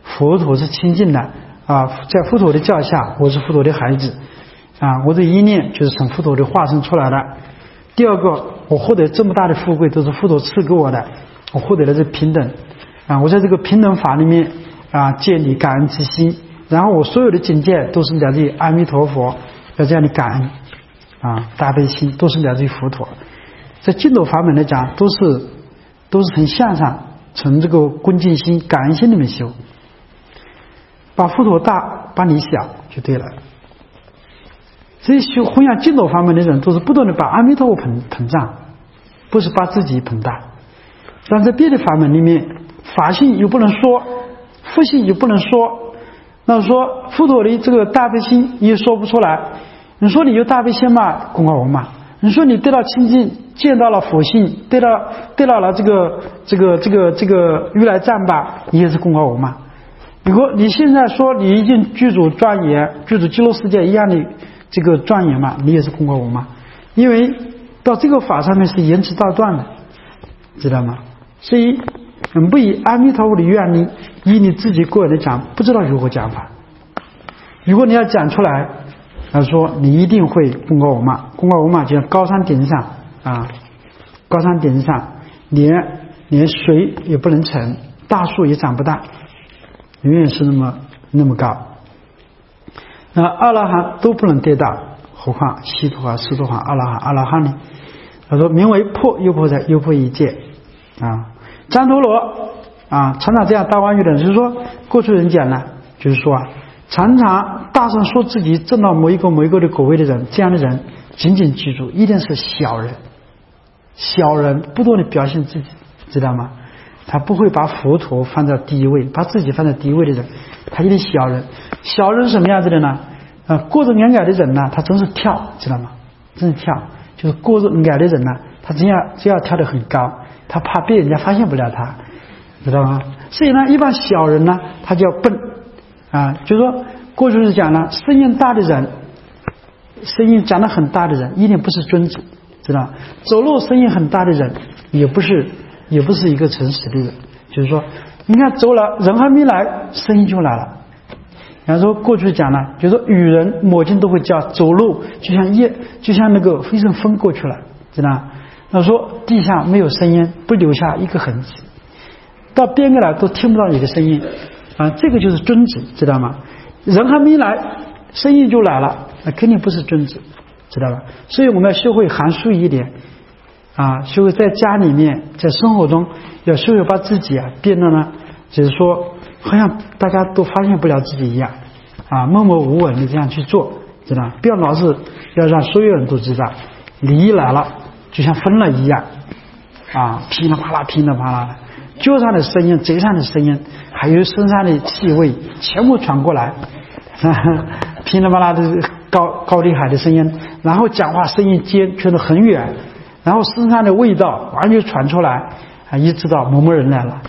佛陀是清净的在佛陀的教下，我是佛陀的孩子我的一念就是从佛陀的化身出来的。第二个，我获得这么大的富贵都是佛陀赐给我的，我获得了这平等我在这个平等法里面建立感恩之心，然后我所有的境界都是来自于阿弥陀佛，要这样的感恩大悲心都是来自于佛陀。在净土法门来讲，都是从向上，从这个恭敬心、感恩心里面修，把佛陀大，把你小就对了。所以修弘扬净土法门的人，都是不断的把阿弥陀佛膨胀，不是把自己膨大。但在别的法门里面，法性又不能说，佛性又不能说，那说佛陀的这个大悲心你也说不出来。你说你有大悲心嘛，功高我嘛；你说你得到清净，见到了佛性，得到了这个如来藏吧，你也是功高我嘛。如果你现在说你已经具足庄严，具足极乐世界一样的这个庄严嘛，你也是功高我嘛。因为到这个法上面是言辞道断的，知道吗？所以不以阿弥陀佛的愿力，以你自己个人的讲，不知道如何讲法。如果你要讲出来，他说你一定会功高我嘛。功高我嘛就像高山顶上高山顶上连水也不能成，大树也长不大，永远是那么高。阿罗汉都不能得到，何况悉陀啊、斯陀含、阿罗汉呢？他说名为破又破在又破一界旃陀罗常常这样大妄语的人，就是说过去人讲呢，就是说常常大声说自己证到某一个的果位的人，这样的人仅仅记住一定是小人不断的表现自己，知道吗？他不会把佛陀放在第一位，把自己放在第一位的人，他一定小人。小人什么样子的呢？过着矮的人呢，他真是跳，知道吗？真是跳，就是过着矮的人呢，他只要跳得很高，他怕被人家发现不了他，知道吗？所以呢，一般小人呢，他叫笨就是说过去是讲呢，声音大的人，声音讲得很大的人，一定不是君子，知道吗？走路声音很大的人，也不是一个诚实的人。就是说，你看走了，人还没来，声音就来了。然后说过去讲呢，就是说与人魔镜都会叫，走路就像那个一阵风过去了，知道吗？那说地上没有声音，不留下一个痕迹，到边个来都听不到你的声音这个就是君子，知道吗？人还没来，声音就来了，那肯定不是君子，知道吧？所以我们要学会含蓄一点学会在家里面，在生活中要学会把自己变得呢，就是说好像大家都发现不了自己一样默默无闻的这样去做，知道吗？不要老是要让所有人都知道，你一来了就像疯了一样噼里啪啦噼里啪啦的，脚上的声音、嘴上的声音，还有身上的气味全部传过来噼里啪啦的高厉害的声音，然后讲话声音间传得很远，然后身上的味道完全传出来一知道某某人来了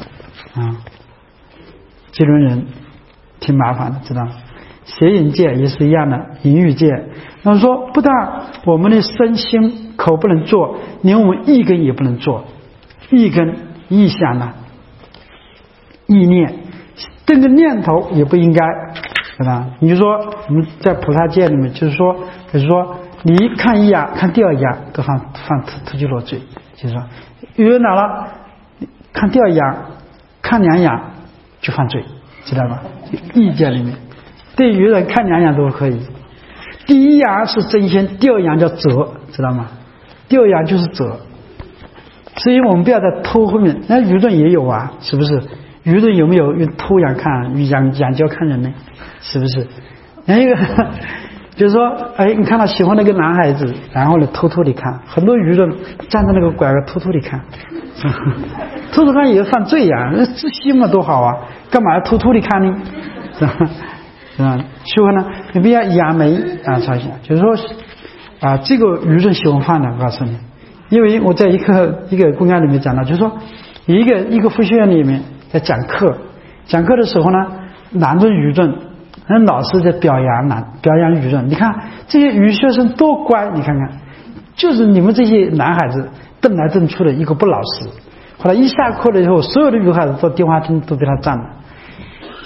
这种人挺麻烦的，知道吗？邪淫戒也是一样的，淫欲戒。那么说不但我们的身心口不能做，连我们意根也不能做。意根意想呢，意念这个念头也不应该，对吧？你就说我们在菩萨戒里面，就是说你一看一眼看第二眼都犯突击落罪，就是说有人哪了看第二眼看两眼就犯罪，知道吧？意见里面对愚人看两眼都可以，第一眼是真心，第二眼叫责，知道吗？第二眼就是责。所以我们不要在偷后面，那愚人也有是不是？愚人有没有用偷眼看仰角看人呢？是不是？一个就是说你看到喜欢那个男孩子，然后呢偷偷的看，很多愚人站在那个拐角偷偷的看偷偷看也犯罪自信嘛多好干嘛要偷偷的看呢？是吧？喜欢呢你不要仰眉朝下，就是说这个愚人喜欢犯的，我告诉你。因为我在一个公案里面讲到，就是说一个佛学院里面在讲课的时候呢，男尊女尊，那老师在表扬愚人。你看这些女学生多乖，你看看，就是你们这些男孩子瞪来瞪去的，一个不老实。后来一下课了以后，所有的女孩子到电话亭都被他占了。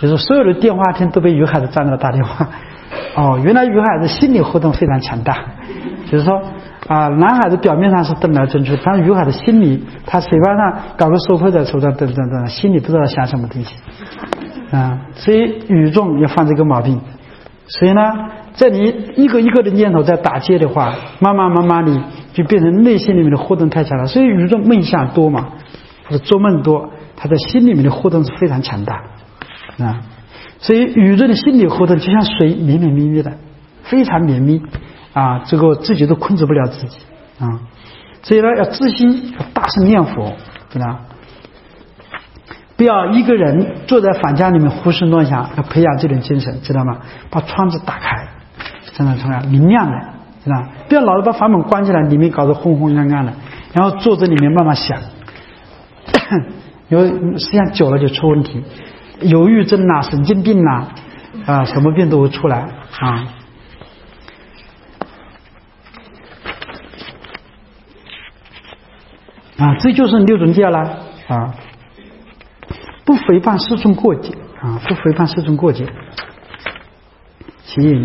就是所有的电话亭都被于海子占了打电话。原来于海子心理活动非常强大，就是说男孩子表面上是瞪来瞪去，但是于海子心里，他嘴巴上搞个手拍在手上瞪，心里不知道想什么东西所以语重要犯这个毛病。所以呢，在你一个一个的念头在打结的话，慢慢你就变成内心里面的活动太强了。所以语重梦想多嘛，或者做梦多，他在心里面的活动是非常强大所以宇宙的心理活动就像水绵绵密密的，非常绵密这个自己都控制不了自己所以呢，要自心，要大声念佛，知道吗？不要一个人坐在房间里面胡思乱想，要培养这种精神，知道吗？把窗子打开，真的重要，明亮的，知道吗？不要老是把房门关起来，里面搞得昏昏暗暗的，然后坐在里面慢慢想，因为实际上久了就出问题，忧郁症神经病什么病都会出来这就是六种戒了不诽谤世众过节不诽谤世众过节。其一，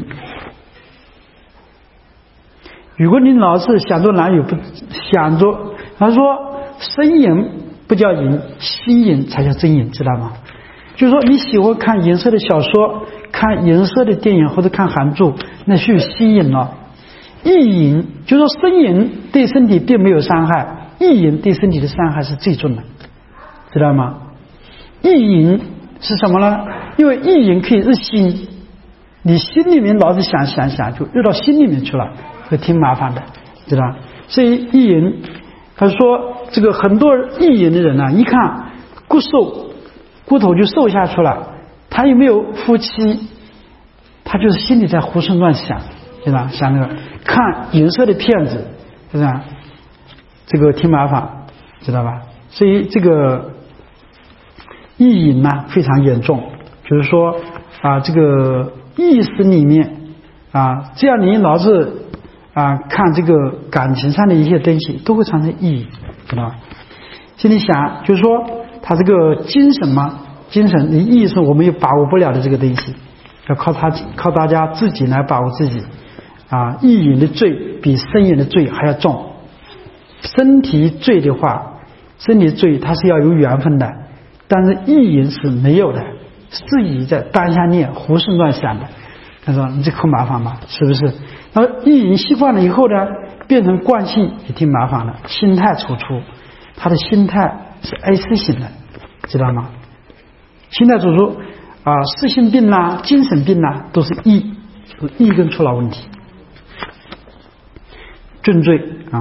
如果你老是想着男女不想着，他说呻吟不叫淫，心淫才叫真淫，知道吗？就是说你喜欢看颜色的小说，看颜色的电影或者看韩剧，那是有吸引了。意淫就是说呻吟对身体并没有伤害，意淫对身体的伤害是最重的，知道吗？意淫是什么呢？因为意淫可以入心，你心里面老是想就入到心里面去了，会挺麻烦的，知道？所以意淫，他说这个很多意淫的人一看骨瘦，骨头就瘦下去了，他有没有夫妻，他就是心里在胡思乱想，知道？想那个看颜色的片子，是吧？这个挺麻烦，知道吧？所以这个意淫非常严重，就是说这个意识里面这样你老是看这个感情上的一些东西，都会产生意淫，知道吧？心里想就是说他这个精神精神你意识我们又把握不了的这个东西，要靠大家自己来把握自己意淫的罪比身淫的罪还要重。身体罪的话，身体罪它是要有缘分的，但是意淫是没有的，自己在当下念胡思乱想的。他说你这可麻烦吧，是不是？然后意淫习惯了以后呢，变成惯性也挺麻烦的，心态处处，他的心态是哀思型的，知道吗？心态处处视性病精神病都是意根出了问题。重罪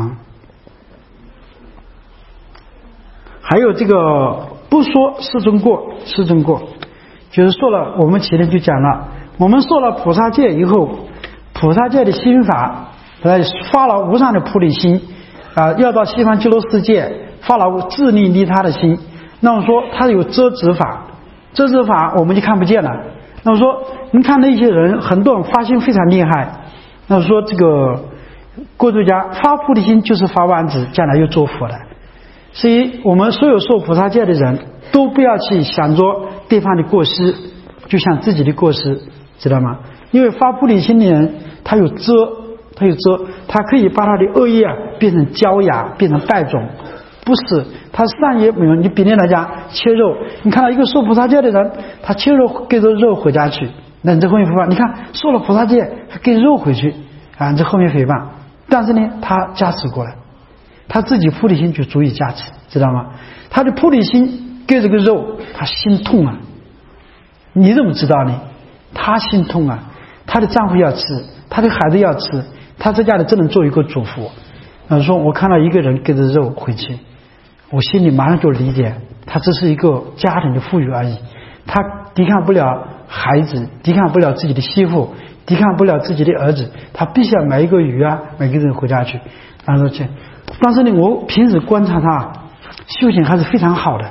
还有这个不说世尊过，就是说了，我们前天就讲了，我们受了菩萨戒以后，菩萨戒的心法发了无上的菩提心要到西方极乐世界发了自利利他的心，那么说他有遮止法我们就看不见了。那么说你看那些人，很多人发心非常厉害，那么说这个过出家发菩提心就是发万子，将来又做佛的。所以我们所有受菩萨戒的人都不要去想着对方的过失，就像自己的过失，知道吗？因为发菩提心的人他有遮，他可以把他的恶业变成焦芽，变成败种，不是他善业没有。你比例来讲，切肉，你看到一个受菩萨戒的人，他切肉给着肉回家去，那你这后面诽谤，你看受了菩萨戒他给肉回去你这后面诽谤，但是呢他加持过来，他自己菩提心就足以加持，知道吗？他的菩提心给这个肉，他心痛你怎么知道呢？他心痛他的丈夫要吃，他的孩子要吃，他这家里只能做一个主妇。说我看到一个人给着肉回去，我心里马上就理解，他只是一个家庭的富裕而已，他抵抗不了孩子，抵抗不了自己的媳妇，抵抗不了自己的儿子，他必须要买一个鱼买个人回家去然后去。但是呢，我平时观察他修行还是非常好的，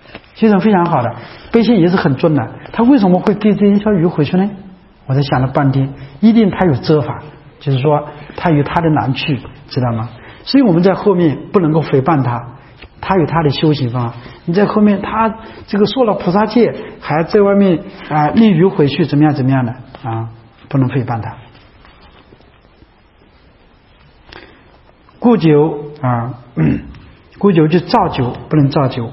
悲心也是很重的，他为什么会给这一条鱼回去呢？我在想了半天，一定他有遮法，就是说他有他的难去，知道吗？所以我们在后面不能够诽谤他， 他有他的修行方法。你在后面他这个说了菩萨戒，还在外面利于回去怎么样的不能诽谤他。故酒故酒就造酒，不能造酒。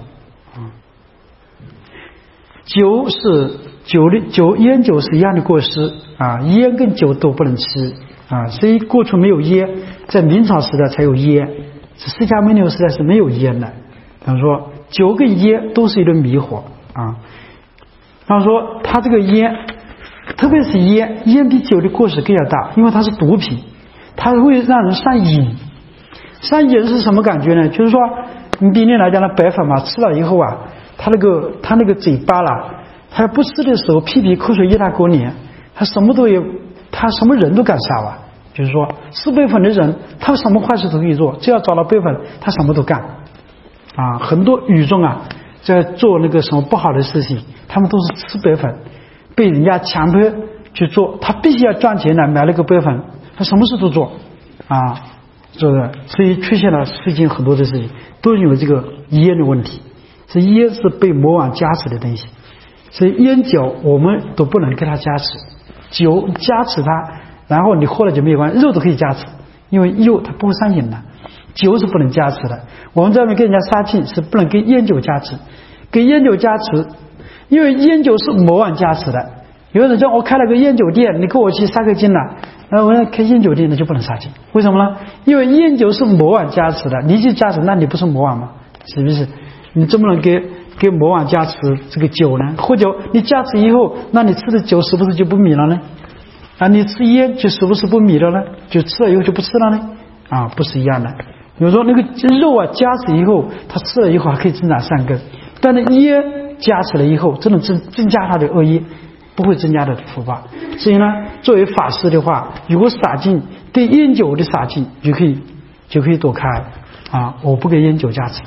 酒是烟酒是一样的过失烟跟酒都不能吃所以过去没有烟，在明朝时代才有烟，释迦牟尼时代是没有烟的。比方说酒跟烟都是一种迷惑比方说他这个烟，特别是烟比酒的过失更要大，因为它是毒品，它会让人上瘾。上瘾是什么感觉呢？就是说你比例来讲呢，白粉嘛，吃了以后他那个嘴巴他不吃的时候屁屁口水一大锅脸，他什么人都敢杀就是说吃白粉的人，他什么坏事都可以做，只要找到白粉他什么都干很多狱中在做那个什么不好的事情，他们都是吃白粉，被人家强迫去做，他必须要赚钱买了个白粉，他什么事都做是不是？所以出现了最近很多的事情都有这个烟的问题，所以烟是被魔王加持的东西，所以烟酒我们都不能给他加持，酒加持他，然后你喝了就没有关系，肉都可以加持，因为肉它不会上瘾的，酒是不能加持的。我们在外面跟人家杀禁是不能跟烟酒加持，跟烟酒加持，因为烟酒是魔王加持的。有人说我开了个烟酒店，你跟我去杀个禁了，我要开烟酒店那就不能杀禁，为什么呢？因为烟酒是魔王加持的，你去加持，那你不是魔王吗？是不是？你怎么能给魔王加持这个酒呢？喝酒你加持以后，那你吃的酒是不是就不迷了呢？你吃烟就是不是不迷了呢？就吃了以后就不吃了呢？不是一样的。比如说那个肉加持以后，他吃了以后还可以增长善根，但是烟加持了以后，只能增加他的恶业，不会增加的福报。所以呢，作为法师的话，如果洒净对烟酒的洒净就可以躲开我不给烟酒加持。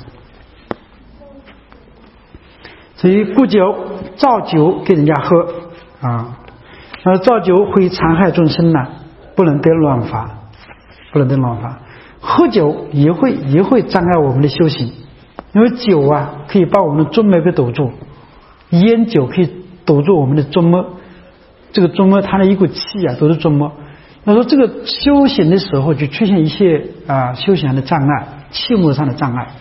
所以故酒造酒给人家喝造酒会残害众生不能得乱法，喝酒也会障碍我们的修行，因为酒可以把我们的中脉给堵住，烟酒可以堵住我们的中脉，这个中脉它的一股气都是中脉。那说这个修行的时候就出现一些修行的障碍，气脉上的障碍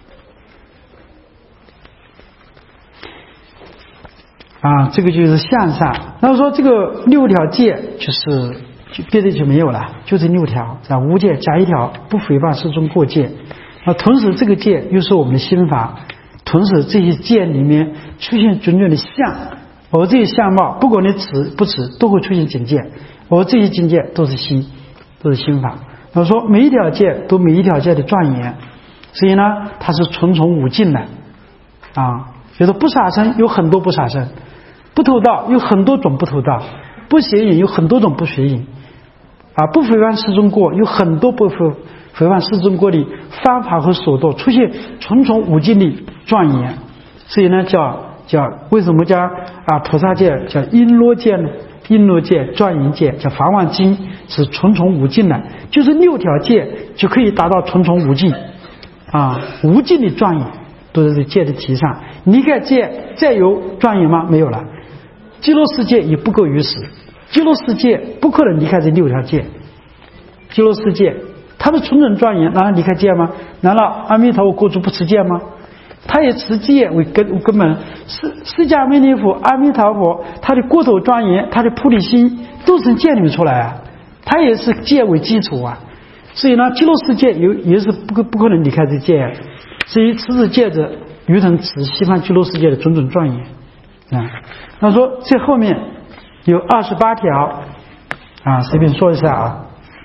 这个就是向上。那说这个6条戒就是别的就没有了，就这6条无戒加1条，不诽谤世中过戒。同时这个戒又是我们的心法，同时这些戒里面出现种种的相，而这些相貌不管你持不持都会出现境界，而这些境界都是心法。那说每一条戒都每一条戒的庄严，所以呢它是重重无尽的有的不杀生有很多不杀生，不偷盗有很多种不偷盗，不邪淫有很多种不邪淫不诽谤世中过有很多不诽谤世中过的方法和手段，出现重重无尽的庄严。所以呢叫为什么叫菩萨戒叫璎珞戒呢？璎珞戒庄严戒叫法王经是重重无尽的，就是6条戒就可以达到重重无尽无尽的庄严，都是戒的提倡。离开戒再有庄严吗？没有了。极乐世界也不够于此，极乐世界不可能离开这6条戒，极乐世界它的重重庄严难道离开戒吗？难道阿弥陀佛过去不持戒吗？他也持戒为根本，释迦牟尼佛阿弥陀佛他的国土庄严，他的菩提心都从戒里面出来他也是戒为基础所以呢极乐世界也是不可能离开这戒所以持此戒者如同持西方极乐世界的种种庄严那说这后面有28条随便说一下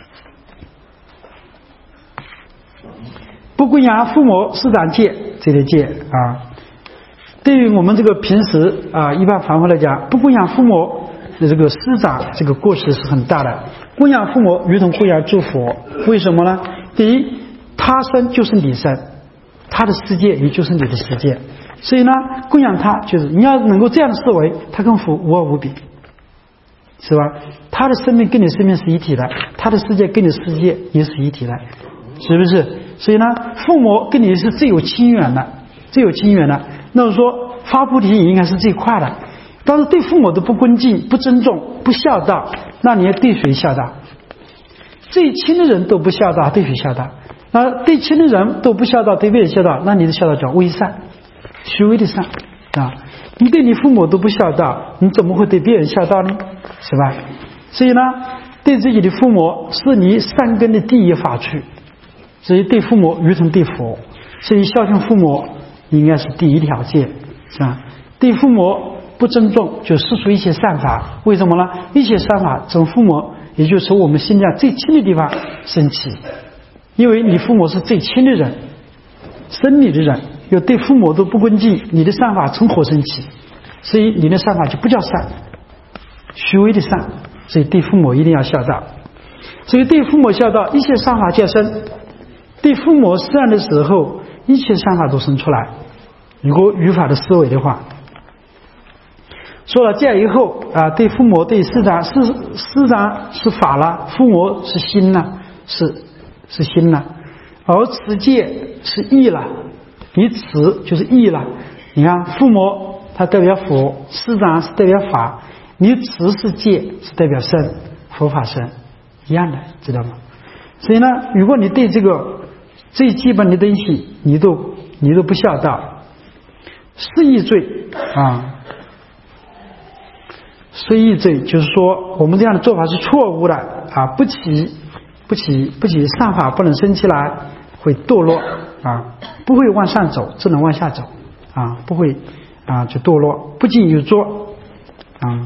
不供养父母师长戒，这类戒对于我们这个平时一般凡夫来讲，不供养父母的这个师长这个过失是很大的。供养父母如同供养诸佛，为什么呢？第一，他生就是你生，他的世界也就是你的世界，所以呢供养他就是你要能够这样的思维，他跟佛无二无比，是吧？他的生命跟你生命是一体的，他的世界跟你世界也是一体的，是不是？ 所以呢，父母跟你是最有亲缘的，最有亲缘的。那么说发菩提也应该是最快的。但是对父母都不恭敬、不尊重、不孝道，那你要对谁孝道？最亲的人都不孝道，对谁孝道？那对亲的人都不孝道，对别人孝道，那你的孝道叫微善，虚伪的善啊！你对你父母都不孝道，你怎么会对别人孝道呢？是吧？所以呢，对自己的父母是你善根的第一法趣，所以对父母如同对佛，所以孝敬父母应该是第一条件，是吧？对父母不尊重，就施出一些善法。为什么呢？一些善法从父母，也就是从我们心上最亲的地方升起，因为你父母是最亲的人，生你的人，又对父母都不恭敬，你的善法从何升起？所以你的善法就不叫善，虚伪的善。所以对父母一定要孝道。所以对父母孝道，一切善法皆生。对父母善的时候，一切善法都生出来。如果语法的思维的话，说了这样以后啊，对父母对师长是法了，父母是心了，是心了，而持戒是义了。你持就是义了。你看父母他代表佛，师长是代表法，你持是戒，是代表身，佛法身一样的，知道吗？所以呢，如果你对这个最基本的东西你都不孝道，是义罪啊。是义罪就是说我们这样的做法是错误的啊，不起善法不能升起来，会堕落啊，不会往上走，只能往下走啊，不会啊就堕落，不进有作啊。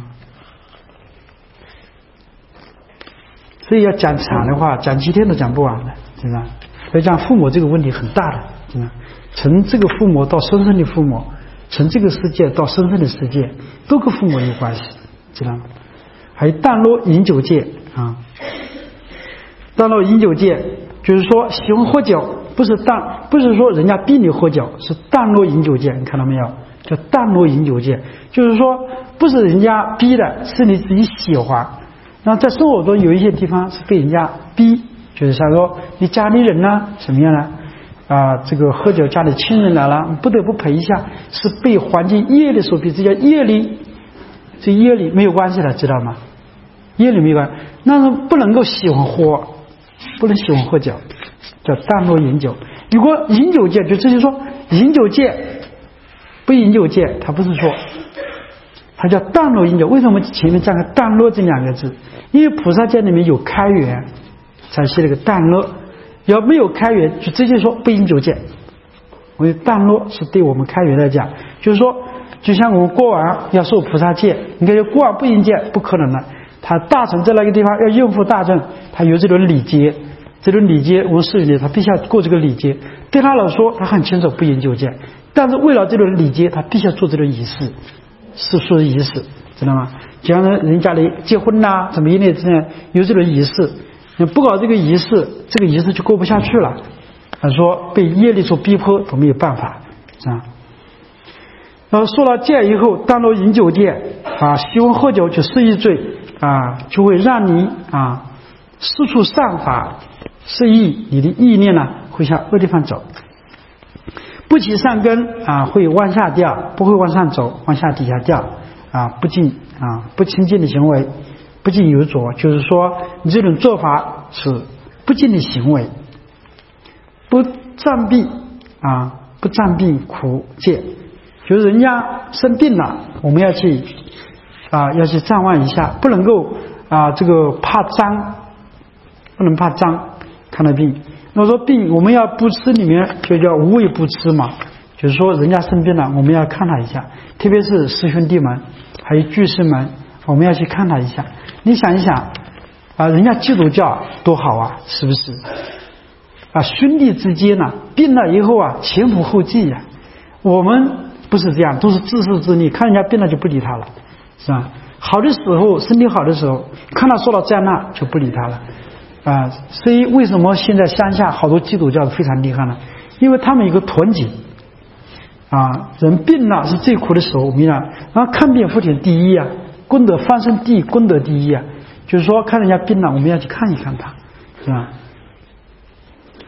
所以要讲长的话，讲7天都讲不完的，对吧？所以讲父母这个问题很大的，对吧？从这个父母到生生的父母，从这个世界到生生的世界，都跟父母有关系，知道吗？还有淡若饮酒戒啊，淡若饮酒戒就是说喜欢喝酒，不是说人家逼你喝酒，是淡若饮酒戒，你看到没有？叫淡若饮酒戒，就是说不是人家逼的，是你自己喜欢。然后在生活中有一些地方是被人家逼，就是像说你家里人呢什么样呢？这个喝酒家里亲人来了，不得不陪一下，是被环境业力所逼，这叫业力，这业力没有关系的，知道吗？业力没有关系，那是不能够喜欢喝，不能喜欢喝酒，叫淡若饮酒。如果饮酒戒，就直接说饮酒戒，不饮酒戒，他不是说，它叫淡若饮酒。为什么前面加个淡若这2个字？因为菩萨戒里面有开源，才写了个淡若。要没有开源，就直接说不饮酒戒。我淡若是对我们开源来讲，就是说，就像我们国王要受菩萨戒，你看国王不饮戒不可能的。他大臣在那个地方要应付大政，他有这种礼节，这种礼节我们寺里他必须要过这个礼节。对他来说，他很清楚不饮酒戒，但是为了这种礼节，他必须要做这种仪式，世俗的仪式，知道吗？就像人家里结婚呐，怎么一类这样有这种仪式，你不搞这个仪式，这个仪式就过不下去了。他说被业力所逼迫都没有办法，是吧？然后说了戒以后，淡若饮酒戒啊，喜欢喝酒就失义罪啊，就会让你施出善法失义，你的意念呢会向恶地方走，不起善根会往下掉，不会往上走，往下底下掉不清净的行为，不净有着，就是说你这种做法是不净的行为，不占病不占病苦戒，就是人家生病了，我们要去瞻望一下，不能够这个怕脏，不能怕脏，看到病。那说病我们要不吃里面就叫无畏不吃嘛，就是说人家生病了，我们要看他一下，特别是师兄弟们还有居士们，我们要去看他一下。你想一想人家基督教多好啊，是不是兄弟之间呢病了以后前仆后继我们不是这样，都是自私自利，看人家病了就不理他了，是吧？好的时候身体好的时候看他说了这样那就不理他了所以为什么现在乡下好多基督教非常厉害呢？因为他们有个团结人病了是最苦的时候，我们看病福田第一功德翻身功德第一就是说看人家病了我们要去看一看他，是吧？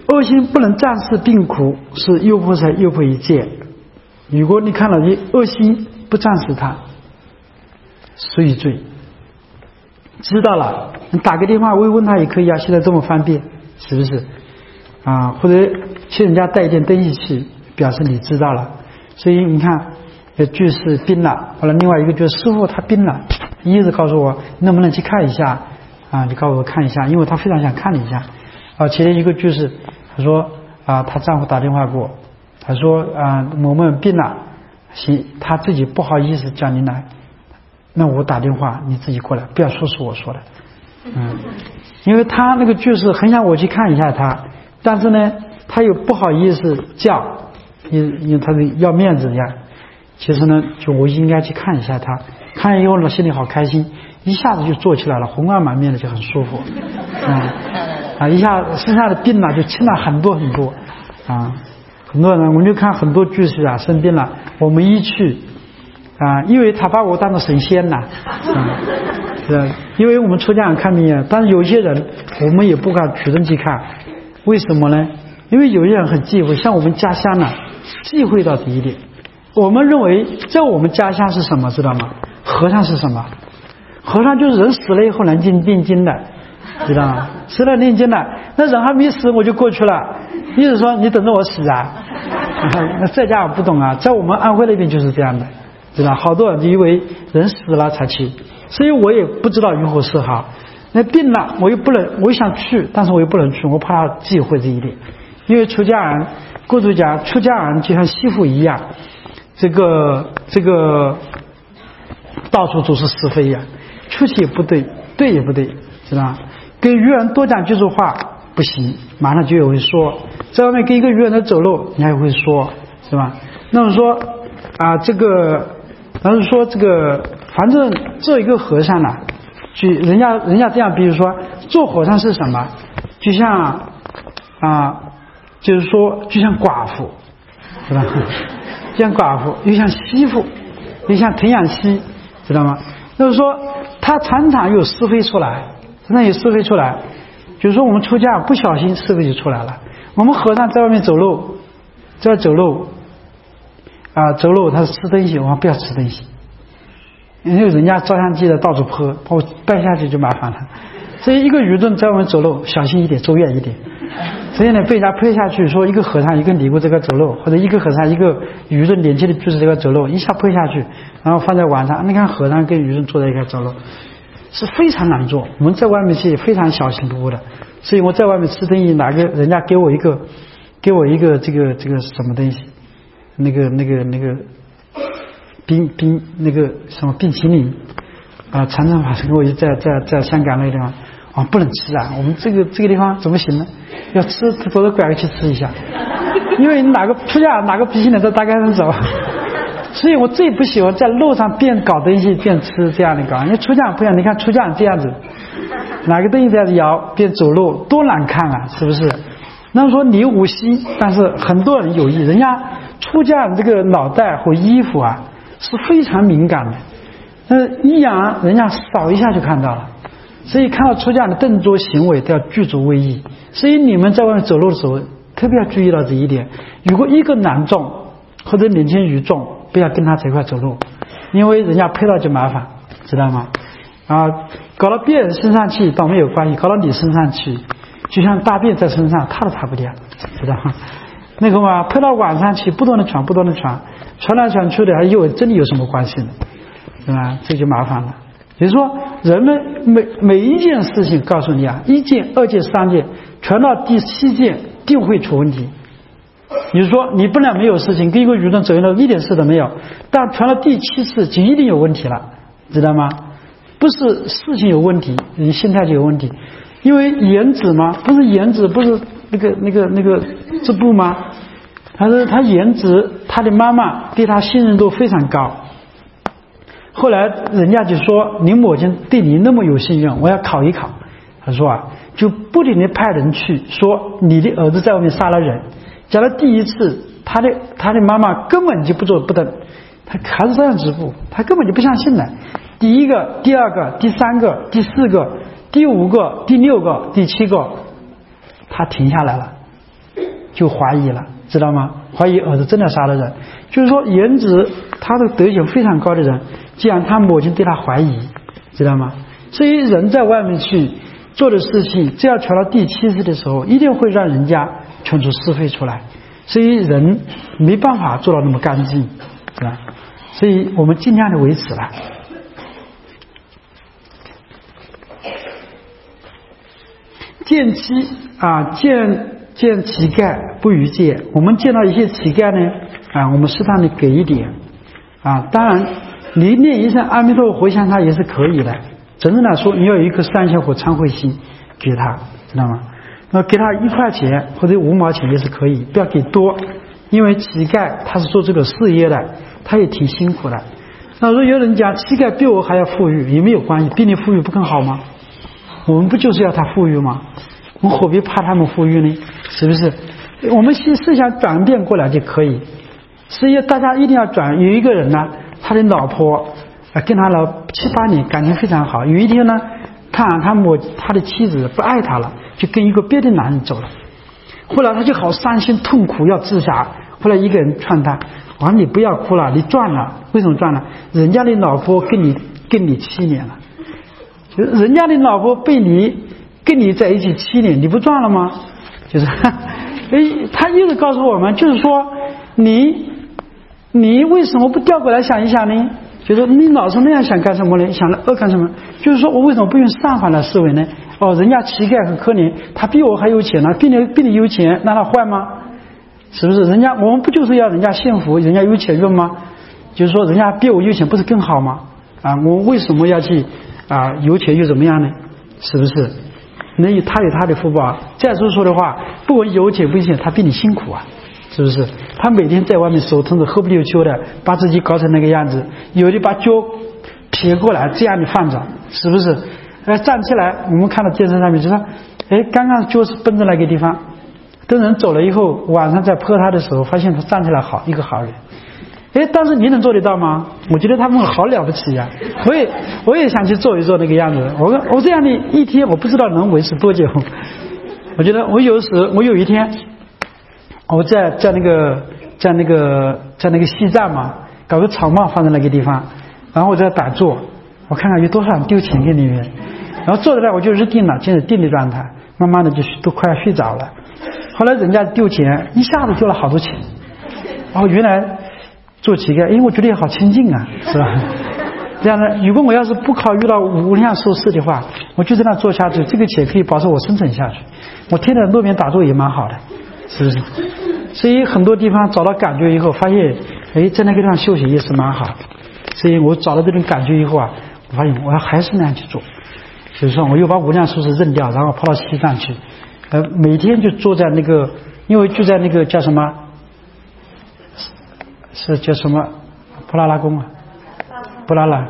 恶心不能暂时病苦，是诱菩萨诱迫一戒。如果你看到你恶心不暂时它，属于罪。知道了，你打个电话慰问他也可以啊，现在这么方便，是不是啊？或者请人家带一点东西去，表示你知道了。所以你看，句是病了，后来另外一个就是师父他病了，一直告诉我能不能去看一下啊？就告诉我看一下，因为他非常想看一下啊。其中一个句是他说啊，他丈夫打电话给我，他说啊某某病了，行，他自己不好意思叫你来。那我打电话，你自己过来，不要说是我说的，因为他那个就是很想我去看一下他，但是呢，他又不好意思叫，因为他是要面子一样。其实呢，就我应该去看一下他，看了以后呢，心里好开心，一下子就坐起来了，红光满面的就很舒服，一下身上的病就轻了很多很多啊。很多人我们就看很多居士啊生病了，我们一去。因为他把我当作神仙了，是，因为我们出家人看病啊，但是有些人我们也不敢主动去看，为什么呢？因为有些人很忌讳，像我们家乡呢，忌讳到这一点。我们认为在我们家乡是什么，知道吗？和尚是什么？和尚就是人死了以后能念经的，知道吗？死了念经了，那人还没死我就过去了，意思说你等着我死啊？那在家不懂啊，在我们安徽那边就是这样的。知道，好多人就以为人死了才去，所以我也不知道如何是好。那病了，我又不能，我想去，但是我又不能去，我怕他忌讳这一点。因为出家人，过去讲出家人就像媳妇一样，这个到处都是是非呀，出去也不对，对也不对，知道吗？跟愚人多讲几句话不行，马上就有会说，在外面跟一个愚人的走路，你还会说，是吧？那么说这个。但是说这个，反正做一个和尚呢，就人家这样，比如说做和尚是什么？就像就是说就像寡妇，知道吗？就像寡妇，又像媳妇，又像童养媳，知道吗？就是说他常常有是非出来，常常有是非出来。就是说我们出家不小心是非就出来了。我们和尚在外面走路，走路。走路他是吃东西，我们不要吃东西，因为人家照相机的到处拍，把我掰下去就麻烦了。所以一个愚钝在外面走路，小心一点，走远一点。所以呢，被人家拍下去，说一个和尚一个尼姑这个走路，或者一个和尚一个愚钝年轻的居士这个走路，一下拍下去，然后放在网上，你看和尚跟愚钝坐在一块走路，是非常难做。我们在外面去非常小心不误的。所以我在外面吃东西，哪个人家给我一个这个什么东西。那个冰那个什么冰淇淋常常法师跟我在香港那个地方不能吃啊，我们这个地方怎么行呢？要吃都得拐过去吃一下，因为哪个出家哪个不行的在大街上走，所以我最不喜欢在路上边搞东西边吃这样的搞。因为出家不一样，你看出家这样子，哪个东西在摇边走路多难看啊，是不是？那么说你无心，但是很多人有意，人家出家人这个脑袋和衣服是非常敏感的，一样人家扫一下就看到了，所以看到出家人的动作行为都要具足为意。所以你们在外面走路的时候特别要注意到这一点，如果一个男众或者年轻女众，不要跟他这块走路，因为人家拍到就麻烦，知道吗？搞到别人身上去倒没有关系，搞到你身上去就像大便在身上，他都擦不掉，知道吗？那个嘛，拍到网上去，不断的传来传去的，还以为真的有什么关系呢，是吧？这就麻烦了。也就是说，人们每一件事情，告诉你1件、2件、3件，传到第7件，定会出问题。比如说，你本来没有事情，跟一个愚钝走了一点事都没有，但传到第7次就一定有问题了，知道吗？不是事情有问题，你心态就有问题。因为颜子嘛，不是颜子，不是那个织布吗？他颜子，他的妈妈对他信任度非常高。后来人家就说你母亲对你那么有信任，我要考一考。他说就不停地派人去说你的儿子在外面杀了人。讲了第1次，他的妈妈根本就不做不等，他还是这样织布，他根本就不相信的。第1个、第2个、第3个、第4个。第5个、第6个、第7个，他停下来了， 就怀疑了，知道吗？怀疑儿子真的杀了人，就是说颜值他的德行非常高的人，既然他母亲对他怀疑，知道吗？所以人在外面去做的事情，只要调到第7次的时候，一定会让人家全出是非出来，所以人没办法做到那么干净，是吧？所以我们尽量的维持了。见妻啊，见乞丐不逾界。我们见到一些乞丐呢，啊，我们适当的给一点啊。当然，你念一声阿弥陀佛回向他也是可以的。真正来说，你要有一颗善心和忏悔心给他，知道吗？那给他1块钱或者5毛钱也是可以，不要给多，因为乞丐他是做这个事业的，他也挺辛苦的。那如果有人讲乞丐比我还要富裕，也没有关系，比你富裕不更好吗？我们不就是要他富裕吗？我们何必怕他们富裕呢？是不是？我们思想转变过来就可以。所以大家一定要转。有一个人呢，他的老婆跟他了7、8年，感情非常好。有一天呢，他的妻子不爱他了，就跟一个别的男人走了。后来他就好伤心痛苦，要自杀。后来一个人劝他，我说你不要哭了，你赚了。为什么赚了？人家的老婆跟你7年了，人家的老婆跟你在一起7年，你不赚了吗？就是他一直告诉我们，就是说你为什么不调过来想一想呢？就是你老是那样想干什么呢？想了干什么？就是说我为什么不用上反的思维呢？人家乞丐很可怜，他比我还有钱呢，比你有钱，那他坏吗？是不是？我们不就是要人家幸福，人家有钱用吗？就是说人家比我有钱不是更好吗？我为什么要去有钱又怎么样呢？是不是？他有他的福报。再说的话，不管有钱不有钱，他比你辛苦啊，是不是？他每天在外面手疼的喝不溜秋的，把自己搞成那个样子，有的把脚撇过来这样的放着，是不是？站起来，我们看到电视上面就说，刚刚就是奔着那个地方，等人走了以后，晚上在泼他的时候，发现他站起来一个好人。但是你能做得到吗？我觉得他们好了不起呀！我也想去做一做那个样子。我这样的一天，我不知道能维持多久。我觉得我有一天，我在那个西藏嘛，搞个草帽放在那个地方，然后我在打坐，我看看有多少人丢钱给里面，然后坐在那我就入定了，进入定的状态，慢慢的就都快要睡着了。后来人家丢钱，一下子丢了好多钱，原来做乞丐，因为我觉得也好清净啊，是吧？这样呢，如果我要是不考虑到无量寿事的话，我就在那做下去，这个钱可以保证我生存下去。我天天路边打坐也蛮好的，是不是？所以很多地方找到感觉以后，发现在那个地方修行也是蛮好。所以我找到这种感觉以后我发现我还是那样去做。所以说我又把无量寿事扔掉，然后跑到西藏去，每天就坐在那个，因为就在那个叫什么？是叫什么？布拉拉宫啊？布拉拉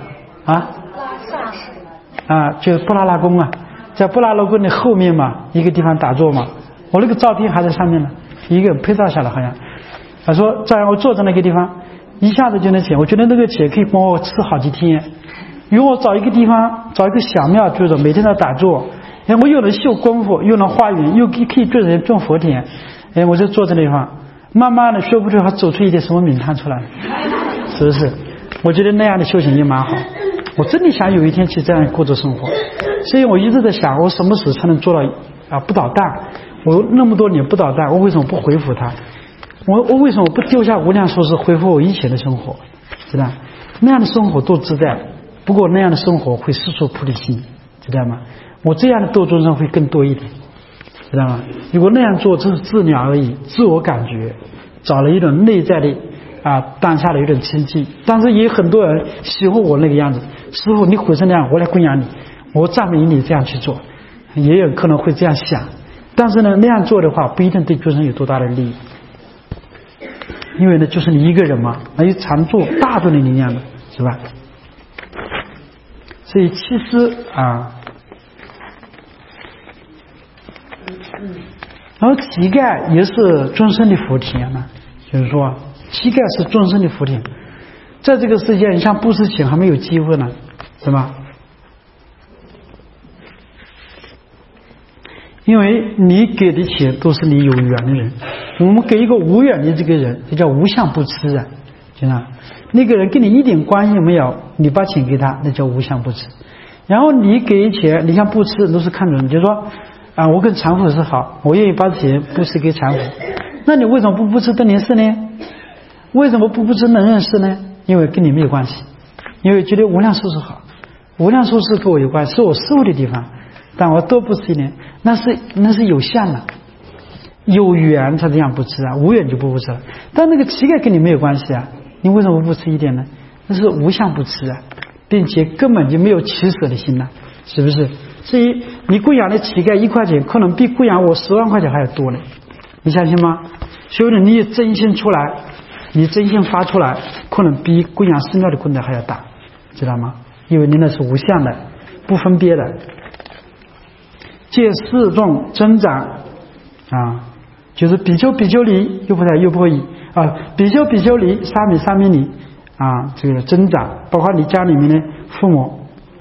就布拉拉宫啊，在布拉拉宫的后面嘛，一个地方打坐嘛。我那个照片还在上面呢，一个人拍照下来好像。他说这样我坐在那个地方，一下子就能钱，我觉得那个钱可以帮我吃好几天。如果我找一个地方，找一个小庙住着，每天在打坐，我又能修功夫，又能化缘，又可以对人种佛田，我就坐在那地方，慢慢的说不出还走出一点什么名堂出来，是不是？我觉得那样的修行也蛮好，我真的想有一天去这样过着生活。所以我一直在想，我什么时候才能做到不捣蛋？我那么多年不捣蛋，我为什么不回复他？我为什么不丢下无量寿事恢复我以前的生活？知道那样的生活多自在，不过那样的生活会失去菩提心，知道吗？我这样的度众生会更多一点，知道吗？如果那样做只是自了而已，自我感觉，找了一种内在的当下的一种清净。但是也有很多人喜欢我那个样子，师父你毁成那样，我来供养你，我赞美你这样去做，也有可能会这样想。但是呢，那样做的话不一定对众生有多大的利益，因为呢就是你一个人嘛，那有常住大众的力量的，是吧？所以其实然后乞丐也是众生的福田呢，就是说乞丐是众生的福田，在这个世界你像布施钱还没有机会呢，是吧？因为你给的钱都是你有缘的人， 我们给一个无远离这个人，这叫无相不痴啊，知道？那个人跟你一点关系没有，你把钱给他，那叫无相不痴。然后你给钱，你像布施都是看准，就是说啊，我跟产妇是好，我愿意把钱布施给产妇，那你为什么不布施邓林寺呢？为什么不布施能人寺呢？因为跟你没有关系，因为觉得无量寿是好，无量寿是跟我有关系，是我师父的地方，但我多布施一点，那是有相的，有缘才这样布施啊，无缘就不布施了。但那个乞丐跟你没有关系啊，你为什么不布施一点呢？那是无相不施啊，并且根本就没有取舍的心了，是不是？所以你供养的乞丐1块钱，可能比供养我10万块钱还要多呢，你相信吗？所以呢，你真心出来，你真心发出来，可能比供养寺庙的功德还要大，知道吗？因为你那是无相的，不分别的。借四众增长啊，就是比丘比丘尼又不太又不会啊，比丘比丘尼沙弥沙弥尼啊，这个增长，包括你家里面的父母，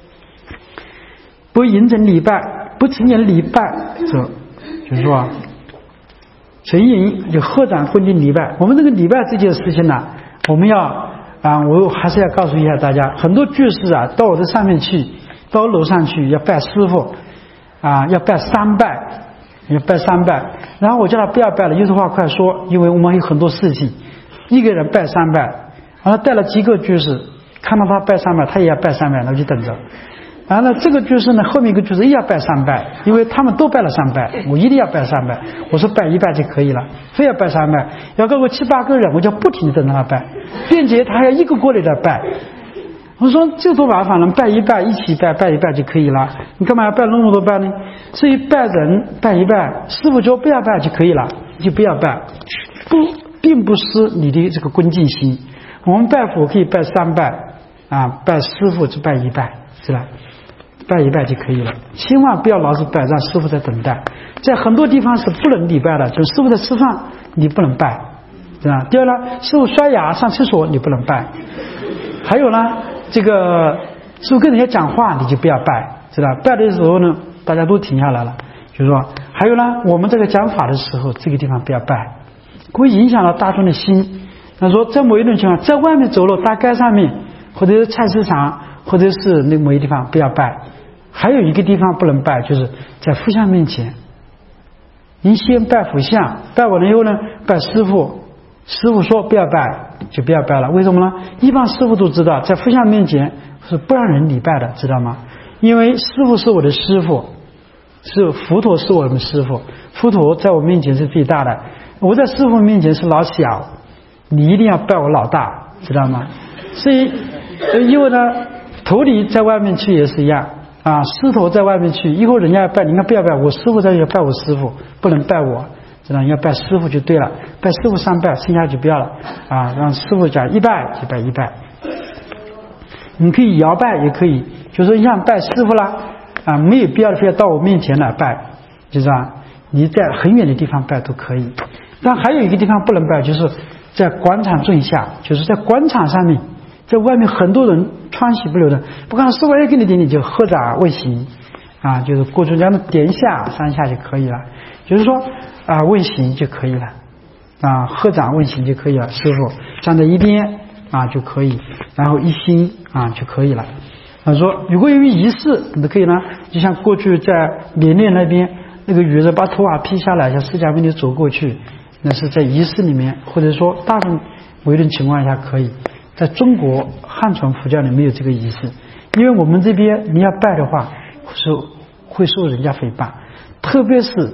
不迎承礼拜，不承认礼拜者，就是说承迎就合掌恭敬礼拜。我们这个礼拜这件事情呢，我们要啊，我还是要告诉一下大家，很多居士啊，到我这上面去，到楼上去要拜师父啊，要拜3拜，要拜3拜。然后我叫他不要拜了，有句话快说，因为我们有很多事情，一个人拜3拜，然后带了几个居士，看到他拜3拜，他也要拜3拜，那就等着。然后呢，这个居士呢，后面一个居士也要拜3拜，因为他们都拜了3拜，我一定要拜3拜。我说拜1拜就可以了，非要拜3拜，要给我7、8个人，我就不停地等他拜，并且他还要一个个的来拜。我说这多麻烦了，拜1拜一起拜，拜1拜就可以了，你干嘛要拜那么多拜呢？所以拜人拜1拜，师父就不要拜就可以了，就不要拜，并不是你的这个恭敬心。我们拜佛可以拜3拜啊，拜师父就拜1拜，是吧？拜1拜就可以了，千万不要老是拜，让师父在等待。在很多地方是不能礼拜的，就师父在吃饭你不能拜，对吧？第二呢，师父刷牙上厕所你不能拜。还有呢，这个师父跟人家讲话你就不要拜，知道？拜的时候呢，大家都停下来了，就是说，还有呢，我们这个讲法的时候，这个地方不要拜，会影响了大众的心。他说，在某一种情况，在外面走路大街上面，或者是菜市场，或者是那某一地方不要拜。还有一个地方不能拜，就是在佛像面前，您先拜佛像，拜完了以后呢，拜师父，师父说不要拜就不要拜了。为什么呢？一般师父都知道，在佛像面前是不让人礼拜的，知道吗？因为师父是我的师父，是佛陀是我们师父，佛陀在我面前是最大的，我在师父面前是老小，你一定要拜我老大，知道吗？所以因为呢，头里在外面去也是一样啊，师头在外面去，以后人家拜，你看不要拜我师父，在这拜我师父，不能拜我，知道？要拜师父就对了，拜师父3拜，剩下就不要了啊，让师父讲1拜就拜1拜。你可以摇拜也可以，就是像拜师父啦啊，没有必要非要到我面前来拜，就是啊，你在很远的地方拜都可以。但还有一个地方不能拜，就是在广场正下，就是在广场上面，在外面很多人穿洗不留的，不看师父要给你点你就合掌问行啊，就是过去这样的点下3下就可以了，就是说啊问行就可以了啊，合掌问行就可以了，师父站在一边啊就可以，然后一心啊就可以了。他说如果有仪式你都可以呢，就像过去在缅甸那边那个女人把头发披下来向释迦牟尼走过去，那是在仪式里面，或者说大众某一种情况下可以。在中国汉传佛教里没有这个仪式，因为我们这边你要拜的话是会受人家诽谤，特别是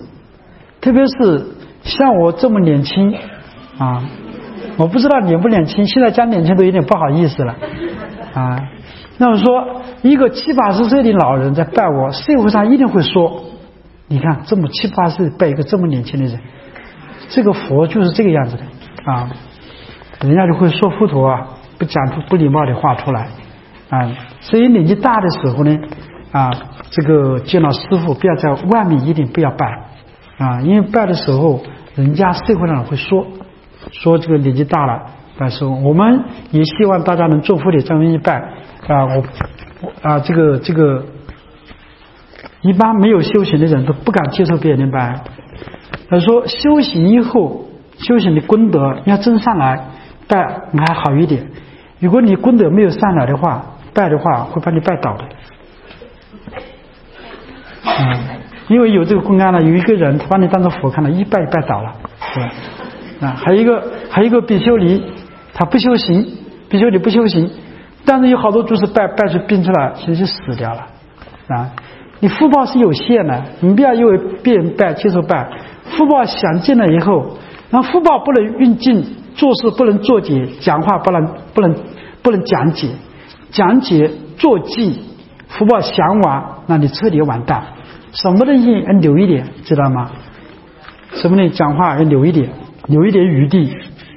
像我这么年轻啊，我不知道年不年轻，现在讲年轻都有点不好意思了啊。那么说一个70、80岁的老人在拜我，社会上一定会说，你看这么70、80岁拜一个这么年轻的人，这个佛就是这个样子的啊，人家就会说佛陀啊不讲出不礼貌的话出来啊。所以年纪大的时候呢啊，这个见到师父不要在外面，一定不要拜啊，因为拜的时候人家社会上会说这个年纪大了拜师父。我们也希望大家能祝福的这么一拜啊，这个一般没有修行的人都不敢接受别人的拜。他说修行以后修行的功德要增上来，拜还好一点。如果你功德没有上来的话，拜的话会把你拜倒的。因为有这个公案了，有一个人他把你当做佛看了，一拜倒了，对吧？还有一个比丘尼，他不修行，比丘尼不修行，但是有好多就是拜出病出来，其实就死掉了啊！你福报是有限的，你不要因为别人拜接受拜，福报享尽了以后，然后福报不能运尽，做事不能做解，讲话不能讲解，讲解做记，福报享完，那你彻底完蛋。什么东西要留一点，知道吗？什么呢？讲话要留一点余地。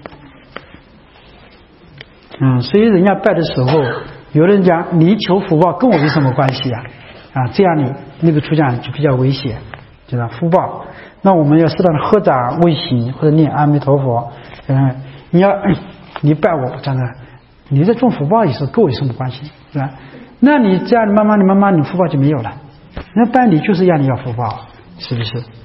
所以人家拜的时候，有人讲你求福报跟我有什么关系啊？这样那个出家就比较危险，知道福报。那我们要适当的合掌为行或者念阿弥陀佛。你拜我这样的，你在种福报也是跟我有什么关系，是吧？那你这样慢慢你福报就没有了。那拜你就是让你要福报，是不是？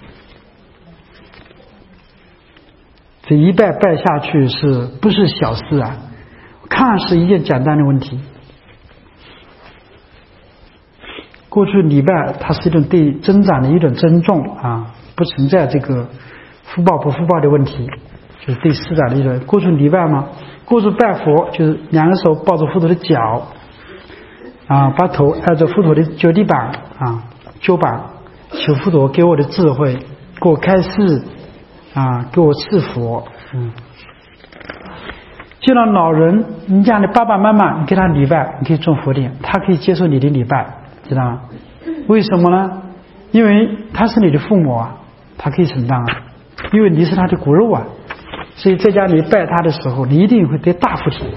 这一拜下去是不是小事啊？看是一件简单的问题。过去礼拜它是一种对增长的一种尊重不存在这个福报不福报的问题，就是对师长的一种。过去礼拜嘛，过去拜佛就是两个手抱着佛陀的脚把头挨着佛陀的脚底板脚板，求佛陀给我的智慧，给我开示给我赐福。就让老人，你家的爸爸妈妈，你给他礼拜，你可以种福点，他可以接受你的礼拜，知道吗？为什么呢？因为他是你的父母他可以承担因为你是他的骨肉所以在家里拜他的时候，你一定会得大福体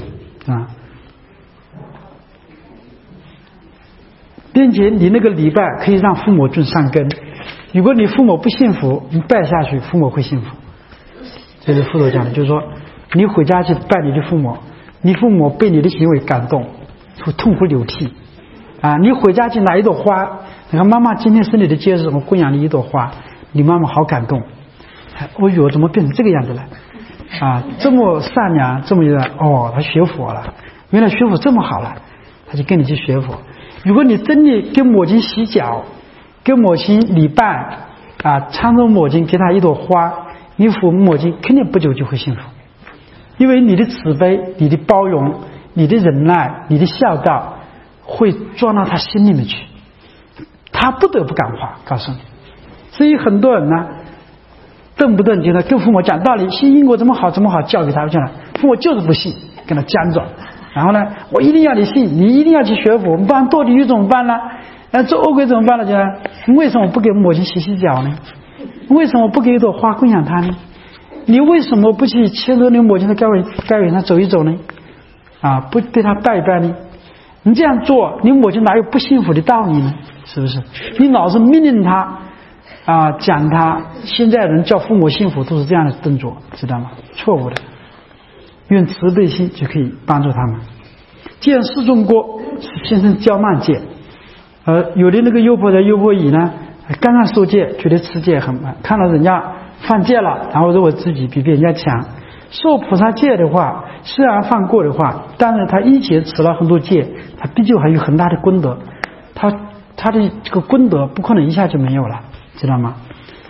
并且你那个礼拜可以让父母种善根。如果你父母不幸福，你拜下去父母会幸福。这是佛陀讲的，就是说你回家去拜你的父母，你父母被你的行为感动，会痛哭流涕你回家去拿一朵花，你看妈妈今天是你的节日，我供养你一朵花，你妈妈好感动。我怎么变成这个样子了这么善良，这么他学佛了，原来学佛这么好了，他就跟你去学佛。如果你真的给母亲洗脚，给母亲礼拜搀着母亲，给她一朵花，你母亲肯定不久就会幸福。因为你的慈悲，你的包容，你的忍耐，你的孝道会钻到他心里面去，他不得不感化，告诉你。所以很多人呢动不动就跟父母讲道理，信因果怎么好教给他们去了，父母就是不信，跟他僵着。然后呢，我一定要你信，你一定要去学佛，不然堕地狱怎么办呢？做恶鬼怎么办呢？就为什么不给母亲洗脚呢？为什么不给一朵花供养他呢？你为什么不去牵着你母亲的该尾上走一走呢？不对他拜一拜呢？你这样做，你母亲哪有不幸福的道理呢？是不是？你老是命令他讲他，现在人叫父母幸福都是这样的动作，知道吗？错误的。用慈悲心就可以帮助他们。见世众过是先生骄慢戒，有的那个优婆塞优婆夷呢，刚刚受戒觉得持戒很慢，看到人家犯戒了，然后认为自己比别人家强。受菩萨戒的话，虽然犯过的话，但是他以前持了很多戒，他毕竟还有很大的功德，他的这个功德不可能一下就没有了，知道吗？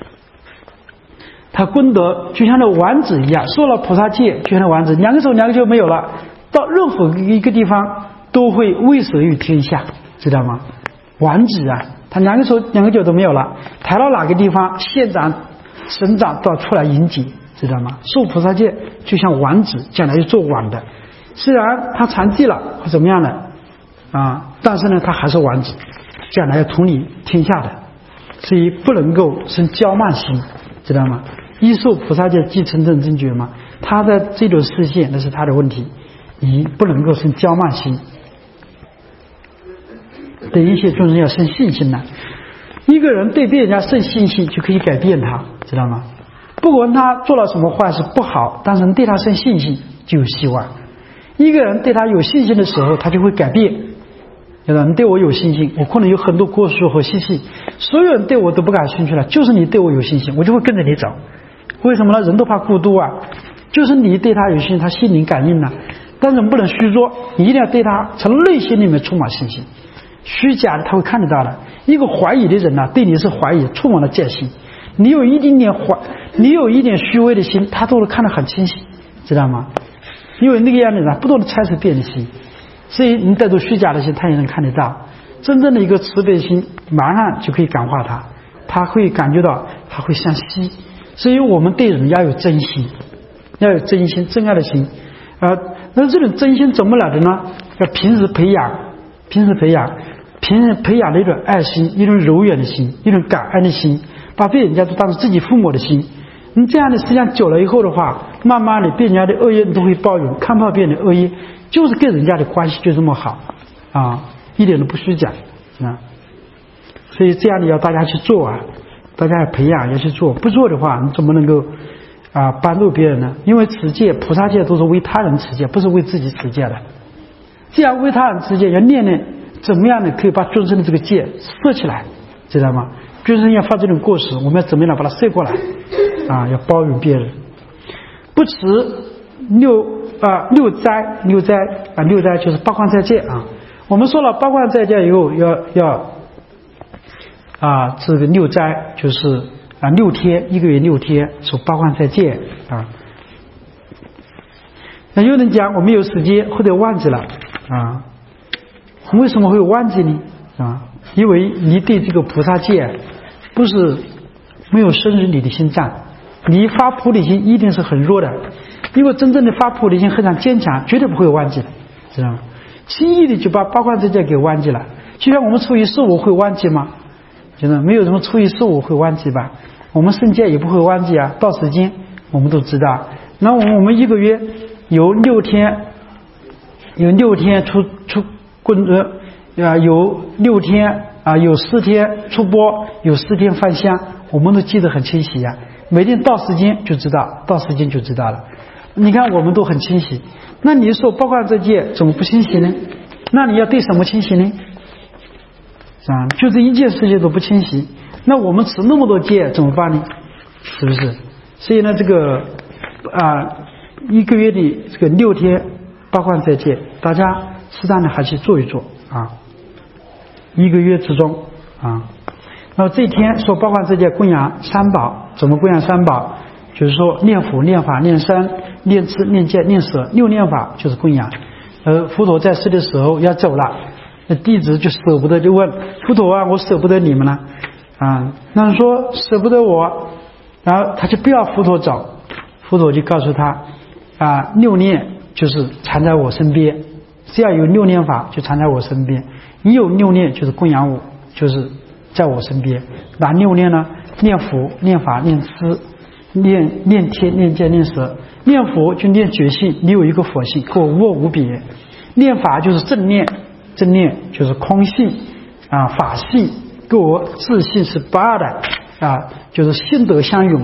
他功德就像那丸子一样，受了菩萨戒就像那丸子，两个手两个脚没有了，到任何一个地方都会威慑于天下，知道吗？丸子他两个手两个脚都没有了，抬到哪个地方县长省长都要出来迎接，知道吗？受菩萨戒就像丸子，将来是做碗的，虽然他残疾了或怎么样的但是呢他还是丸子，将来要统领天下的，所以不能够生骄慢心，知道吗？一受菩萨戒即成正正觉嘛，他的这种视线那是他的问题，你不能够生骄慢心。对一切众生要生信心呢。一个人对别人家生信心就可以改变他，知道吗？不管他做了什么坏事不好，但是对他生信心就有希望。一个人对他有信心的时候，他就会改变。你对我有信心，我可能有很多过失和习气，所有人对我都不感兴趣了，就是你对我有信心，我就会跟着你走。 为什么呢？人都怕孤独啊，就是你对他有信心，他心灵感应了，但是不能虚弱，你一定要对他从内心里面充满信心。虚假的他会看得到的。一个怀疑的人呢，对你是怀疑，充满了戒心。你有一点虚伪的心，他都能看得很清晰，知道吗？因为那个样的人不断的猜测别人的心，所以你带着虚假的心，他也能看得到。真正的一个慈悲心，马上就可以感化他，他会感觉到，他会相吸。所以我们对人要有真心，要有真心，真爱的心。那这种真心怎么来的呢？要平时培养的一种爱心，一种柔软的心，一种感恩的心，把别人家都当成自己父母的心。你这样的时间久了以后的话，慢慢的别人家的恶业你都会包容，看不到别人的恶业，就是跟人家的关系就这么好啊，一点都不虚假啊。所以这样的要大家去做啊，大家要培养，要去做。不做的话，你怎么能够帮助别人呢？因为持戒，菩萨戒都是为他人持戒，不是为自己持戒的。这样为他人持戒，要念念怎么样的可以把众生的这个戒摄起来，知道吗？众生要发这种过失，我们要怎么样把它摄过来啊？要包容别人。不持六斋就是八关斋戒啊。我们说了八关斋戒以后要这个六斋就是6天，1个月6天守八关斋戒啊。那有人讲我们有时间或者忘记了啊，为什么会忘记呢？因为你对这个菩萨戒不是没有深入你的心脏，你发菩提心一定是很弱的。因为真正的发菩提心非常坚强，绝对不会忘记的，知道吗？轻易的就把八关斋戒给忘记了。就像我们初一十五会忘记吗？觉得没有什么初一十五会忘记吧？我们圣戒也不会忘记啊，到时间我们都知道。那我们1个月有6天出棍子有6天有4天出钵，有4天放香，我们都记得很清晰呀。每天到时间就知道了。你看我们都很清晰，那你说八关斋戒怎么不清晰呢？那你要对什么清晰呢？就这一件事情都不清晰，那我们持那么多戒怎么办呢？是不是？所以呢，这个1个月的这个6天八关斋戒，大家适当的还去做一做啊。1个月之中啊，那么这一天说八关斋戒供养三宝，怎么供养三宝？就是说念佛、念法、念僧、念智、念戒、念舍，6念法就是供养。佛陀在世的时候要走了，那弟子就舍不得，就问佛陀我舍不得你们了那说舍不得我，然后他就不要佛陀走，佛陀就告诉他6念就是常在我身边，只要有6念法就常在我身边，你有6念就是供养我，就是在我身边。哪6念呢？念佛、念法、念智、念天、念戒、念舍。念佛就念觉性，你有一个佛性，跟我无我无别。念法就是正念，正念就是空性法性跟我自性是不二的就是性德相融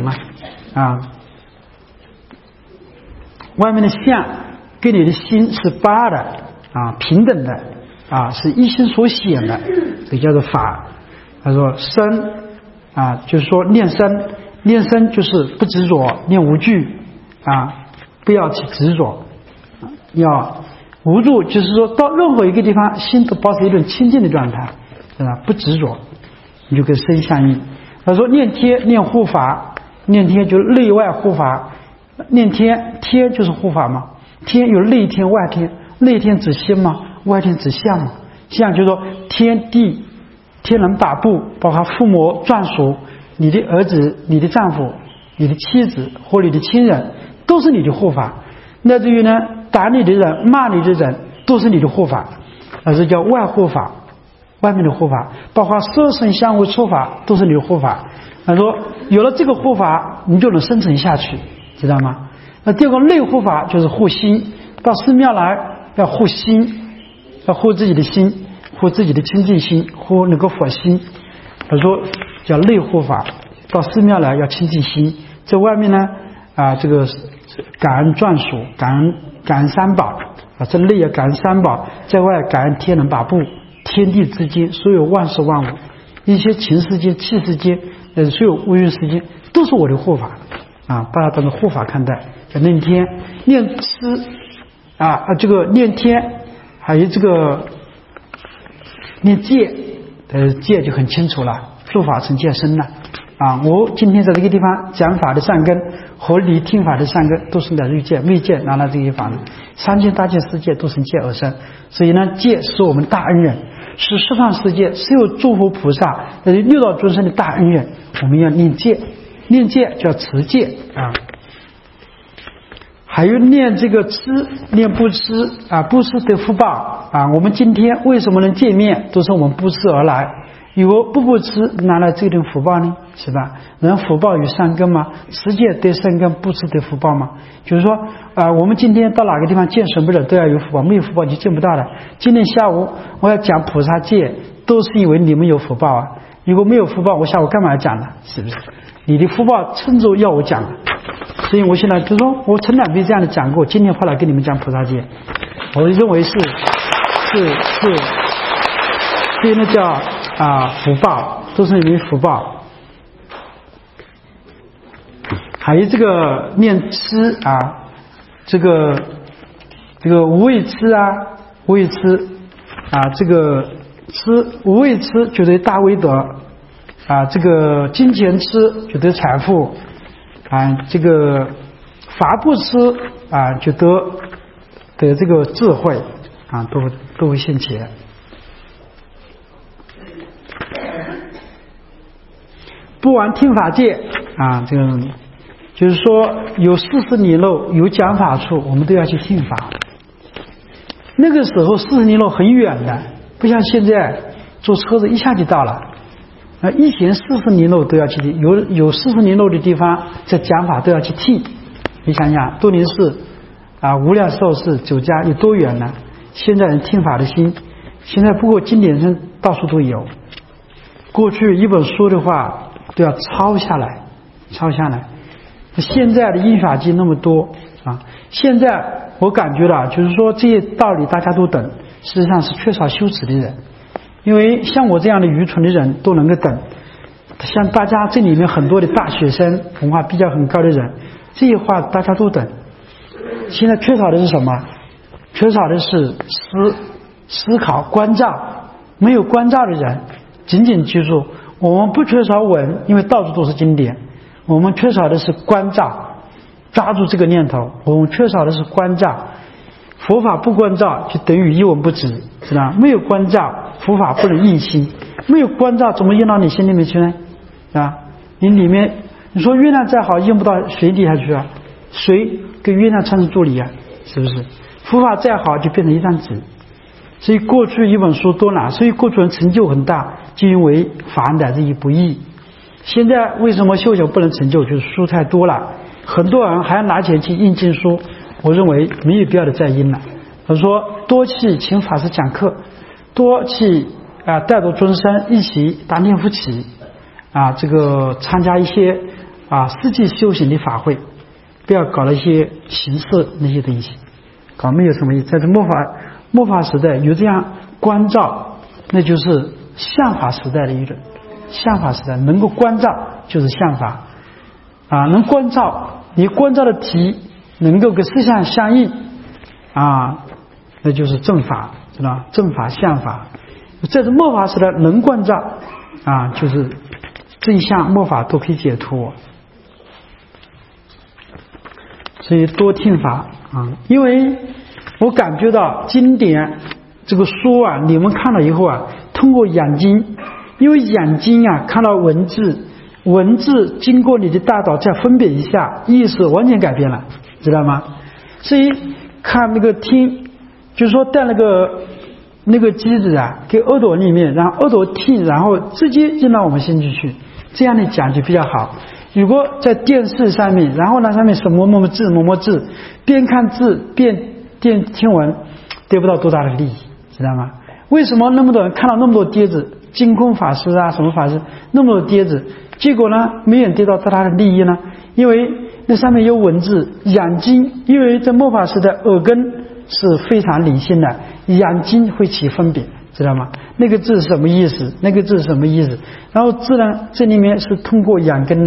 外面的相跟你的心是不二的平等的是一心所显的，这叫做法。他说身就是说念身就是不执着，念无惧不要去执着，要无助，就是说到任何一个地方心都保持一种清净的状态，不执着，你就跟身相应。他说念天念护法，念天就是内外护法，念天就是护法嘛，天有内天外天，内天指心嘛，外天指相嘛，相就是说天地天人八部，包括父母眷属，你的儿子、你的丈夫、你的妻子或你的亲人都是你的护法。那至于呢，打你的人、骂你的人都是你的护法，这叫外护法，外面的护法，包括色身香味触法都是你的护法。他说有了这个护法，你就能生存下去，知道吗？那第二个内护法就是护心，到寺庙来要护心，要护自己的心，护自己的清净心，护那个佛心。他说叫内护法，到寺庙来要清净心，在外面呢这个感恩眷属，感恩三宝这内要感恩三宝，在外感恩天人八部，天地之间所有万事万物，一些情世间、气世间所有无缘世间都是我的护法啊，把它当成护法看待，叫念天、念知这个念天，还有这个念戒，戒就很清楚了，入法成戒身了啊。我今天在这个地方讲法的善根和你听法的善根都是来自于戒，没戒拿来这些法呢？三界大界世界都是戒而生，所以呢，戒是我们大恩人，是十方世界所有诸佛菩萨六道众生的大恩人。我们要念戒，念戒叫持戒啊。还有念这个知，念不知啊，不知得福报啊。我们今天为什么能见面，都是我们不知而来。如果不知，哪来这点福报呢？是吧？人福报与善根嘛，持戒得善根，不知得福报嘛。就是说我们今天到哪个地方见什么人都要有福报，没有福报就见不到了。今天下午我要讲菩萨戒，都是因为你们有福报啊。如果没有福报，我下午干嘛要讲呢？是不是？你的福报撑着要我讲，所以我现在就说我从来没这样的讲过，今天后来跟你们讲菩萨戒，我认为是，所以那叫福报，都是因为福报。还有这个念知啊，这个无畏知无畏知这个知无畏知觉得大威德这个金钱知就得财富这个法不知就得这个智慧都会现前。不玩听法戒这个就是说有40里路有讲法处，我们都要去听法。那个时候40里路很远的，不像现在坐车子一下就到了。以前40里路都要去听，有40里路的地方在讲法都要去听。你想想多林寺无量寿寺九家有多远呢？现在人听法的心，现在不过经典上到处都有。过去一本书的话都要抄下来。现在的印法机那么多现在我感觉了，就是说这些道理大家都懂，事实上是缺少羞耻的人。因为像我这样的愚蠢的人都能够懂，像大家这里面很多的大学生，文化比较很高的人，这些话大家都懂。现在缺少的是什么？缺少的是思考关照。没有关照的人，仅仅记住我们不缺少文，因为到处都是经典。我们缺少的是关照，抓住这个念头。我们缺少的是关照，佛法不关照就等于一文不值，是吧？没有关照，佛法不能印心。没有关照，怎么印到你心里面去呢？你里面，你说月亮再好，印不到水底下去啊？水跟月亮成助理是不是？佛法再好，就变成一张纸。所以过去一本书多难，所以过去人成就很大，就因为法乃至于不易。现在为什么修行不能成就？就是书太多了，很多人还要拿钱去印经书，我认为没有必要的再印了。我说多去请法师讲课，多去带着众生一起打念佛起这个参加一些实际修行的法会，不要搞了一些形式那些东西，搞没有什么意思。在这末法时代有这样关照，那就是相法时代的一种。相法时代能够关照就是相法能关照，你关照的题能够跟思想相应那就是正法，知道正法相法。在这末法时代能关照就是正相末法都可以解脱。所以多听法因为我感觉到经典这个书你们看了以后通过眼睛，因为眼睛看到文字经过你的大脑再分别一下，意识完全改变了，知道吗？所以看那个听，就是说带那个机子给耳朵里面，然后耳朵听，然后直接进到我们心里去，这样的讲就比较好。如果在电视上面，然后那上面是摸摸字，边看字边听闻，得不到多大的利益，知道吗？为什么那么多人看到那么多碟子，净空法师什么法师那么多碟子，结果呢没人得到多大的利益呢？因为那上面有文字，眼睛，因为在末法时代耳根是非常理性的，眼睛会起分别，知道吗？那个字是什么意思，那个字是什么意思，然后自然这里面是通过眼根的，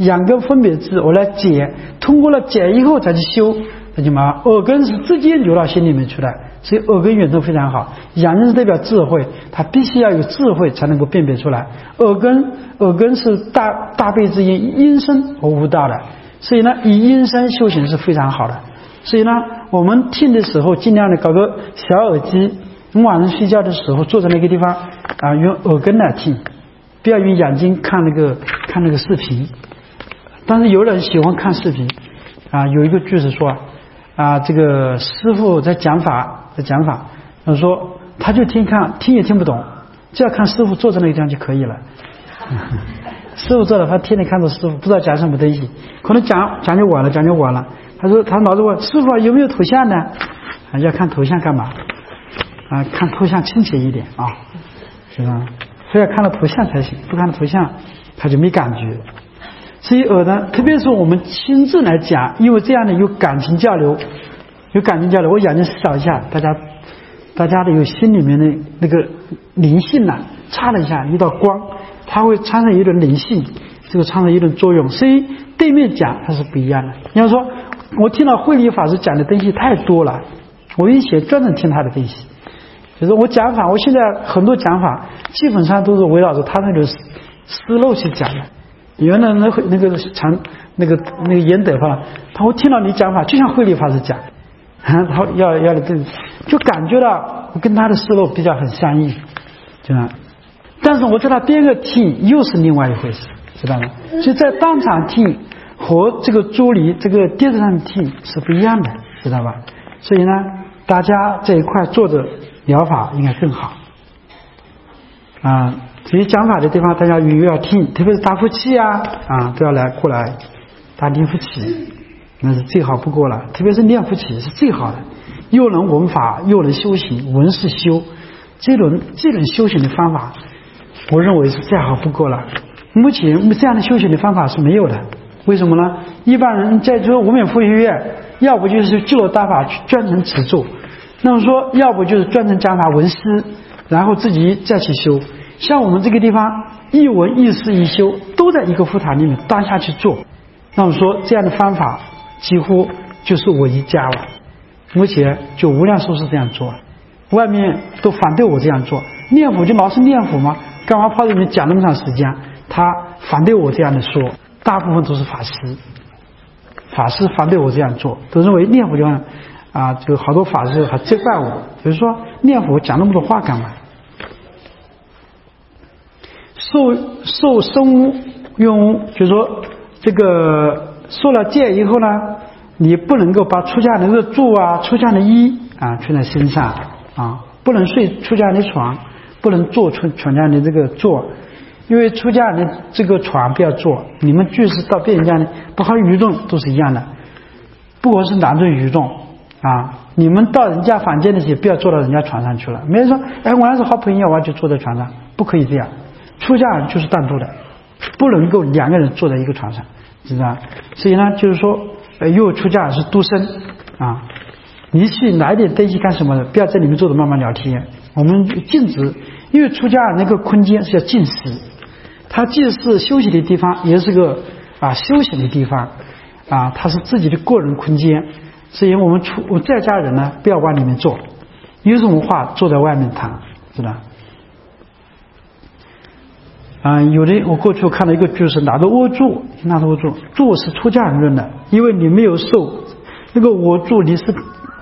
眼根分别智，我来解，通过了解以后才去修，那就嘛，耳根是直接流到心里面去的，所以耳根圆通非常好。眼根是代表智慧，它必须要有智慧才能够辨别出来。耳根是大悲之音，音声和无道的，所以呢，以音声修行是非常好的。所以呢，我们听的时候尽量的搞个小耳机，我们晚上睡觉的时候坐在那个地方啊，用耳根来听，不要用眼睛看那个视频。但是有人喜欢看视频啊，有一个句子说啊，这个师父在讲法，他说他就听也听不懂，只要看师父坐在那个地方就可以了。师父坐了，他天天看着师父，不知道讲什么东西，可能讲就晚了。他说他老是问师父有没有头像呢？啊，要看头像干嘛？啊，看头像亲切一点啊，是吧？非要看到头像才行，不看到头像他就没感觉。所以耳呢，特别是我们亲自来讲，因为这样的有感情交流，我眼睛扫一下，大家的有心里面的那个灵性呐，擦了一下一道光，它会产生一种灵性，这个产生一种作用。所以对面讲它是不一样的。你要说我听到慧理法师讲的东西太多了，我以前专门听他的东西，就是我讲法，我现在很多讲法基本上都是围绕着他那个思路去讲的。原来那个严德法，他会听到你讲法，就像慧理法师讲，他要就感觉到跟他的思路比较很相应，知道吗？但是我在他边个听又是另外一回事，知道吗？所以在当场听和这个朱离这个电视上听是不一样的，知道吧？所以呢，大家这一块做的疗法应该更好啊。所以讲法的地方，大家又要听，特别是打呼气啊，都要过来打念佛起，那是最好不过了。特别是念佛起是最好的，又能闻法，又能修行，闻是修，这种修行的方法，我认为是再好不过了。目前这样的修行的方法是没有的，为什么呢？一般人在做无名佛学院，要不就是具罗大法专程持咒，那么说要不就是专程讲法闻思，然后自己再去修。像我们这个地方一闻一思一修都在一个佛堂里面当下去做，那么说这样的方法几乎就是我一家了。目前就无量寿是这样做，外面都反对我这样做，念佛就老是念佛吗？干嘛跑里面讲那么长时间？他反对我这样的说，大部分都是法师反对我这样做，都认为念佛就就好多法师还责怪我，就是说念佛讲那么多话干嘛？受生用，就是说这个受了戒以后呢，你不能够把出家人的住出家人的衣穿在身上不能睡出家人的床，不能坐出家人的这个坐，因为出家人的这个床不要坐。你们居士到别人家里不好愚众都是一样的，不管是哪种愚众你们到人家房间里去，不要坐到人家床上去了。没人说我还是好朋友，我就坐在床上，不可以这样。出家人就是单独的，不能够两个人坐在一个床上，知道吧？所以呢，就是说，又出家人是独身你去拿一点东西干什么的？不要在里面坐着慢慢聊天。我们禁止，因为出家人那个空间是要禁食，它既是休息的地方，也是个修行的地方它是自己的个人空间。所以我在家人呢，不要往里面坐，有什么话坐在外面谈，知道。有的我过去看到一个句是拿着窝住是出家人论的，因为你没有受那个窝住离世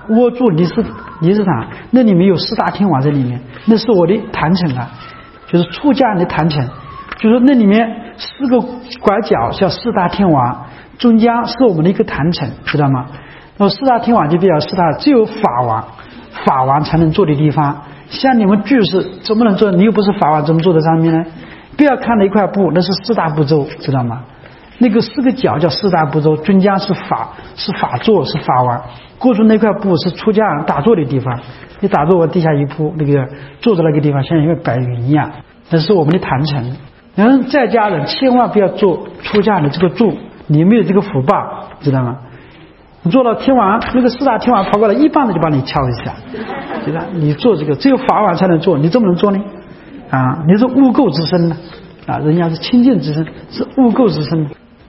堂，那里面有四大天王在里面，那是我的坛城就是出家人的坛城，就是那里面四个拐角叫四大天王，中间是我们的一个坛城，知道吗？那四大天王就比较只有法王才能坐的地方，像你们居士怎么能坐？你又不是法王，怎么坐在上面呢？不要看那一块布，那是四大部洲，知道吗？那个四个角叫四大部洲，中间是法座，是法王，过去那块布是出家人打坐的地方，你打坐往地下一铺，那个坐在那个地方像一个白云一样，那是我们的坛城。然后在家人千万不要做出家人的这个住，你没有这个福报，知道吗？你做到天王，那个四大天王跑过来，一棒子就把你敲一下，知道？你做这个只有法王才能做，你怎么能做呢？你是污垢之身呢人家是清净之身，是污垢之身。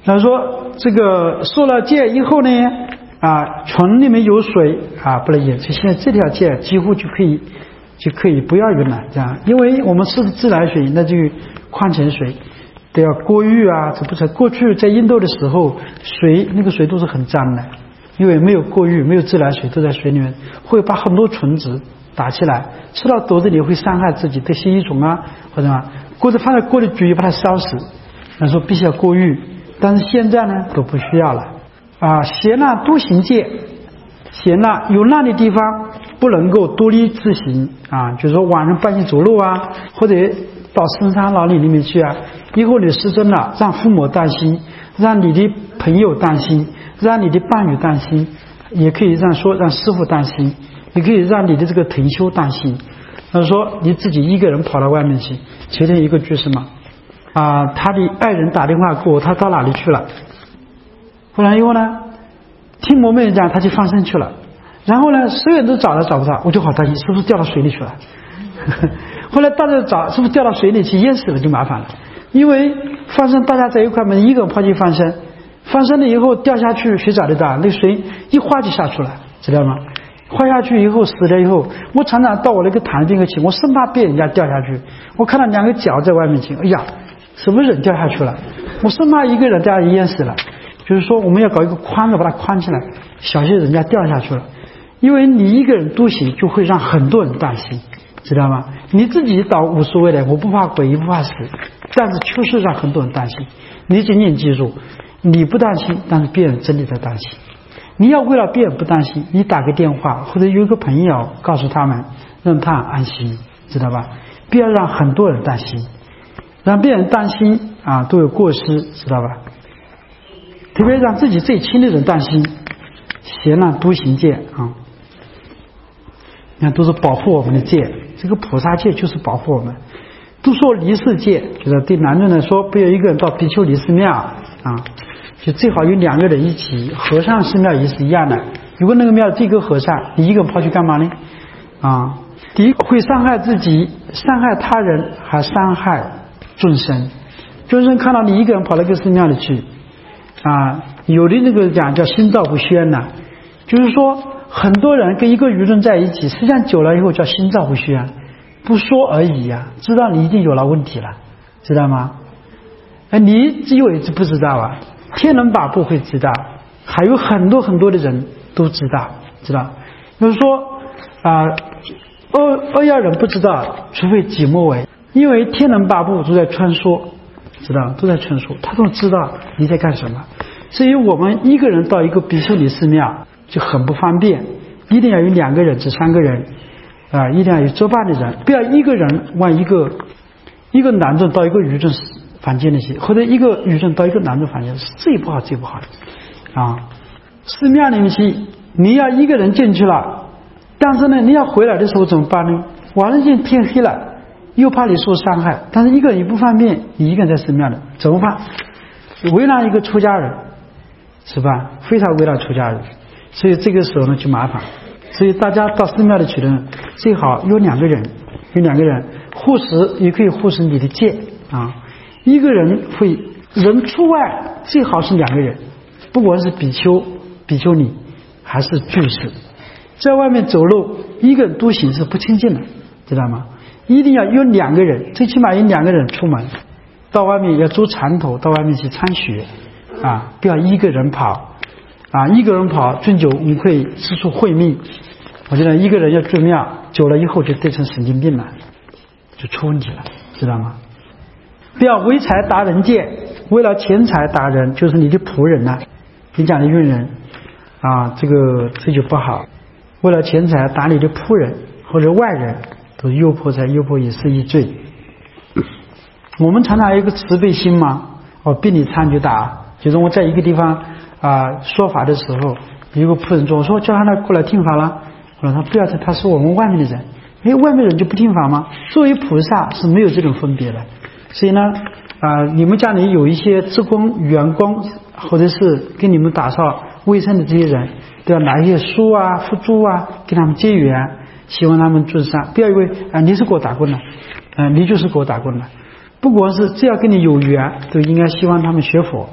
他说这个受了戒以后呢，泉里面有水不能饮，所以现在这条戒几乎就可以不要用了，这样，因为我们是自来水，那就矿泉水都要过滤这不是过去在印度的时候，那个水都是很脏的，因为没有过滤，没有自来水，都在水里面，会把很多虫子打起来，吃到肚子里会伤害自己，得吸一种或者放在锅里煮把它烧死，那时候必须要过滤，但是现在呢都不需要了闲那多行戒，闲那有难的地方不能够独立自行就是说晚上半夜走路或者到深山老林里面去以后你失踪了，让父母担心，让你的朋友担心，让你的伴侣担心，也可以让师父担心，也可以让你的这个同修担心。他说你自己一个人跑到外面去，前天一个居士嘛他的爱人打电话给我，他到哪里去了，后来以后呢听某妹讲他就放生去了，然后呢所有人都找不到，我就好担心是不是掉到水里去了后来大家找是不是掉到水里去淹死了，就麻烦了，因为放生大家在一块嘛，一个人跑去放生了以后掉下去，谁找得到？那水一划就下去了，知道吗？划下去以后死了以后，我常常到我那个潭边去，我生怕被人家掉下去，我看到两个脚在外面去，哎呀什么人掉下去了，我生怕一个人掉下去淹死了，就是说我们要搞一个框子把它框起来，小心人家掉下去了，因为你一个人独行就会让很多人担心，知道吗？你自己倒无所谓的，我不怕鬼也不怕死，但是确实让很多人担心。你仅仅记住，你不担心，但是别人真的在担心。你要为了别人不担心，你打个电话或者有一个朋友告诉他们，让他安心，知道吧？不要让很多人担心，让别人担心都有过失，知道吧？特别让自己最亲的人担心，闲那多行戒你看都是保护我们的戒，这个菩萨戒就是保护我们。都说离世戒，就是对男人来说，不要一个人到比丘尼寺庙就最好有两个人一起，和尚寺庙也是一样的。如果那个庙这个和尚，你一个人跑去干嘛呢？第一会伤害自己，伤害他人，还伤害众生。众生看到你一个人跑到一个寺庙里去有的那个讲叫心照不宣就是说很多人跟一个愚人在一起，实际上久了以后叫心照不宣，不说而已知道你一定有了问题了，知道吗？你只有一直不知道天人把不会知道，还有很多很多的人都知道，就是说二要人不知道，除非己莫为，因为天人把部都在穿梭，知道都在穿梭，他都知道你在干什么。所以我们一个人到一个比丘尼寺庙就很不方便，一定要有两个人至三个人一定要有作伴的人，不要一个人往一个男众到一个愚众房间里去，或者一个愚众到一个男众房间，最不好寺庙里面去你要一个人进去了，但是呢你要回来的时候怎么办呢？晚上见天黑了，又怕你受伤害，但是一个人也不方便，你一个人在寺庙里怎么办？为难一个出家人，是吧？非常为难出家人，所以这个时候呢就麻烦。所以大家到寺庙里去的最好有两个人护持，也可以护持你的戒一个人人出外最好是两个人，不管是比丘、比丘尼还是居士，在外面走路一个人独行是不清净的，知道吗？一定要有两个人，最起码有两个人出门，到外面要做长途，到外面去参学不要一个人跑一个人跑终究我们会四处会命。我觉得一个人要住庙久了以后就变成神经病了，就出问题了，知道吗？不要为财达人戒，为了钱财达人，就是你的仆人你讲的运人这就不好。为了钱财打你的仆人或者外人，都是诱迫财，诱迫也是一罪。我们常常有一个慈悲心嘛，比你参就打。就是我在一个地方说法的时候，有一个仆人说，我说叫他过来听法了，我说他不要，他是我们外面的人，外面人就不听法吗？作为菩萨是没有这种分别的。所以呢你们家里有一些职工员工，或者是给你们打扫卫生的这些人，都要拿一些书辅助跟他们结缘，希望他们做善。不要以为你是给我打工的你就是给我打工的，不管是只要跟你有缘，都应该希望他们学佛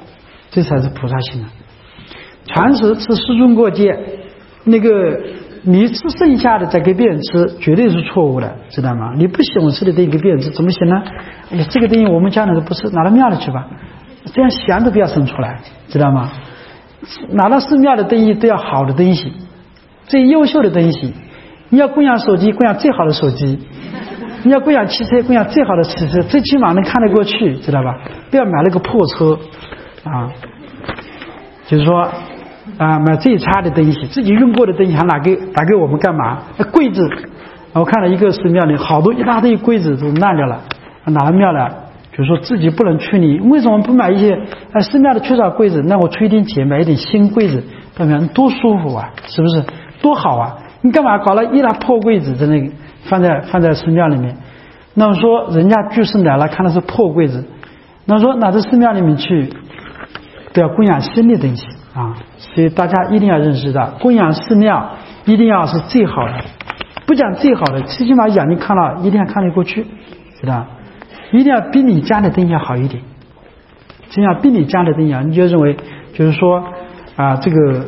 这才是菩萨心啊。传食吃师尊过戒，那个你吃剩下的再给别人吃，绝对是错误的，知道吗？你不喜欢吃的东西给别人吃，怎么行呢？这个东西我们家人都不吃，拿到庙里去吧，这样想都不要生出来，知道吗？拿到寺庙的东西都要好的东西，最优秀的东西。你要供养手机，供养最好的手机；你要供养汽车，供养最好的汽车，最起码能看得过去，知道吧？不要买那个破车啊，就是说买最差的东西，自己用过的东西还拿给我们干嘛？柜子，我看了一个寺庙里好多一大堆柜子都烂掉了，拿了庙了，就是说自己不能处理，为什么不买一些寺庙的缺少柜子？那我出一点钱买一点新柜子，代表多舒服啊，是不是？多好啊！你干嘛搞了一大破柜子在那个放在寺庙里面？那么说人家居士来了，看的是破柜子，那么说拿到寺庙里面去，都要供养新的东西啊！所以大家一定要认识到，供养寺庙一定要是最好的，不讲最好的，最起码眼睛看了一定要看得过去，知道？一定要比你家的东西要好一点，这样比你家的东西，你就认为就是说这个。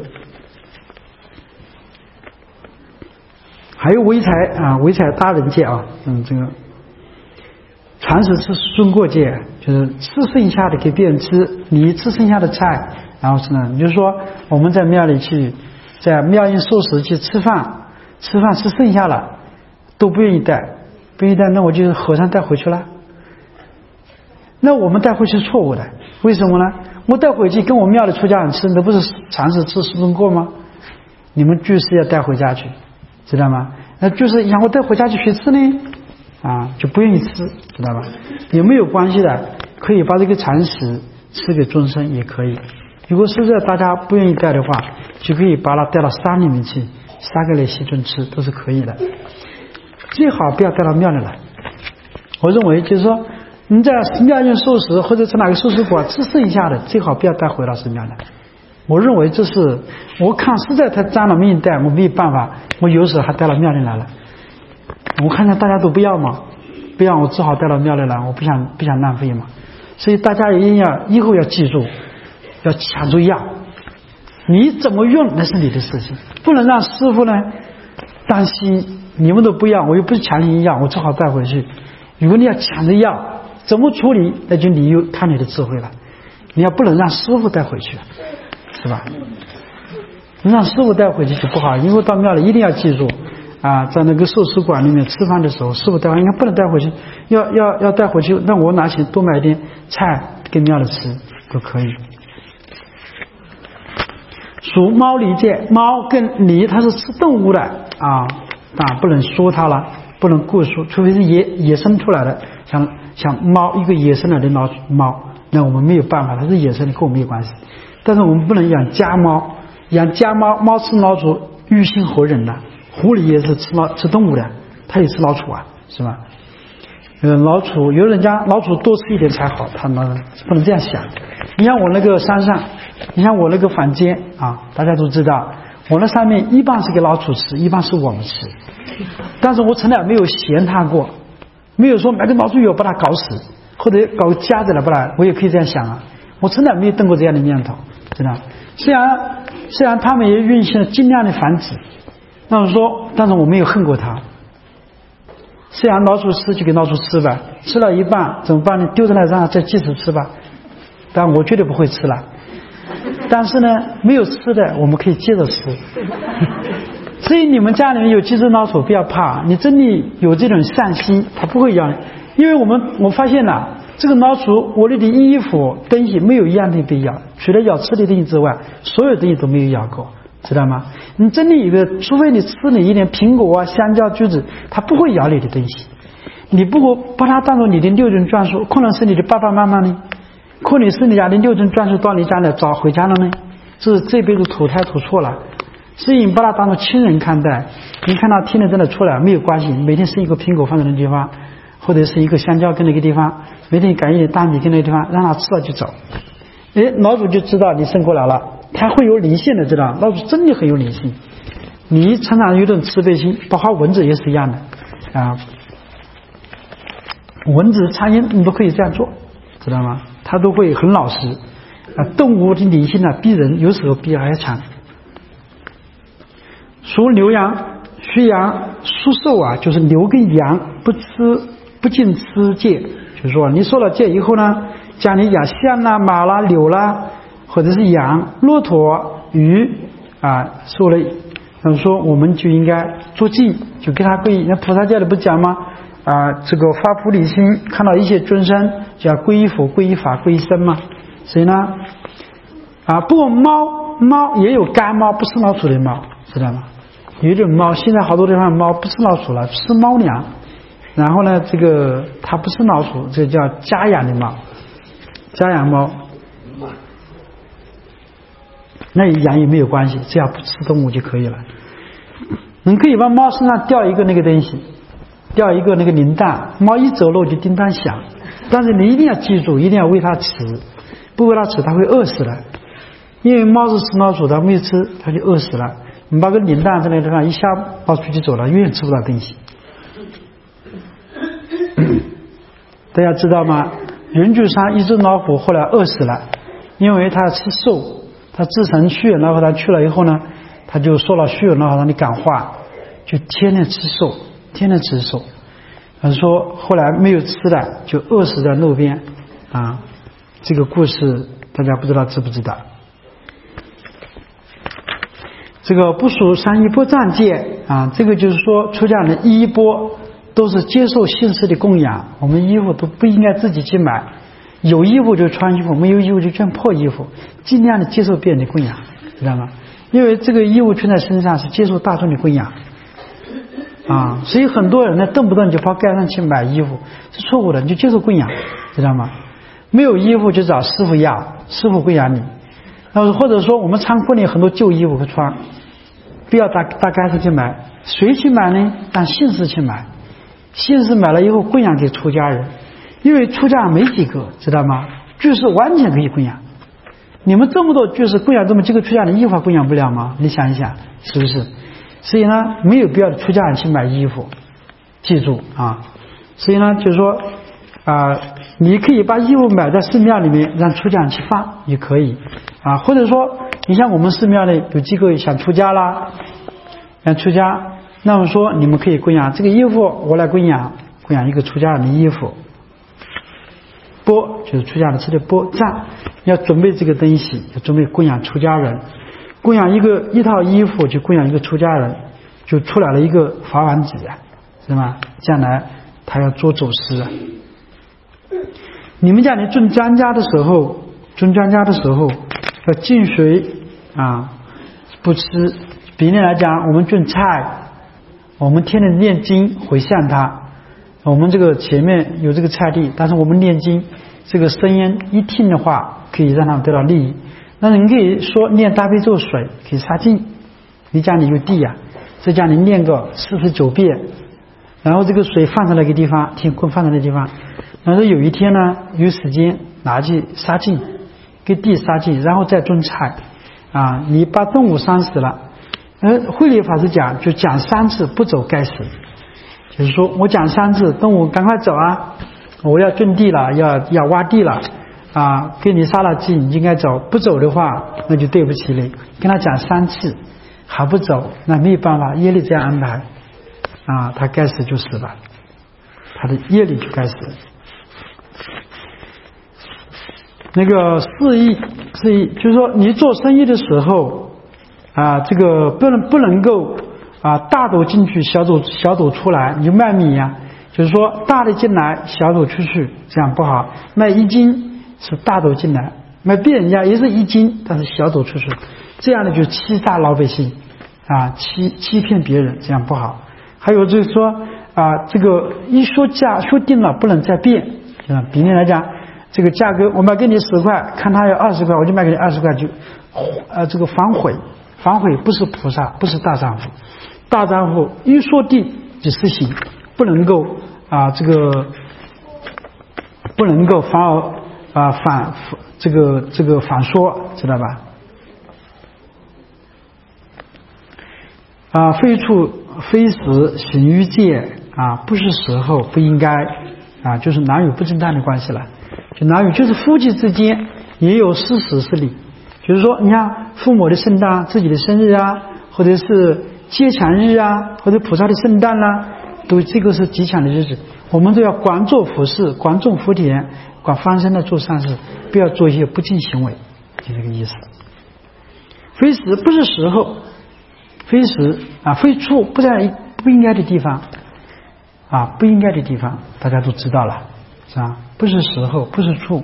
还有唯才大人戒啊，这个传食吃孙过戒，就是吃剩下的给别人吃，你吃剩下的菜，然后是呢，你就说我们在庙里去，在庙宴寿食去吃饭吃剩下了都不愿意带，那我就和尚带回去了。那我们带回去是错误的，为什么呢？我带回去跟我庙里出家人吃，那不是传食吃孙过吗？你们居士要带回家去。知道吗？那就是让我带回家去学吃呢，就不愿意吃，知道吧？也没有关系的，可以把这个禅食吃给众生也可以。如果实在大家不愿意带的话，就可以把它带到山里面去，杀给那西尊吃，都是可以的。最好不要带到庙里来。我认为就是说，你在庙用寿食或者是哪个寿食馆吃剩下的，最好不要带回到寺庙来。我认为这是我看实在太脏了，没人带，我没有办法，我有时还带到庙里来了。我看见大家都不要嘛，不要我只好带到庙里来，我不想浪费嘛。所以大家一定要以后要记住，要抢着要，你怎么用那是你的事情，不能让师父呢担心你们都不要，我又不是强行要，我只好带回去。如果你要抢着要，怎么处理，那就你又看你的智慧了。你要不能让师父带回去，是吧？让师父带回去就不好，因为到庙里一定要记住在那个寿司馆里面吃饭的时候，师父带回应该不能带回去，要带回去，那我拿钱多买一点菜给庙里吃都可以。属猫狸戒，猫跟狸它是吃动物的不能说它了，不能过说，除非是野生出来的，像猫一个野生的猫，那我们没有办法，它是野生的，跟我们没有关系。但是我们不能养家猫，猫吃老鼠，欲心何忍呢？狐狸也是吃动物的，它也吃老鼠是吧？老鼠有人家老鼠多吃一点才好，他们不能这样想。你像我那个山上，你像我那个房间大家都知道，我那上面一半是给老鼠吃，一半是我们吃，但是我从来没有嫌它过，没有说买个老鼠药把它搞死，或者搞个夹子来把它，我也可以这样想我从来没有动过这样的念头，知道？虽然他们也运行了尽量的繁殖，但是我没有恨过它。虽然老鼠吃就给老鼠吃吧，吃了一半怎么办呢？丢在那让它再继续吃吧，但我绝对不会吃了。但是呢，没有吃的我们可以接着吃。所以你们家里面有几只老鼠不要怕，你真的有这种善心，它不会咬你。因为我发现了这个老鼠，我的衣服东西没有一样的被咬，除了咬吃的东西之外，所有东西都没有咬过，知道吗？你真的有个，除非你吃了一点苹果香蕉橘子，它不会咬你的东西。你不过把它当作你的六种专属，可能是你的爸爸妈妈呢，可能是你家的六种专属到你家来找回家了呢，是这辈子投胎投错了。所以你把它当作亲人看待，你看它天天在那出来没有关系，每天是一个苹果放在那个地方，或者是一个香蕉跟那个地方，每天赶一点大米跟那个地方，让它吃了就走。老鼠就知道你生过来了，它会有灵性的，知道？老鼠真的很有灵性。你常常有种慈悲心，包括蚊子也是一样的蚊子、苍蝇你都可以这样做，知道吗？它都会很老实。 动物的理性比人有时候比还强。属牛羊、戌羊、属兽就是牛跟羊不进吃戒，就是说你受了戒以后呢，家里养象啦、马啦、牛啦，或者是羊、骆驼、鱼受了，说我们就应该做戒，就给他皈依。那菩萨戒里不讲吗？这个发菩提心，看到一切众生，叫皈依佛、皈依法、皈依僧嘛。所以呢，不过猫也有干猫，不吃老鼠的猫，知道吗？有一种猫，现在好多地方猫不吃老鼠了，吃猫粮。然后呢，这个它不吃老鼠，这叫家养的猫，家养猫。那养也没有关系，只要不吃动物就可以了。你可以往猫身上吊一个那个东西，吊一个那个铃铛，猫一走路就叮当响。但是你一定要记住，一定要喂它吃，不喂它吃它会饿死的。因为猫是吃老鼠的，没有吃它就饿死了。你把个铃铛在那个地方一下猫出去走了，永远吃不到东西。大家知道吗？云居山一只老虎后来饿死了，因为它吃兽，它自成虚远老虎，它去了以后呢，他就说了虚远老虎让你感化，就天天吃兽，天天吃兽。他说后来没有吃的，就饿死在路边这个故事大家不知道知不知道？这个不属三衣钵藏戒这个就是说出家人的衣钵都是接受信施的供养，我们衣服都不应该自己去买，有衣服就穿衣服，没有衣服就穿破衣服，尽量的接受别人的供养，知道吗？因为这个衣服穿在身上是接受大众的供养所以很多人呢动不动就跑街上去买衣服，是错误的，你就接受供养，知道吗？没有衣服就找师傅要，师傅供养你。或者说我们仓库里很多旧衣服可穿，不要大街上去买，谁去买呢？让信士去买，信士买了以后供养给出家人，因为出家人没几个，知道吗？居士完全可以供养。你们这么多居士供养这么几个出家人，一会儿供养不了吗？你想一想，是不是？所以呢，没有必要出家人去买衣服，记住所以呢，就是说你可以把衣服买在寺庙里面，让出家人去放也可以或者说你像我们寺庙里有几个想出家啦，想出家，那么说你们可以供养这个衣服，我来供养一个出家人的衣服。钵就是出家人吃的钵，藏要准备这个东西，要准备供养出家人，供养一套衣服就供养一个出家人，就出来了一个法王子是吗？将来他要做走师你们家里种庄稼的时候要净水不吃。比例来讲，我们种菜，我们天天念经回向它，我们这个前面有这个菜地，但是我们念经这个声音一听的话，可以让他们得到利益。那你可以说念大悲咒水可以杀净，你家里有地在家里念个49遍，然后这个水放在那个地方，天空放在那个地方，然后有一天呢有时间拿去杀净，给地杀净，然后再种菜你把动物伤死了，慧理法师讲就讲3次不走该死，就是说我讲3次，动物赶快走我要种地了，要挖地了给你杀了鸡，你应该走，不走的话那就对不起你。跟他讲3次还不走，那没有办法，业力这样安排他该死就死了，他的业力就该死。那个示意就是说你做生意的时候这个不能够大斗进去小斗出来，你就卖米就是说大的进来小斗出去，这样不好。卖1斤是大斗进来，卖别人家也是1斤，但是小斗出去，这样的就欺诈老百姓欺骗别人，这样不好。还有就是说这个一说价说定了不能再变，比例来讲，这个价格我卖给你10块，看他要20块，我就卖给你20块，就这个反悔不是菩萨，不是大丈夫。大丈夫一说定就实行，不能够这个不能够反说，知道吧？非处非时行于戒不是时候，不应该就是男女不正当的关系了。就男女就是夫妻之间也有事实是理。就是说，你看父母的圣诞、自己的生日啊，或者是节强日啊，或者菩萨的圣诞啦，都这个是吉祥的日子，我们都要广做福事，广种福田，广放生的做善事，不要做一些不敬行为，就这个意思。非时不是时候，非时啊，非处不在不应该的地方啊，不应该的地方，大家都知道了，是吧？不是时候，不是处，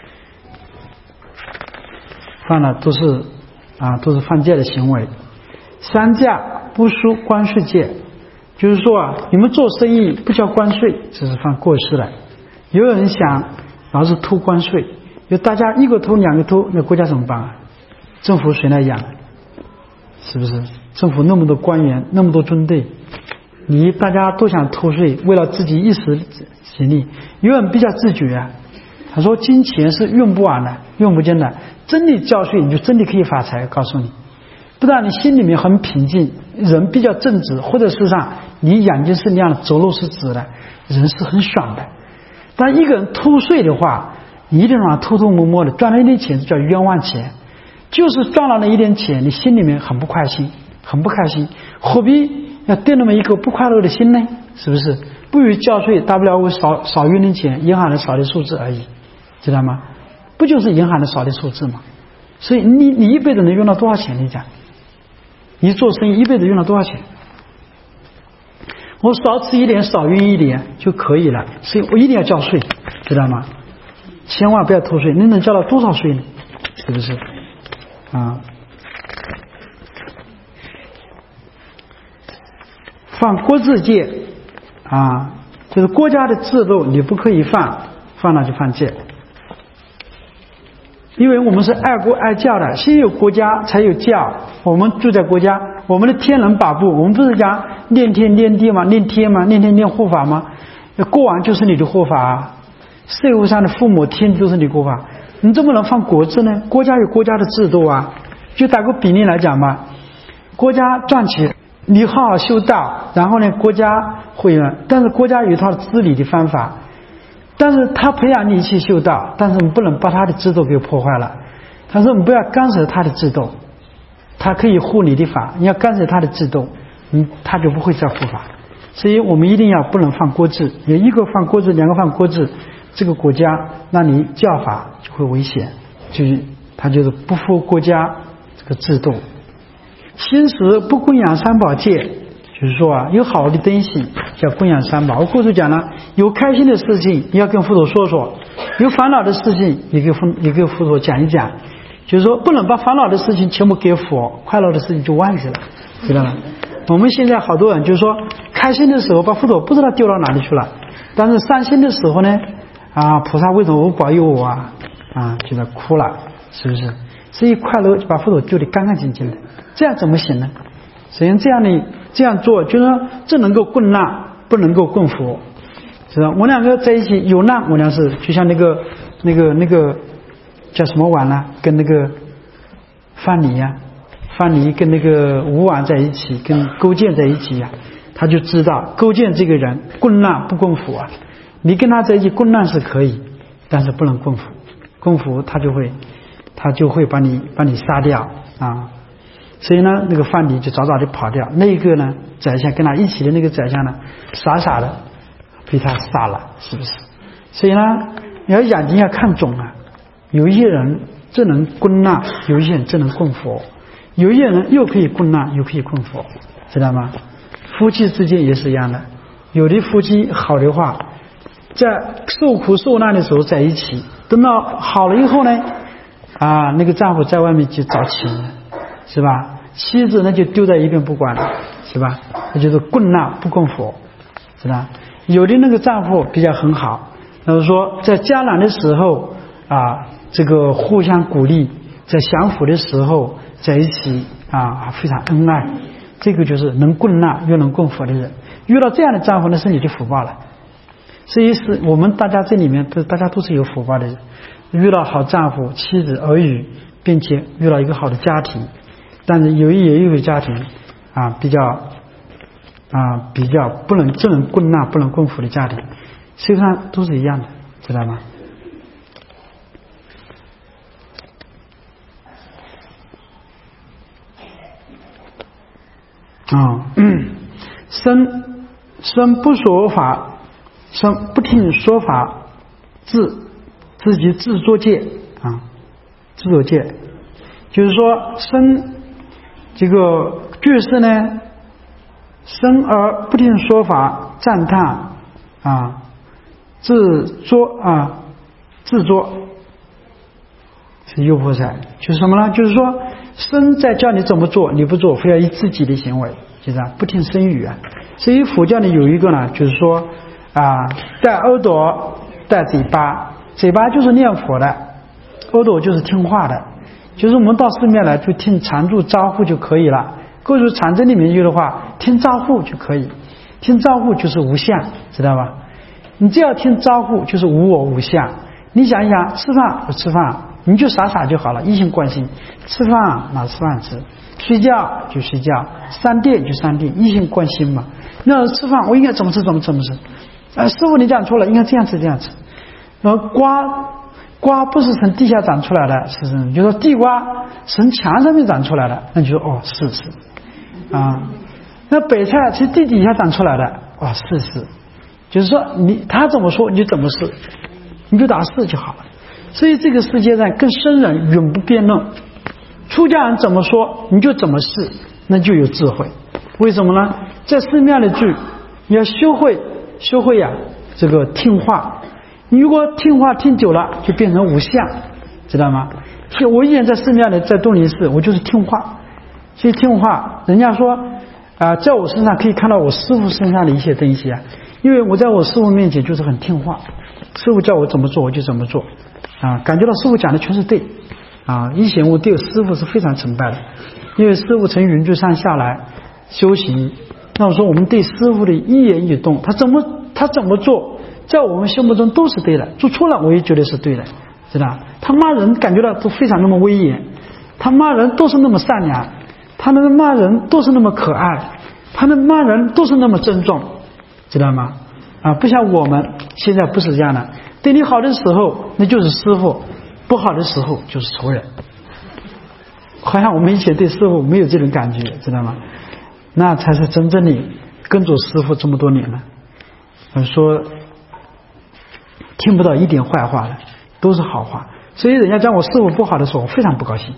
犯了都是犯戒的行为。三价不输关税戒，就是说啊，你们做生意不交关税，这是犯过失了。有人想老是偷关税，有大家一个偷两个偷，那国家怎么办啊？政府谁来养？是不是？政府那么多官员，那么多军队，大家都想偷税，为了自己一时行利。有人比较自觉啊，他说金钱是用不完的，用不尽的，真的交税你就真的可以发财，告诉你。不但你心里面很平静，人比较正直，或者事实上你眼睛是亮的，走路是直的，人是很爽的。但一个人偷税的话，你一定让他偷偷摸摸的赚了一点钱，叫冤枉钱。就是赚了那一点钱，你心里面很不开心，很不开心，何必要对那么一个不快乐的心呢？是不是？不如交税，大不了我少用点钱，银行的少的数字而已，知道吗？不就是银行的少的数字吗？所以你一辈子能用到多少钱？你讲，你做生意一辈子用到多少钱？我少吃一点，少用一点就可以了，所以我一定要交税，知道吗？千万不要偷税，你能交到多少税呢？是不是？犯国制戒啊，就是国家的制度你不可以犯，犯了就犯戒。因为我们是爱国爱教的，先有国家才有教。我们住在国家，我们的天人把部，我们不是讲念天念地吗？念天吗？念天念护法吗？国王就是你的护法啊，社会上的父母天都是你护法，你怎么能犯国制呢？国家有国家的制度啊。就打个比例来讲吧，国家赚钱，你好好修道，然后呢，国家会员，但是国家有一套治理的方法，但是他培养你去修道，但是我们不能把他的制度给破坏了。他说我们不要干涉他的制度，他可以护你的法，你要干涉他的制度，他就不会再护法。所以我们一定要不能犯国制，有一个犯国制，两个犯国制，这个国家让你教法就会危险，他就是不服国家这个制度。心时不供养三宝戒，就是说啊，有好的东西叫供养三宝。我过去讲了，有开心的事情你要跟佛陀说说，有烦恼的事情也给佛陀讲一讲，就是说不能把烦恼的事情全部给佛，快乐的事情就忘记了，知道吗？我们现在好多人就是说开心的时候把佛陀不知道丢到哪里去了，但是伤心的时候呢，菩萨为什么不保佑我就在哭了，是不是？所以快乐就把佛陀丢得干干净净的，这样怎么行呢？所以这样做就是说，这能够供难，不能够供佛，是吧？我两个在一起有难，我俩是就像那个叫什么碗呢？跟那个范蠡跟那个吴王在一起，跟勾践在一起他就知道勾践这个人供难不供佛你跟他在一起供难是可以，但是不能供佛，供佛他就会把你杀掉所以呢，那个范蠡就早早的跑掉，那个呢宰相跟他一起的那个宰相呢，傻傻的被他杀了，是不是？所以呢，你要眼睛要看准有一些人只能供难，有一些人只能供佛，有一些人又可以供难又可以供佛，知道吗？夫妻之间也是一样的，有的夫妻好的话，在受苦受难的时候在一起，等到好了以后呢那个丈夫在外面去找钱了，是吧？妻子呢就丢在一边不管了，是吧？那就是供难不供佛，是吧？有的那个丈夫比较很好，就是说在艰难的时候这个互相鼓励，在享福的时候在一起非常恩爱，这个就是能供难又能供佛的人。遇到这样的丈夫呢，是你的福报了。所以是我们大家这里面大家都是有福报的人，遇到好丈夫、妻子、儿女，并且遇到一个好的家庭。但是也有一个家庭比较不能只能供难不能供佛的家庭，实际上都是一样的，知道吗？ 身不说法，身不听说法，自己自作戒自作戒，就是说身这个句式呢，身而不听说法，赞叹自作是优菩萨，就是什么呢？就是说身在叫你怎么做你不做，非要以自己的行为，就是不听身语所以佛教里有一个呢，就是说带耳朵带嘴巴，嘴巴就是念佛的，耳朵就是听话的，就是我们到寺庙来就听常住招呼就可以了。各处禅宗里面有的话，听招呼就可以，听招呼就是无相，知道吧？你只要听招呼就是无我无相。你想一想，吃饭就吃饭，你就傻傻就好了，一心观心。吃饭拿吃饭吃，睡觉就睡觉，三殿就三殿，一心观心嘛。那吃饭我应该怎么吃怎么吃。师父你讲错了，应该这样吃这样吃。然后瓜不是从地下长出来的，是就说地瓜从墙上面长出来的，那你就说是那北菜是地底下长出来的，是，就是说他怎么说你就怎么是，你就答是就好了。所以这个世界上跟僧人永不辩论，出家人怎么说你就怎么是，那就有智慧。为什么呢？在寺庙里住，你要修会这个听话。你如果听话听久了，就变成无相，知道吗？我以前在寺庙里，在东林寺，我就是听话，所以听话。人家说在我身上可以看到我师父身上的一些东西因为我在我师父面前就是很听话，师父叫我怎么做我就怎么做感觉到师父讲的全是对以前我对师父是非常崇拜的，因为师父从云居山下来修行，那我说我们对师父的一言一动，他怎么做，在我们心目中都是对的，做错了我也觉得是对的，知道？他骂人感觉到都非常那么威严，他骂人都是那么善良，他那个骂人都是那么可爱，他那骂人都是那么尊重，知道吗？不像我们现在不是这样的，对你好的时候那就是师父，不好的时候就是仇人。好像我们以前对师父没有这种感觉，知道吗？那才是真正的跟着师父这么多年了，说听不到一点坏话了，都是好话。所以人家讲我师父不好的时候，我非常不高兴。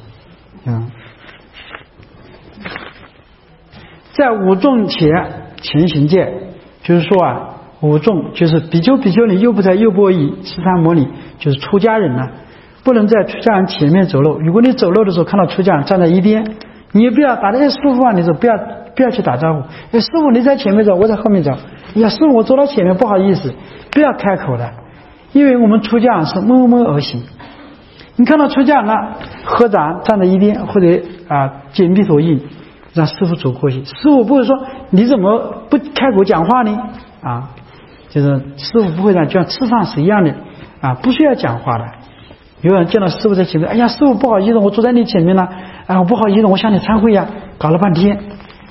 在五众前行戒，就是说五众就是比丘、比丘尼、优婆塞、优婆夷、释迦牟尼，就是出家人不能在出家人前面走路。如果你走路的时候看到出家人站在一边，你也不要打师父你说不要去打招呼。师父你在前面走，我在后面走。师父我走到前面不好意思，不要开口的，因为我们出家人是默默而行。你看到出家人合掌站在一边，或者解密陀印，让师父走过去。师父不会说你怎么不开口讲话呢？就是师父不会让，就像吃饭是一样的不需要讲话的。有人见到师父在前面，哎呀师父不好意思，我坐在你前面了我不好意思，我向你忏悔搞了半天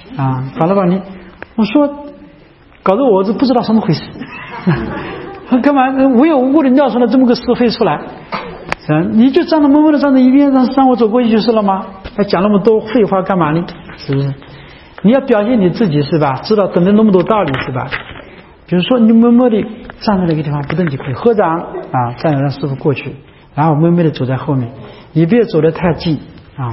我说搞得我都不知道什么回事干嘛无缘无故的尿出了这么个是非出来你就站着默默的站在一边，让我走过去就是了吗？还讲那么多废话干嘛呢？是不是？你要表现你自己是吧？知道懂得那么多道理是吧？比如说你默默的站在那个地方不动就可以，合掌站着让师父过去，然后默默的走在后面，你别走得太近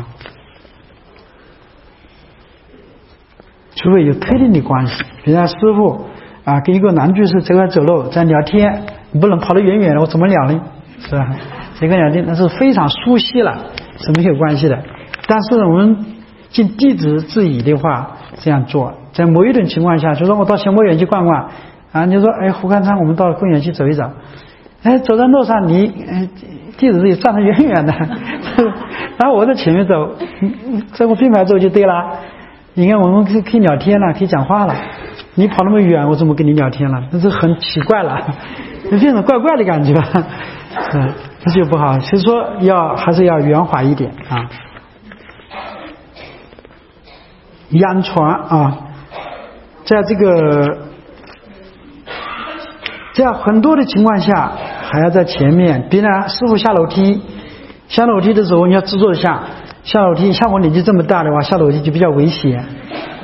除非有特定的关系，比如说师父跟一个男居士走路在聊天，你不能跑得远远的，我怎么聊呢？是吧？这个聊天那是非常熟悉了，是没有关系的。但是我们尽弟子之谊的话这样做，在某一种情况下，就说我到贤博园去逛逛你说胡堪昌我们到公园去走一走，走在路上你弟子之谊站得远远的然后我在前面走，在我并排走就对了。你看我们可以聊天了，可以讲话了，你跑那么远我怎么跟你聊天了？那是很奇怪了，有这种怪怪的感觉这就不好。所以说还是要圆滑一点仰传在这样很多的情况下还要在前面。比如师父下楼梯的时候你要制作一下，下楼梯像我年纪这么大的话，下楼梯就比较危险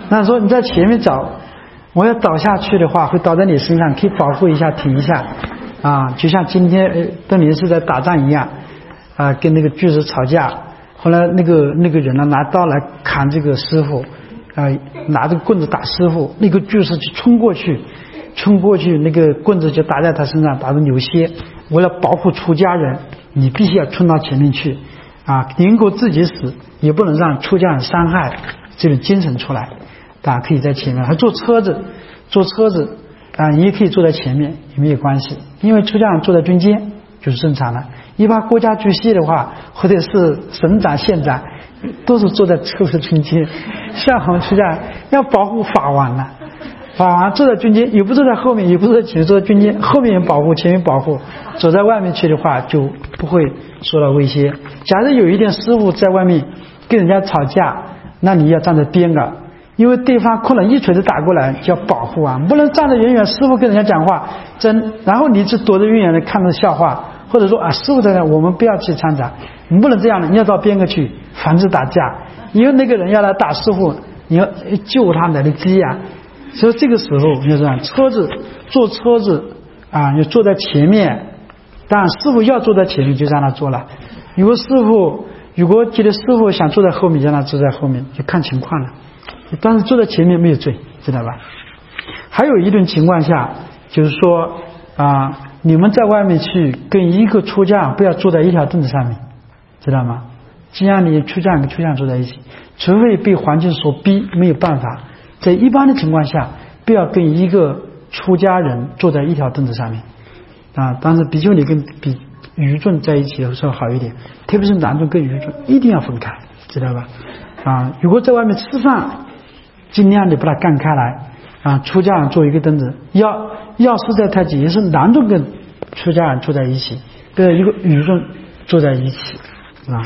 那说你在前面走，我要倒下去的话，会倒在你身上，可以保护一下，停一下啊，就像今天邓林是在打仗一样啊，跟那个巨石吵架，后来那个人呢拿刀来砍这个师傅啊，拿着棍子打师傅，那个巨石就冲过去，那个棍子就打在他身上，打得流血。为了保护出家人，你必须要冲到前面去啊，宁可自己死，也不能让出家人伤害这种精神出来。大家可以在前面，还坐车子啊，你也可以坐在前面，也没有关系，因为出家人坐在中间就是正常的。一般国家主席的话，或者是省长、县长，都是坐在车子中间。像我们出家人要保护法王呢，法王坐在中间，也不坐在后面，也不坐在前面，坐在中间，后面保护，前面保护。走在外面去的话，就不会受到威胁。假如有一点师傅在外面跟人家吵架，那你要站在边上。因为对方可能一锤子打过来，就要保护啊，不能站得远远，师傅跟人家讲话然后你就躲得远远的看着笑话，或者说啊，师傅在那，我们不要去掺杂，你不能这样的，你要到边上去，防止打架，因为那个人要来打师傅，你要救他来得及啊。所以这个时候你要这样，坐车子啊，你坐在前面，当然师傅要坐在前面就让他坐了，如果觉得师傅想坐在后面，让他坐在后面，就看情况了。但是坐在前面没有罪，知道吧？还有一种情况下，就是说啊，你们在外面去跟一个出家人不要坐在一条凳子上面，知道吗？既然你出家人跟出家人坐在一起，除非被环境所逼，没有办法，在一般的情况下，不要跟一个出家人坐在一条凳子上面啊。但是比丘尼跟愚众在一起的时候好一点，特别是男众跟愚众一定要分开，知道吧？啊，如果在外面吃饭，尽量的把它干开来啊，出家人坐一个凳子，要实在太紧，也是男众跟出家人坐在一起，跟一个愚众坐在一起啊，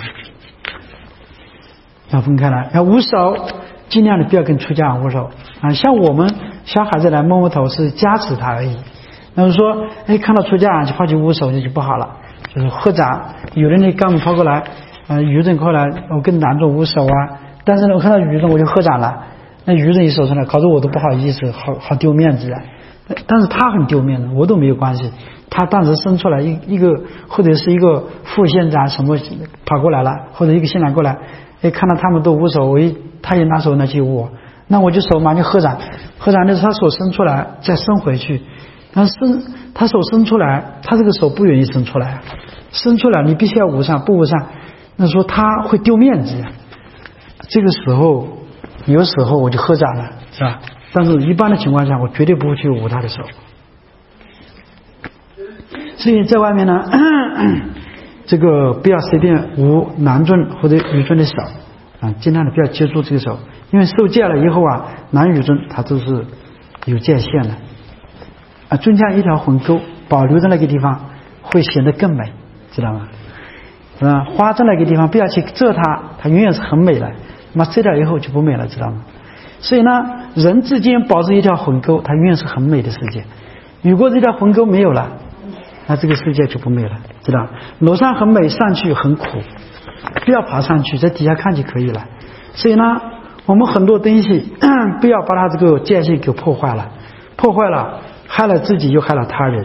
要分开来，要捂手，尽量的不要跟出家人握手啊。像我们小孩子来摸摸头是加持他而已，那么说看到出家人就跑去捂手就不好了，就是合掌，有人刚跑过来愚众过来，我跟男众捂手啊，但是呢我看到愚众我就合掌了，那愚人一手上来，搞得我都不好意思，好丢面子啊！但是他很丢面子，我都没有关系。他当时生出来一个，或者是一个副县长什么跑过来了，或者一个县长过来，看到他们都捂手，他也拿手拿去捂，那我就手马上合掌，合掌的时候他手伸出来，再伸回去。他手伸出来，他这个手不愿意伸出来，伸出来你必须要捂上，不捂上，那说他会丢面子。这个时候。有时候我就合掌了，是吧？但是一般的情况下，我绝对不会去捂他的手。所以在外面呢，这个不要随便捂男众或者女众的手啊，尽量的不要接触这个手，因为受戒了以后啊，男女众它都是有界限的啊。中间一条魂沟保留在那个地方，会显得更美，知道吗？花在那个地方不要去遮它，它永远是很美的。那么遮掉以后就不美了，知道吗？所以呢，人之间保持一条魂沟，它永远是很美的世界。如果这条魂沟没有了，那这个世界就不美了，知道？楼上很美，上去很苦，不要爬上去，在底下看就可以了。所以呢，我们很多东西不要把它这个界限给破坏了，害了自己又害了他人。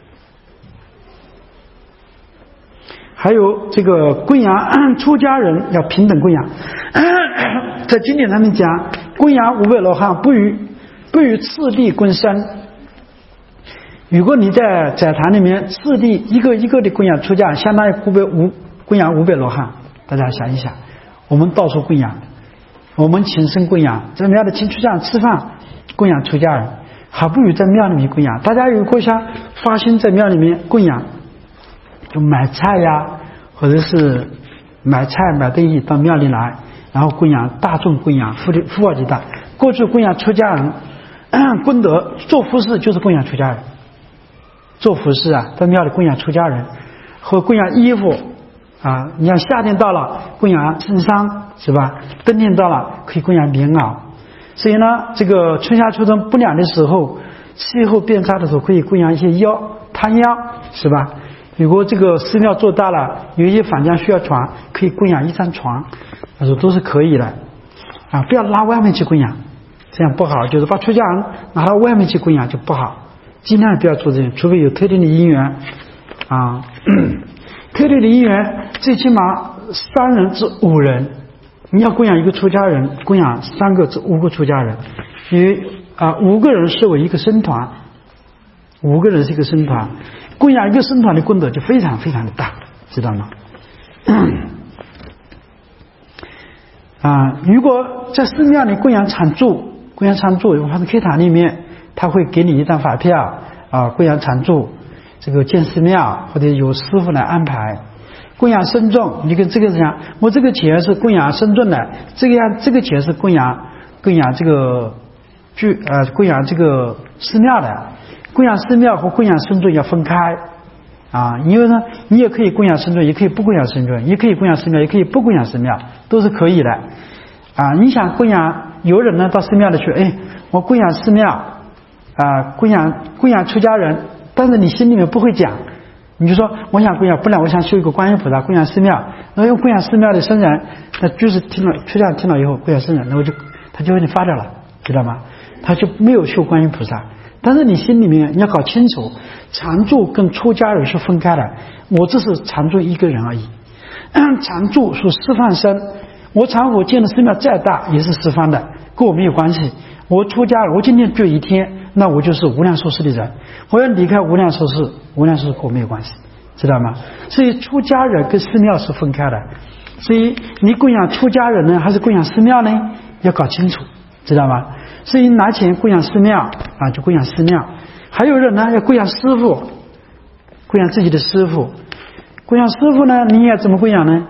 还有这个供养出家人要平等供养，在经典上面讲，供养500罗汉不与次第供生。如果你在斋堂里面次第一个一个的供养出家，相当于供养500罗汉。大家想一想，我们到处供养，我们请生供养，在庙里请出家人吃饭供养出家人，还不如在庙里面供养。大家如果想发心在庙里面供养，就买菜呀，或者是买菜买东西到庙里来，然后供养大众，供养福报极大。过去供养出家人功德，做服饰就是供养出家人，做服饰啊，在庙里供养出家人，或供养衣服啊。你像夏天到了供养衬衫，是吧？冬天到了可以供养棉袄。所以呢，这个春夏秋冬不凉的时候，气候变差的时候，可以供养一些摊腰，是吧？如果这个寺庙做大了，有一些坊间需要床，可以供养一张床，他说都是可以的啊，不要拉外面去供养这样不好，就是把出家人拿到外面去供养就不好，尽量不要做这样，除非有特定的因缘啊。特定的因缘，最起码3人至5人，你要供养一个出家人，供养3个至5个出家人，因为5个人视为一个僧团，5个人是一个僧团，供养一个僧团的功德就非常非常的大，知道吗？如果在寺庙里供养常住，或者课堂里面，他会给你一张发票供养常住，这个建寺庙或者有师傅来安排。供养僧众，你跟这个讲，我这个钱是供养僧众的，这个钱是供养这个供养这个寺庙的。供养寺庙和供养僧众要分开因为呢，你也可以供养僧众，也可以不供养僧众，也可以供养寺庙，也可以不供养寺庙，都是可以的你想供养，有人呢到寺庙里去，我供养寺庙供养出家人，但是你心里面不会讲，你就说我想供养，不然我想修一个观音菩萨供养寺庙，然后用供养寺庙的僧人，那就是出家人听了以后供养僧人，那他就给你发掉了，知道吗？他就没有修观音菩萨。但是你心里面你要搞清楚，常住跟出家人是分开的，我这是常住一个人而已，常住是释放身，我常府建的寺庙再大也是释放的，跟我没有关系。我出家人，我今天住一天，那我就是无量寿世的人，我要离开无量寿世，无量寿世跟我没有关系，知道吗？所以出家人跟寺庙是分开的，所以你供养出家人呢还是供养寺庙呢，要搞清楚，知道吗？所以拿钱供养寺庙就供养寺庙。还有人呢要供养师傅，供养自己的师傅。供养师傅呢，你应该怎么供养呢？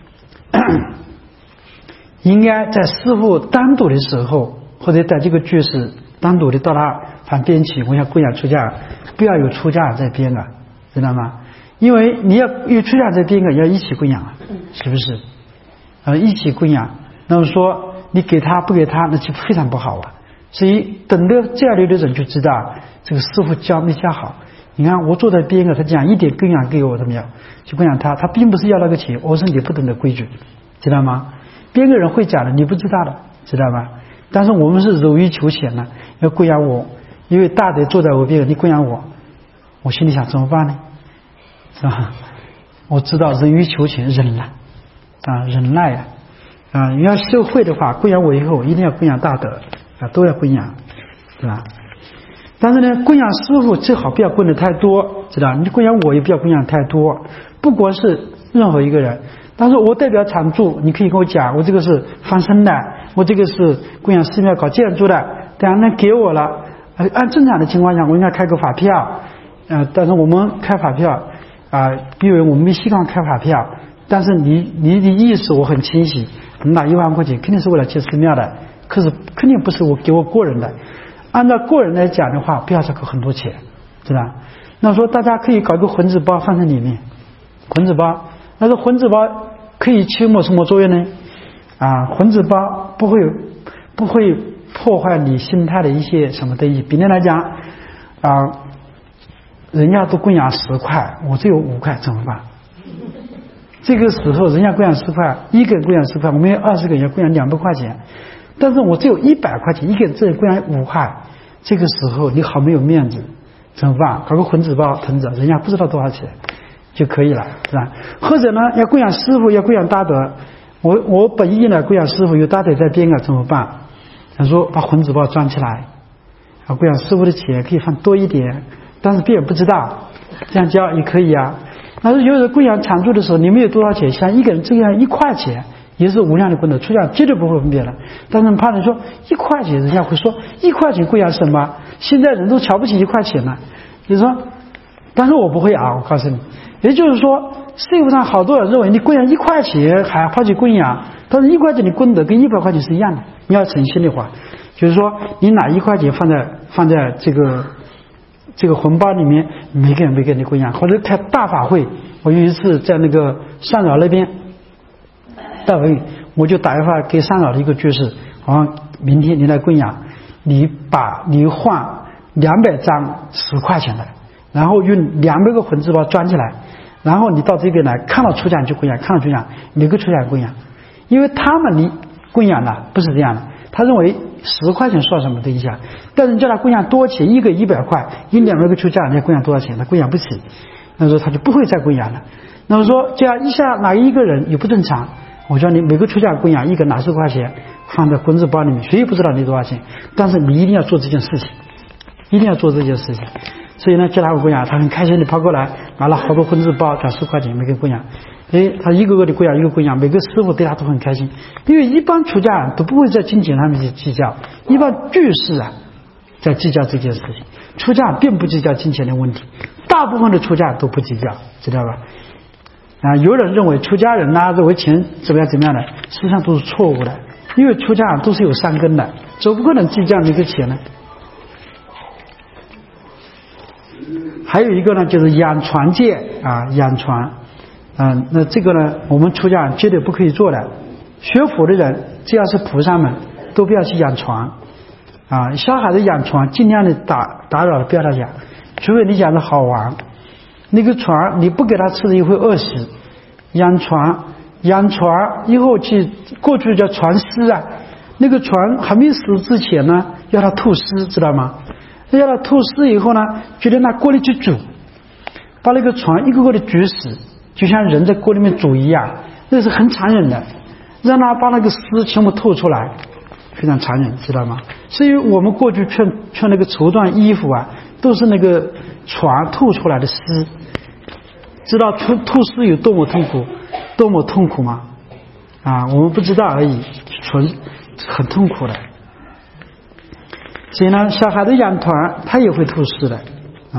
应该在师傅单独的时候，或者在这个居士单独的到他旁边去，我想供养出家，不要有出家在边知道吗？因为你要有出家在边要一起供养是不是？一起供养，那么说你给他不给他，那就非常不好所以等着这样的人就知道这个师傅教没教好。你看我坐在边他讲一点供养给我怎么样，就供养他并不是要那个钱，我是你不懂的规矩，知道吗？边个人会讲的，你不知道的，知道吧？但是我们是柔于求钱要供养我，因为大德坐在我边上，你供养我心里想怎么办呢？是吧？我知道柔于求钱，忍了忍耐你要受惠的话，供养我以后一定要供养大德都要供养，对吧？但是呢，供养师傅最好不要供的太多，知道？你供养我也不要供养太多，不光是任何一个人。但是我代表常住，你可以跟我讲，我这个是放生的，我这个是供养寺庙搞建筑的，当然呢给我了，按正常的情况下我应该开个发票，但是我们开发票因为我们没习惯开发票，但是你的意思我很清晰，你拿1万块钱肯定是为了建寺庙的，可是肯定不是给我个人的，按照个人来讲的话，不要收很多钱，知道？那说大家可以搞个混子包放在里面，混子包，那这混子包可以起什么作用呢？混子包不会破坏你心态的一些什么东西。比例来讲人家都供养10块，我只有5块，怎么办？这个时候人家供养10块，一个人供养10块，我们有20个人要供养200块钱，但是我只有100块钱，一个人只供养5块，这个时候你好没有面子，怎么办？搞个混子包囤着，人家不知道多少钱就可以了，是吧？或者呢，要供养师傅，要供养大德，我本意呢供养师傅，有大德在边怎么办？他说把混子包装起来，供养师傅的钱可以放多一点，但是别人不知道，这样交也可以但是有人供养常住的时候，你没有多少钱，像一个人这样1块钱也是无量的功德，出家绝对不会分别的。但是怕你说1块钱，人家会说1块钱供养什么？现在人都瞧不起1块钱了，你说，但是我不会我告诉你。也就是说，社会上好多人认为你供养1块钱还跑去供养，但是1块钱的功德跟100块钱是一样的。你要诚心的话，就是说你拿1块钱放在这个红包里面，每个人供养，或者开大法会。我有一次在那个上饶那边大法会，我就打电话给上饶的一个居士，明天你来供养，你换200张10块钱的，然后用200个混子包装起来，然后你到这边来，看到出家人就供养，看到出家人每个出家人供养，因为他们你供养了不是这样的，他认为 10块钱算什么？等一下，但是叫他供养多起，一个100块，一200个出家，你要供养多少钱？他供养不起，那时候他就不会再供养了。那么说这样一下哪一个人也不正常，我叫你每个出家供养一个拿10块钱放在工资包里面，谁也不知道你多少钱，但是你一定要做这件事情，一定要做这件事情。所以呢，叫他供养，他很开心的跑过来，拿了好多工资包，转10块钱每个供养。他一个个的供养，一个供养，每个师傅对他都很开心，因为一般出家人都不会在金钱上面去计较，一般居士在计较这件事情，出家并不计较金钱的问题，大部分的出家都不计较，知道吧？有人认为出家人认为钱怎么样的，实际上都是错误的，因为出家人都是有善根的，总不可能计较那个钱呢。还有一个呢，就是养船戒养船。那这个呢，我们出家人绝对不可以做的。学佛的人，只要是菩萨们，都不要去养船小孩子养船，尽量的打扰的不要他养，除非你养的好玩。那个船你不给他吃的，也会饿死。养船以后过去叫船尸那个船还没死之前呢，要他吐丝，知道吗？要他吐丝以后呢，就得拿锅里去煮，把那个船一个个的煮死，就像人在锅里面煮一样，那是很残忍的，让他把那个丝全部吐出来，非常残忍，知道吗？所以我们过去穿那个绸缎衣服都是那个船吐出来的丝，知道吐丝有多么痛苦吗？我们不知道而已，很痛苦的。所以呢，小孩子养团他也会吐丝的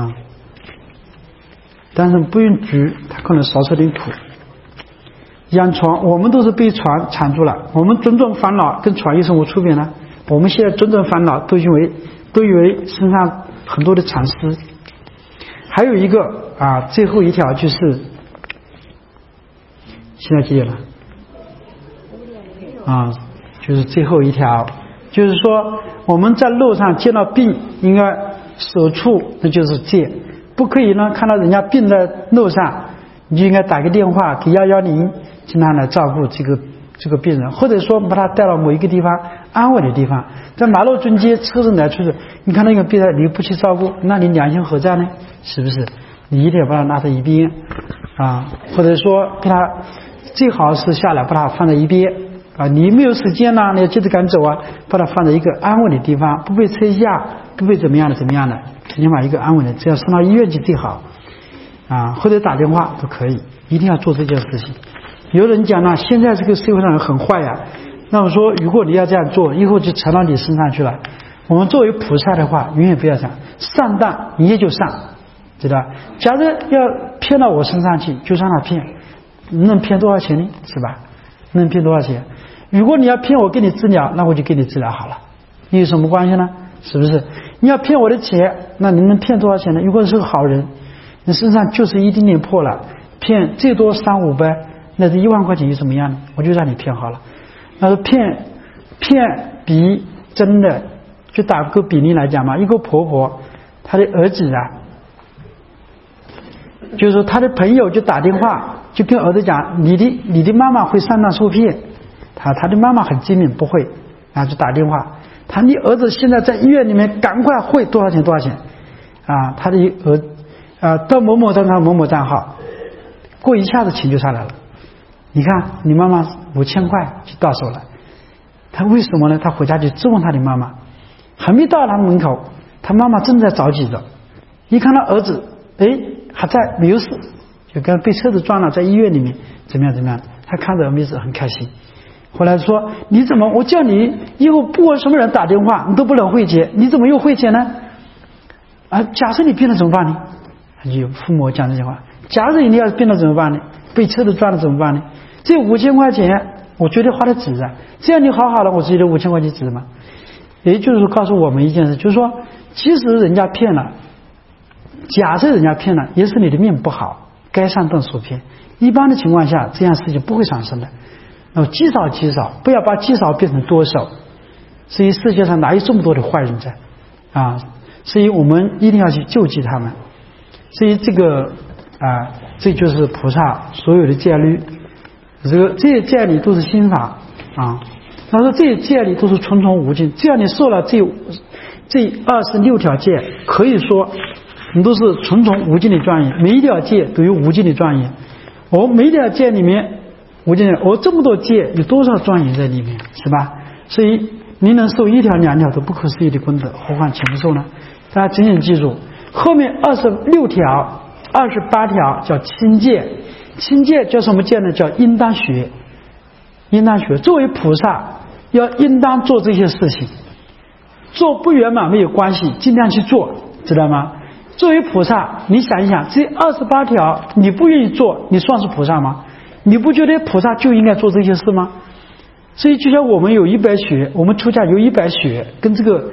但是不用煮，他可能少受点苦。养船，我们都是被船缠住了，我们种种烦恼跟船有什么区别呢？我们现在种种烦恼都以为身上很多的缠丝。还有一个最后一条就是现在几点了就是最后一条，就是说我们在路上见到病应该守处，那就是戒，不可以呢看到人家病在路上，你就应该打个电话给110，经常来照顾这个病人，或者说把他带到某一个地方安稳的地方。在马路中间车子来出去，你看那个病人你不去照顾，那你良心何在呢？是不是？你一定要把他拿在一边或者说给他最好是下来把他放在一边你没有时间呢，你要接着赶走把它放在一个安稳的地方，不被车下，不被怎么样的，起码一个安稳的，只要送到医院去最好或者打电话都可以，一定要做这件事情。有人讲呢，现在这个社会上很坏那我说如果你要这样做，以后就缠到你身上去了。我们作为菩萨的话，永远不要讲上当，你也就上，知道？假如要骗到我身上去，就让他骗，能骗多少钱呢？是吧？能骗多少钱？如果你要骗我给你治疗，那我就给你治疗好了，你有什么关系呢？是不是？你要骗我的钱，那你能骗多少钱呢？如果是个好人，你身上就是一点点破了，骗最多300-500，那是1万块钱又怎么样呢？我就让你骗好了。那骗比真的，就打个比例来讲嘛，一个婆婆她的儿子就是说他的朋友就打电话就跟儿子讲，你的妈妈会上当受骗，他的妈妈很精明，不会就打电话，你儿子现在在医院里面，赶快汇多少钱他的儿到某某账号，过一下子钱就上来了。你看你妈妈5000块就到手了，他为什么呢？他回家就质问他的妈妈，还没到他门口，他妈妈正在着急着，一看他儿子还在没有事，就跟被车子撞了，在医院里面怎么样，他看着没事很开心。后来说你怎么，我叫你以后不管什么人打电话你都不能汇钱，你怎么又汇钱呢？假设你病了怎么办呢？有父母讲这些话，假设你要是病了怎么办呢？被车子撞了怎么办呢？这5000块钱我绝对花的值这样你好了，我觉得5000块钱值吗？也就是说告诉我们一件事，就是说即使人家骗了，假设人家骗了，也是你的命不好，该上当受骗，一般的情况下这样事情不会产生的。积少，不要把积少变成多少。所以世界上哪有这么多的坏人在所以我们一定要去救济他们。所以这个这就是菩萨所有的戒律，这些戒律都是心法他说这些戒律都是重重无尽，只要你受了这26条戒，可以说你都是重重无尽的庄严，每一条戒都有无尽的庄严。每一条戒里面无尽的，这么多戒有多少庄严在里面，是吧？所以你能受1条2条都不可思议的功德，何况岂不受呢？大家紧紧记住，后面26条、28条叫亲戒，亲戒叫什么戒呢？叫应当学。应当学，作为菩萨要应当做这些事情，做不圆满没有关系，尽量去做，知道吗？作为菩萨，你想一想，这28条你不愿意做，你算是菩萨吗？你不觉得菩萨就应该做这些事吗？所以就像我们有100学，我们出家有100学，跟这个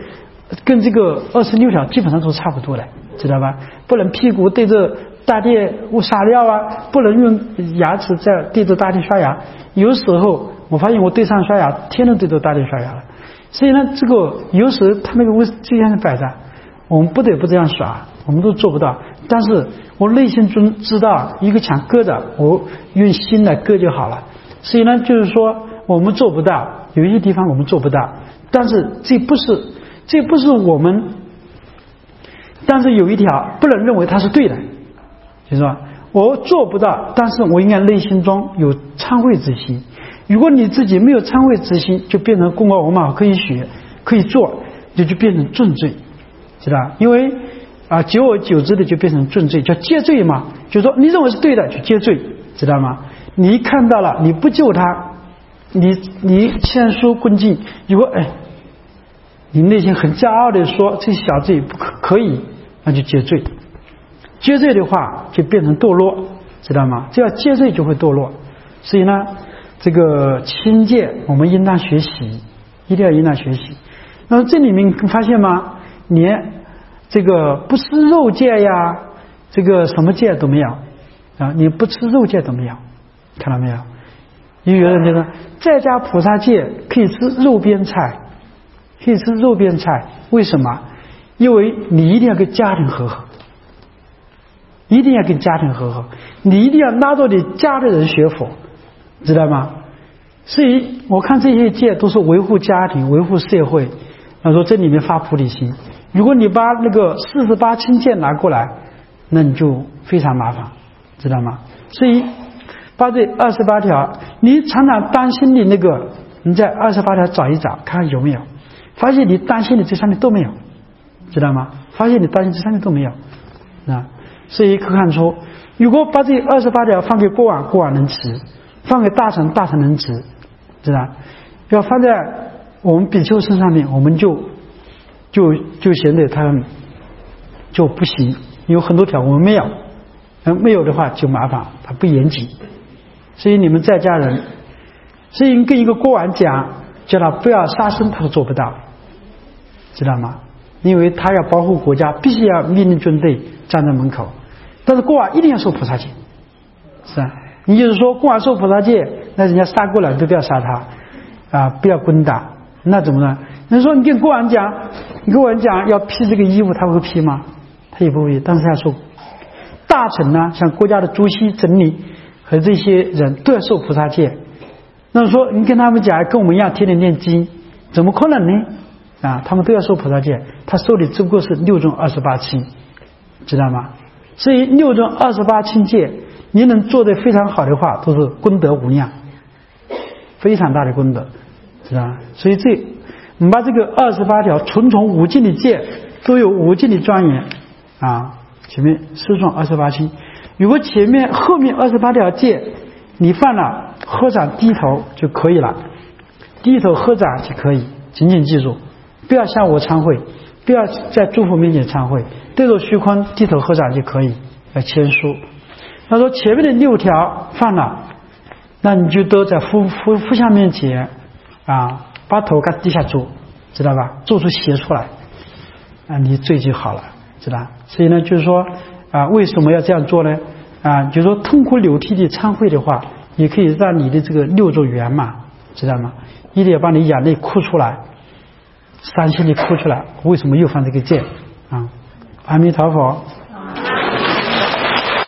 26条基本上都差不多的，知道吧？不能屁股对着大地撒尿啊，不能用牙齿在对着大地刷牙。有时候我发现我对上刷牙，天天对着大地刷牙了。所以呢，这个有时候他那个这样的摆着，我们不得不这样耍，我们都做不到。但是我内心中知道，一个墙搁着，我用心来搁就好了。所以呢，就是说我们做不到，有一些地方我们做不到，但是这不是我们，但是有一条不能认为它是对的，就是说我做不到，但是我应该内心中有忏悔之心。如果你自己没有忏悔之心，就变成功高我马，可以学可以做，就变成重罪，知道？因为久而久之的就变成重罪，叫戒罪嘛。就是说你认为是对的就戒罪，知道吗？你看到了你不救他，你谦虚恭敬，如果你内心很骄傲的说这小罪不可以，那就戒罪。戒罪的话就变成堕落，知道吗？只要戒罪就会堕落。所以呢，这个亲戒我们应当学习，一定要应当学习。那么这里面发现吗？连这个不吃肉戒呀，这个什么戒都没有啊！你不吃肉戒都没有，看到没有？有人觉得在家菩萨戒可以吃肉边菜，可以吃肉边菜，为什么？因为你一定要跟家庭和合，一定要跟家庭和合，你一定要拉着你家的人学佛，知道吗？所以我看这些戒都是维护家庭、维护社会。他说这里面发菩提心，如果你把那个48亲戒拿过来，那你就非常麻烦，知道吗？所以把这28条，你常常担心的那个，你在28条找一找，看看有没有，发现你担心的这上面都没有，知道吗？发现你担心这上面都没有啊。所以可看出，如果把这28条放给国王，国王能持；放给大臣，大臣能持，知道？要放在我们比丘身上面，我们就显得他们就不行。有很多条我们没有，没有的话就麻烦，他不严谨。所以你们在家人，所以跟一个国王讲，叫他不要杀生，他都做不到，知道吗？因为他要保护国家，必须要命令军队站在门口。但是国王一定要受菩萨戒，是吧？你就是说国王受菩萨戒，那人家杀过来都不要杀他不要攻打，那怎么呢？你说你跟国王讲，要披这个衣服，他会披吗？他也不会。但是他说大臣呢，像国家的主席、总理和这些人都要受菩萨戒。那说你跟他们讲，跟我们一样天天念经，怎么可能呢？他们都要受菩萨戒，他受的只不过是6种28亲，知道吗？所以6种28亲戒，你能做得非常好的话，都是功德无量，非常大的功德，知道吗？所以我们把这个28条重重无尽的戒都有无尽的庄严前面4种28亲，如果后面28条戒你犯了，合掌低头就可以了，低头合掌就可以，紧紧记住，不要向我忏悔，不要在诸佛面前忏悔，对着虚空低头合掌就可以，要谦虚。他说前面的6条犯了，那你就都在佛像面前把头给低下做，知道吧？做出邪出来你罪就好了，知道？所以呢，就是说为什么要这样做呢？就是说痛哭流涕的忏悔的话，也可以让你的这个6种圆满，知道吗？一定要把你眼泪哭出来，伤心的哭出来，为什么又犯这个戒阿弥陀佛。